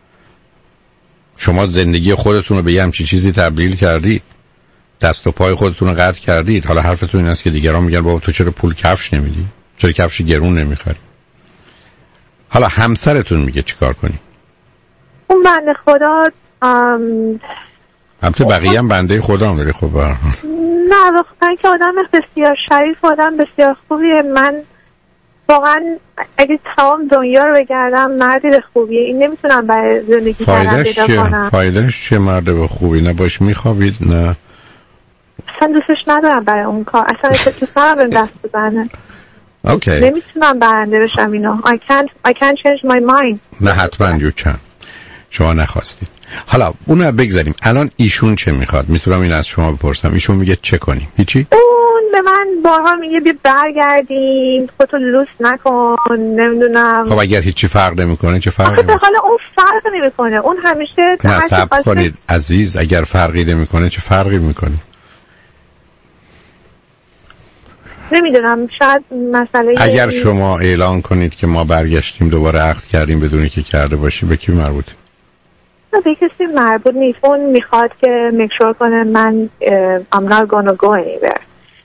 شما زندگی خودتون رو به یه همچین چیزی تبدیل کردید، دست و پای خودتون رو قطع کردید. حالا حرفتون این است که دیگران میگن بابا تو چرا پول کفش نمیدی، چرا کفش گرون نمیخری. حالا همسرتون میگه چیکار کنی؟ اون بنده خدا ام... البته بقیه هم بنده خدا هم داری. خب برحال نه واقعا که آدم بسیار شریف، آدم بسیار خوبیه. من واقعا اگه تمام دنیا رو بگردم مرد خوبیه، این نمیتونم برای زندگی کردن پیدا کنم. فایدهش چیه مرد به خوبی؟ نه باش میخوابید؟ نه اصلا دوستش ندارم برای اون کار، اصلا دوست ندارم دست بزنه. اوکی. نمیتونم برنده بشم اینو. I can't I can't change my mind. نه حتما یو چند شما نخواستید. حالا اونو بگذاریم. الان ایشون چه میخواد؟ میتونم این از شما بپرسم. ایشون میگه چه کنیم؟ هیچی؟ اون به من بارها میگه بیا برگردیم، خودتو لوس نکن، نمیدونم. خب اگر هیچی فرق نمیکنه چه فرقی میکنه؟ حالا اون فرق نمیکنه، اون همیشه نصب کنید عزیز. اگر فرقی نمیکنه چه فرقی میکنه؟ نمیدونم، شاید مسئله اگر شما اعلان کنید که ما برگشتیم دوباره عقد کردیم بدونی که کرده باشی، به کی مربوطه؟ نه به کسی مربوط نیست. اون میخواد که مکشور کنه من I'm not gonna go anywhere.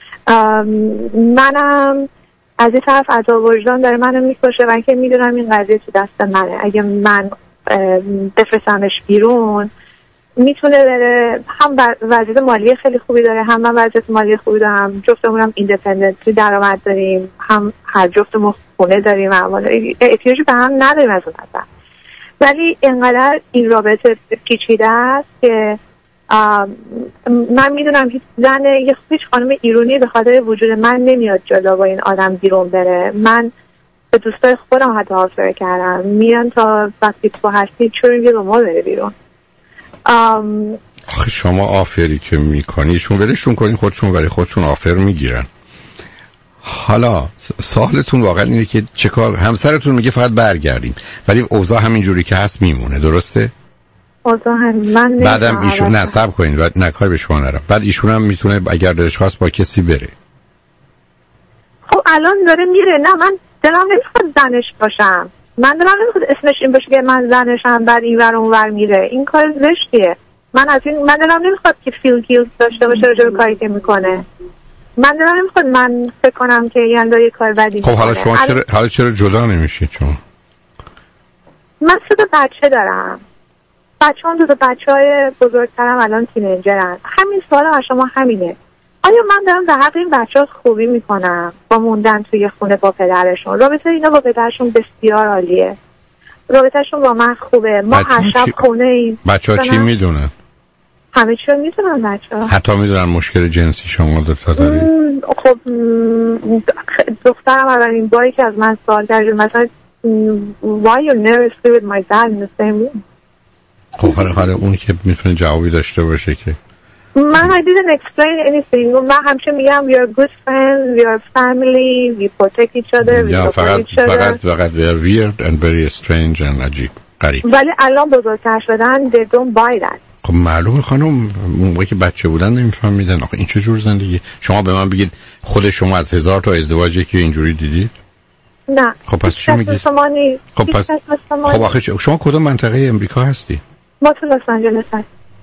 منم از این طرف عذاب وجدان داره منو میکشه و اینکه میدونم این قضیه تو دست منه. اگه من بفرستمش بیرون میتونه بره، هم وضعیت مالی خیلی خوبی داره، هم من وضعیت مالی خوبی دارم، جفتمون هم ایندیپندنتلی درآمد داریم، هم هر جفتمون خونه داریم، احتیاجی به هم نداریم از اون نظر. ولی اینقدر این رابطه پیچیده است که من میدونم هیچ زن، هیچ خانم ایرانی به خاطر وجود من نمیاد جلو با این آدم بیرون بره. من به دوستای خودم حتی آفر کردم، میان تا وقتی تو هستی چون میگه با ما بره بیرون. ام... آخه شما آفری که میکنی شما برشون کنین، خودشون برای خودشون آفر میگیرن. حالا سوالتون واقعا اینه که چه کار؟ همسرتون میگه فقط برگردیم ولی اوضاع همین جوری که هست میمونه، درسته؟ اوضاع همین. من بعدم ایشون نصب کنین و نکای به شما نرم. بعد ایشون هم میتونه اگر دلش خواست با کسی بره. خب الان داره میره. نه من دلم نمیخواد زنش باشم، من دلم نمیخواد اسمش این باشه که من زنشم بعد این ور اون ور میره. این کار زشتیه. من از این من دلم نمیخواد که فیل گیلت داشته باشه راجع به کاری که میکنه. من دلم نمیخواد من فکر کنم که یه اندازه کار بدی خب حالا شما چرا حالا چرا جدا نمیشید شما؟ من سه تا بچه دارم. بچه‌ام دو تا بچه‌های بزرگترم الان تینیجرن. همین سوال از شما همینه. آیا من دارم در حق این بچه‌ها خوبی میکنم با موندن توی خونه با پدرشون؟ رابطه اینا با پدرشون بسیار عالیه. رابطه‌شون با من خوبه. ما هر شب خونه ایم. بچه‌ها چی میدونن؟ همه چی رو میدونن بچه‌ها. حتی میدونن مشکل جنسی شما دو تا دارید؟ خب دخترم اولین باری که از من سوال کرد مثلا why you never sleep with my dad in the same room. خب حالا حالا اون که میتونه جوابی داشته باشه که من I didn't explain anything. من همیشه میگم we are good friends, we are family, we protect each other, we yeah, support فقط each other. فقط فقط we are weird and very strange and عجیب غریب. ولی الان بزرگتر شدن they don't buy that. خب معلومه خانم موقعی که بچه بودن نمیفهمیدن. آخه این چه جور زندگی؟ شما به من بگید خود شما از هزار تا ازدواجی که اینجوری دیدید؟ نه. خب پس چی میگید؟ خب پس خب آخه شما کدوم منطقه امریکا هستی؟ ما تو لس آنجلس هستیم.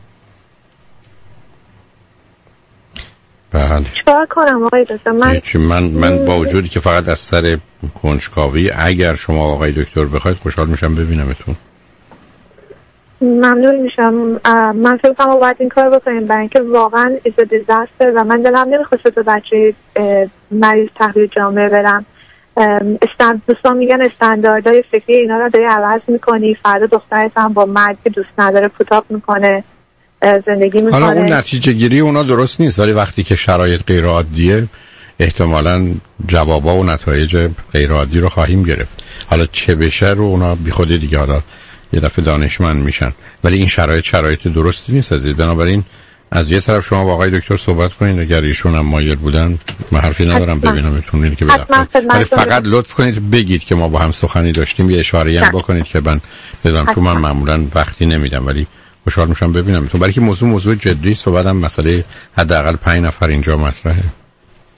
بله. چیکار کنم آقای دکتر؟ من من من با وجودی که فقط از سر کنجکاوی اگر شما آقای دکتر بخواید خوشحال میشم ببینمتون. ممنون میشم. من فکر کنم باید این کار بکنیم برای اینکه واقعا ایز دیزاستر و من دلم نمیخواد تو بچه مریض تحویل جامعه برم. استند دوستان میگن استانداردهای فکری اینا رو داری عوض میکنی، فردا دخترت هم با مرد که دوست نداره پوتاپ میکنه زندگی میکنه. حالا اون نتیجه گیری اونا درست نیست ولی وقتی که شرایط غیر عادیه احتمالاً جوابا و نتایج غیر عادی رو خواهیم گرفت. حالا چه بشه رو اونا بی خود دیگه حالا یه دفعه دانشمند میشن ولی این شرایط شرایط درستی نیست عزیز. بنابراین از یه طرف شما با آقای دکتر صحبت کنید، اگر ایشون هم مایل بودن من حرفی ندارم ببینمتون اینه که برخورد، ولی فقط لطف کنید بگید که ما با هم سخنی داشتیم، یه اشاره‌ای هم بکنید که من بدونم، چون من معمولا وقتی نمیدم ولی خوشحال میشم ببینمتون، برای که موضوع موضوع جدی است و بعدم مسئله حداقل پنج نفر اینجا مطرحه.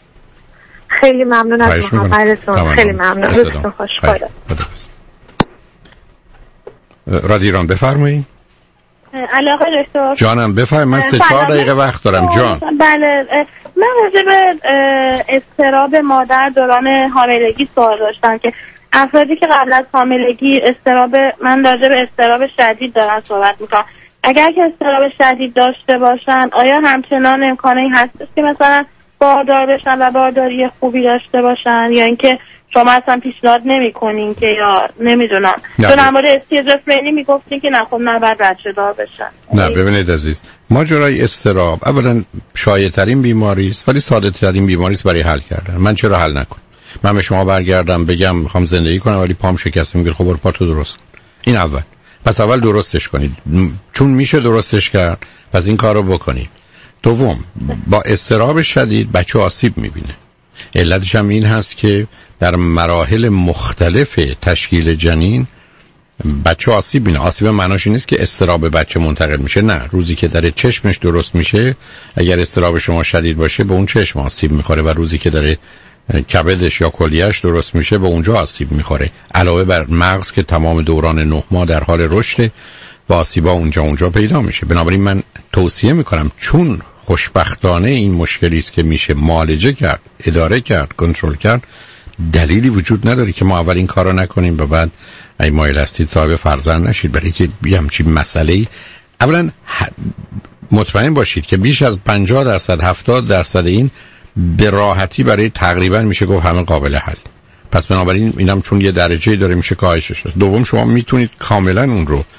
خیلی ممنون از محبتتون. خیلی ممنون. روزتون خوش. خدا. رادیو ایران بفرمایید. علاقه دکتر جانم بفرمایید. من سه چهار دقیقه وقت دارم جان. بله من راجع به اضطراب مادر دوران حاملگی سوال داشتم که افرادی که قبل از حاملگی اضطراب، من راجع به اضطراب شدید دارم صحبت میکنم، اگر که اضطراب شدید داشته باشن آیا همچنان امکانی هست که مثلا باردار بشن و بارداری خوبی داشته باشن، یا اینکه شما اصلا پیشنهاد نمی‌کنین که، یا نمیدونم تو در مورد اسکیزوفرنی میگفتین که نه خب نباید بچه دار بشن؟ نه ببینید عزیز، ماجرای اضطراب اولا شایع‌ترین بیماری است ولی ساده‌ترین بیماری است برای حل کردن. من چرا حل نکنم؟ من به شما برگردم بگم میخوام زندگی کنم ولی پام شکسته، میگه خب برو پاتو درست کن. این اول. پس اول درستش کنید، چون میشه درستش کرد پس این کارو بکنید. دوم، با اضطراب شدید بچه آسیب میبینه. علتش هم این هست که در مراحل مختلف تشکیل جنین بچه آسیب میبینه. آسیب معناش این نیست که اضطراب بچه منتقل میشه، نه، روزی که در چشمش درست میشه اگر اضطراب شما شدید باشه به اون چشم آسیب میخوره و روزی که در کبدش یا کلیهش درست میشه به اونجا آسیب میخوره، علاوه بر مغز که تمام دوران نه ماه در حال رشد و آسیبا اونجا اونجا پیدا میشه. بنابراین من توصیه میکنم، چون خوشبختانه این مشکلی است که میشه معالجه کرد، اداره کرد، کنترل کرد، دلیلی وجود نداره که ما اول این کارو نکنیم و بعد ای مایل هستید صاحب فرزند نشید. برای که همچین مسئله‌ای اولا مطمئن باشید که بیش از پنجاه درصد هفتاد درصد این به راحتی برای تقریبا میشه گفت همه قابل حل. پس بنابراین اینم چون یه درجه‌ای داره میشه کاهشش داد. دوم، شما میتونید کاملا اون رو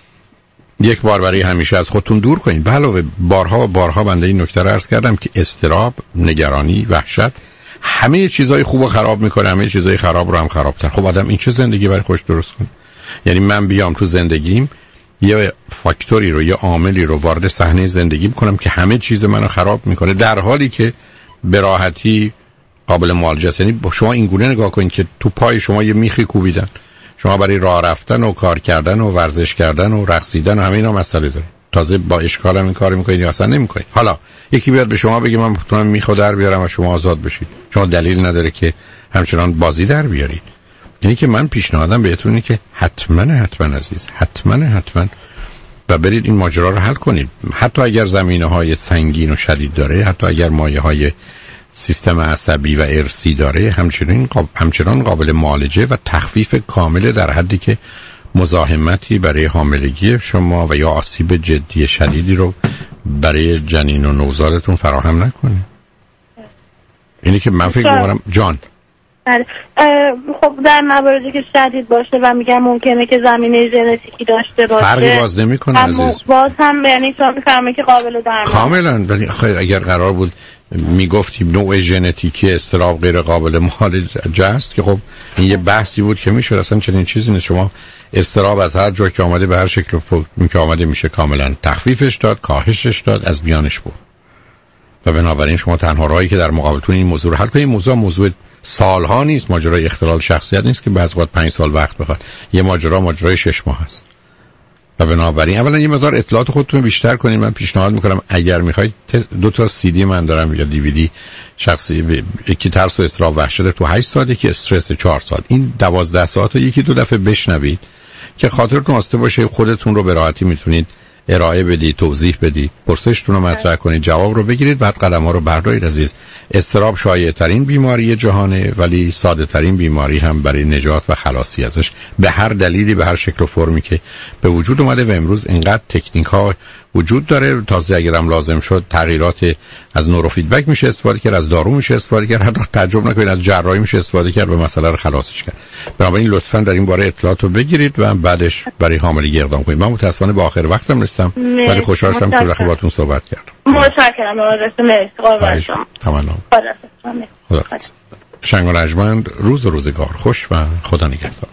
یک بار برای همیشه از خودتون دور کنید. به علاوه بارها و بارها بنده این نکته رو عرض کردم که اضطراب، نگرانی، وحشت همه چیزای خوب رو خراب میکنه، همه چیزای خراب رو هم خرابتر. خب آدم این چه زندگی برای خودش درست کنه؟ یعنی من بیام تو زندگیم یه فاکتوری رو، یه عاملی رو وارد صحنه زندگیم کنم که همه چیز منو خراب میکنه، در حالی که به راحتی قابل معالجه است. یعنی شما این گونه نگاه کنید که تو پای شما یه میخی کوبیدن، شما برای راه رفتن و کار کردن و ورزش کردن و رقصیدن و همه اینا مسئله داره، تازه با اشکال هم این کارو میکنید یا اصلا نمیکنید. حالا یکی بیاد به شما بگه من میتونم میخو در بیارم و شما آزاد بشید، شما دلیل نداره که همچنان بازی در بیارید. یعنی که من پیشنهادم بهتون اینه که حتما حتما عزیز، حتما حتما و برید این ماجرا رو حل کنید. حتی اگر زمینه‌های سنگین و شدید داره، حتی اگر مایه‌های سیستم عصبی و ارثی داره، همچنین قاب... همچنان قابل معالجه و تخفیف کامل در حدی که مزاحمتی برای حاملگی شما و یا آسیب جدی شدیدی رو برای جنین و نوزادتون فراهم نکنه. اینی که من فکر می‌کنم جان. بله. خب در مواردی که شدید باشه و میگم ممکنه که زمینه ژنتیکی داشته باشه، فرقی باز نمی‌کنه عزیز. باز هم یعنی شما می‌فهمید که قابل درمان. کاملا. ولی اگر قرار بود میگفتیم نوع ژنتیکی اضطراب غیر قابل معالجه است که خب این یه بحثی بود که میشه. اصلا چنین چیزی نیست. شما اضطراب از هر جا که آمده به هر شکل که آمده میشه کاملا تخفیفش داد، کاهشش داد، از بیانش بود. و بنابراین شما تنها راهی که در مقابلتون این موضوع رو حل کنید، این موضوع موضوع سالها نیست، ماجرای اختلال شخصیت نیست که بعضی وقت پنج سال وقت بخواد. یه ماجرا ماجرای شش ماه است. و بنابراین اولا یه مقدار اطلاعات خودتون بیشتر کنید. من پیشنهاد میکنم اگر میخواید دو تا سی دی من دارم یا دیویدی شخصی، یکی ترس و اضطراب وحشت تو هشت ساعت، یکی استرس چهار ساعت، این دوازده ساعت رو یکی دو دفعه بشنوید که خاطرتون آسوده باشه. خودتون رو به راحتی میتونید ارائه بدید، توضیح بدید، پرسشتون رو مطرح کنید، جواب رو بگیرید، بعد قدم‌ها رو بردارید. عزیز، اضطراب شایع ترین بیماری جهانه ولی ساده ترین بیماری هم برای نجات و خلاصی ازش به هر دلیلی، به هر شکل و فرمی که به وجود اومده. و امروز اینقدر تکنیک ها وجود داره، تازه اگرم لازم شد تغییرات از نورو فیدبک میشه استفاده کرد، از دارو میشه استفاده کرد، حتی تعجب نکنید از جراحی میشه استفاده کرد و مسئله رو خلاصش کرد. بنابراین لطفاً در این باره اطلاعات رو بگیرید و بعدش برای حاملگی اقدام کنید. من متأسفانه به آخر وقتم رسیدم ولی خوشحال شدم که با باهاتون صحبت کردم. متشکرم. مرسی. قربان شما. تمام. خدا. شنگ و رجمند، روز و روزگار خوش و خدا نگهدار.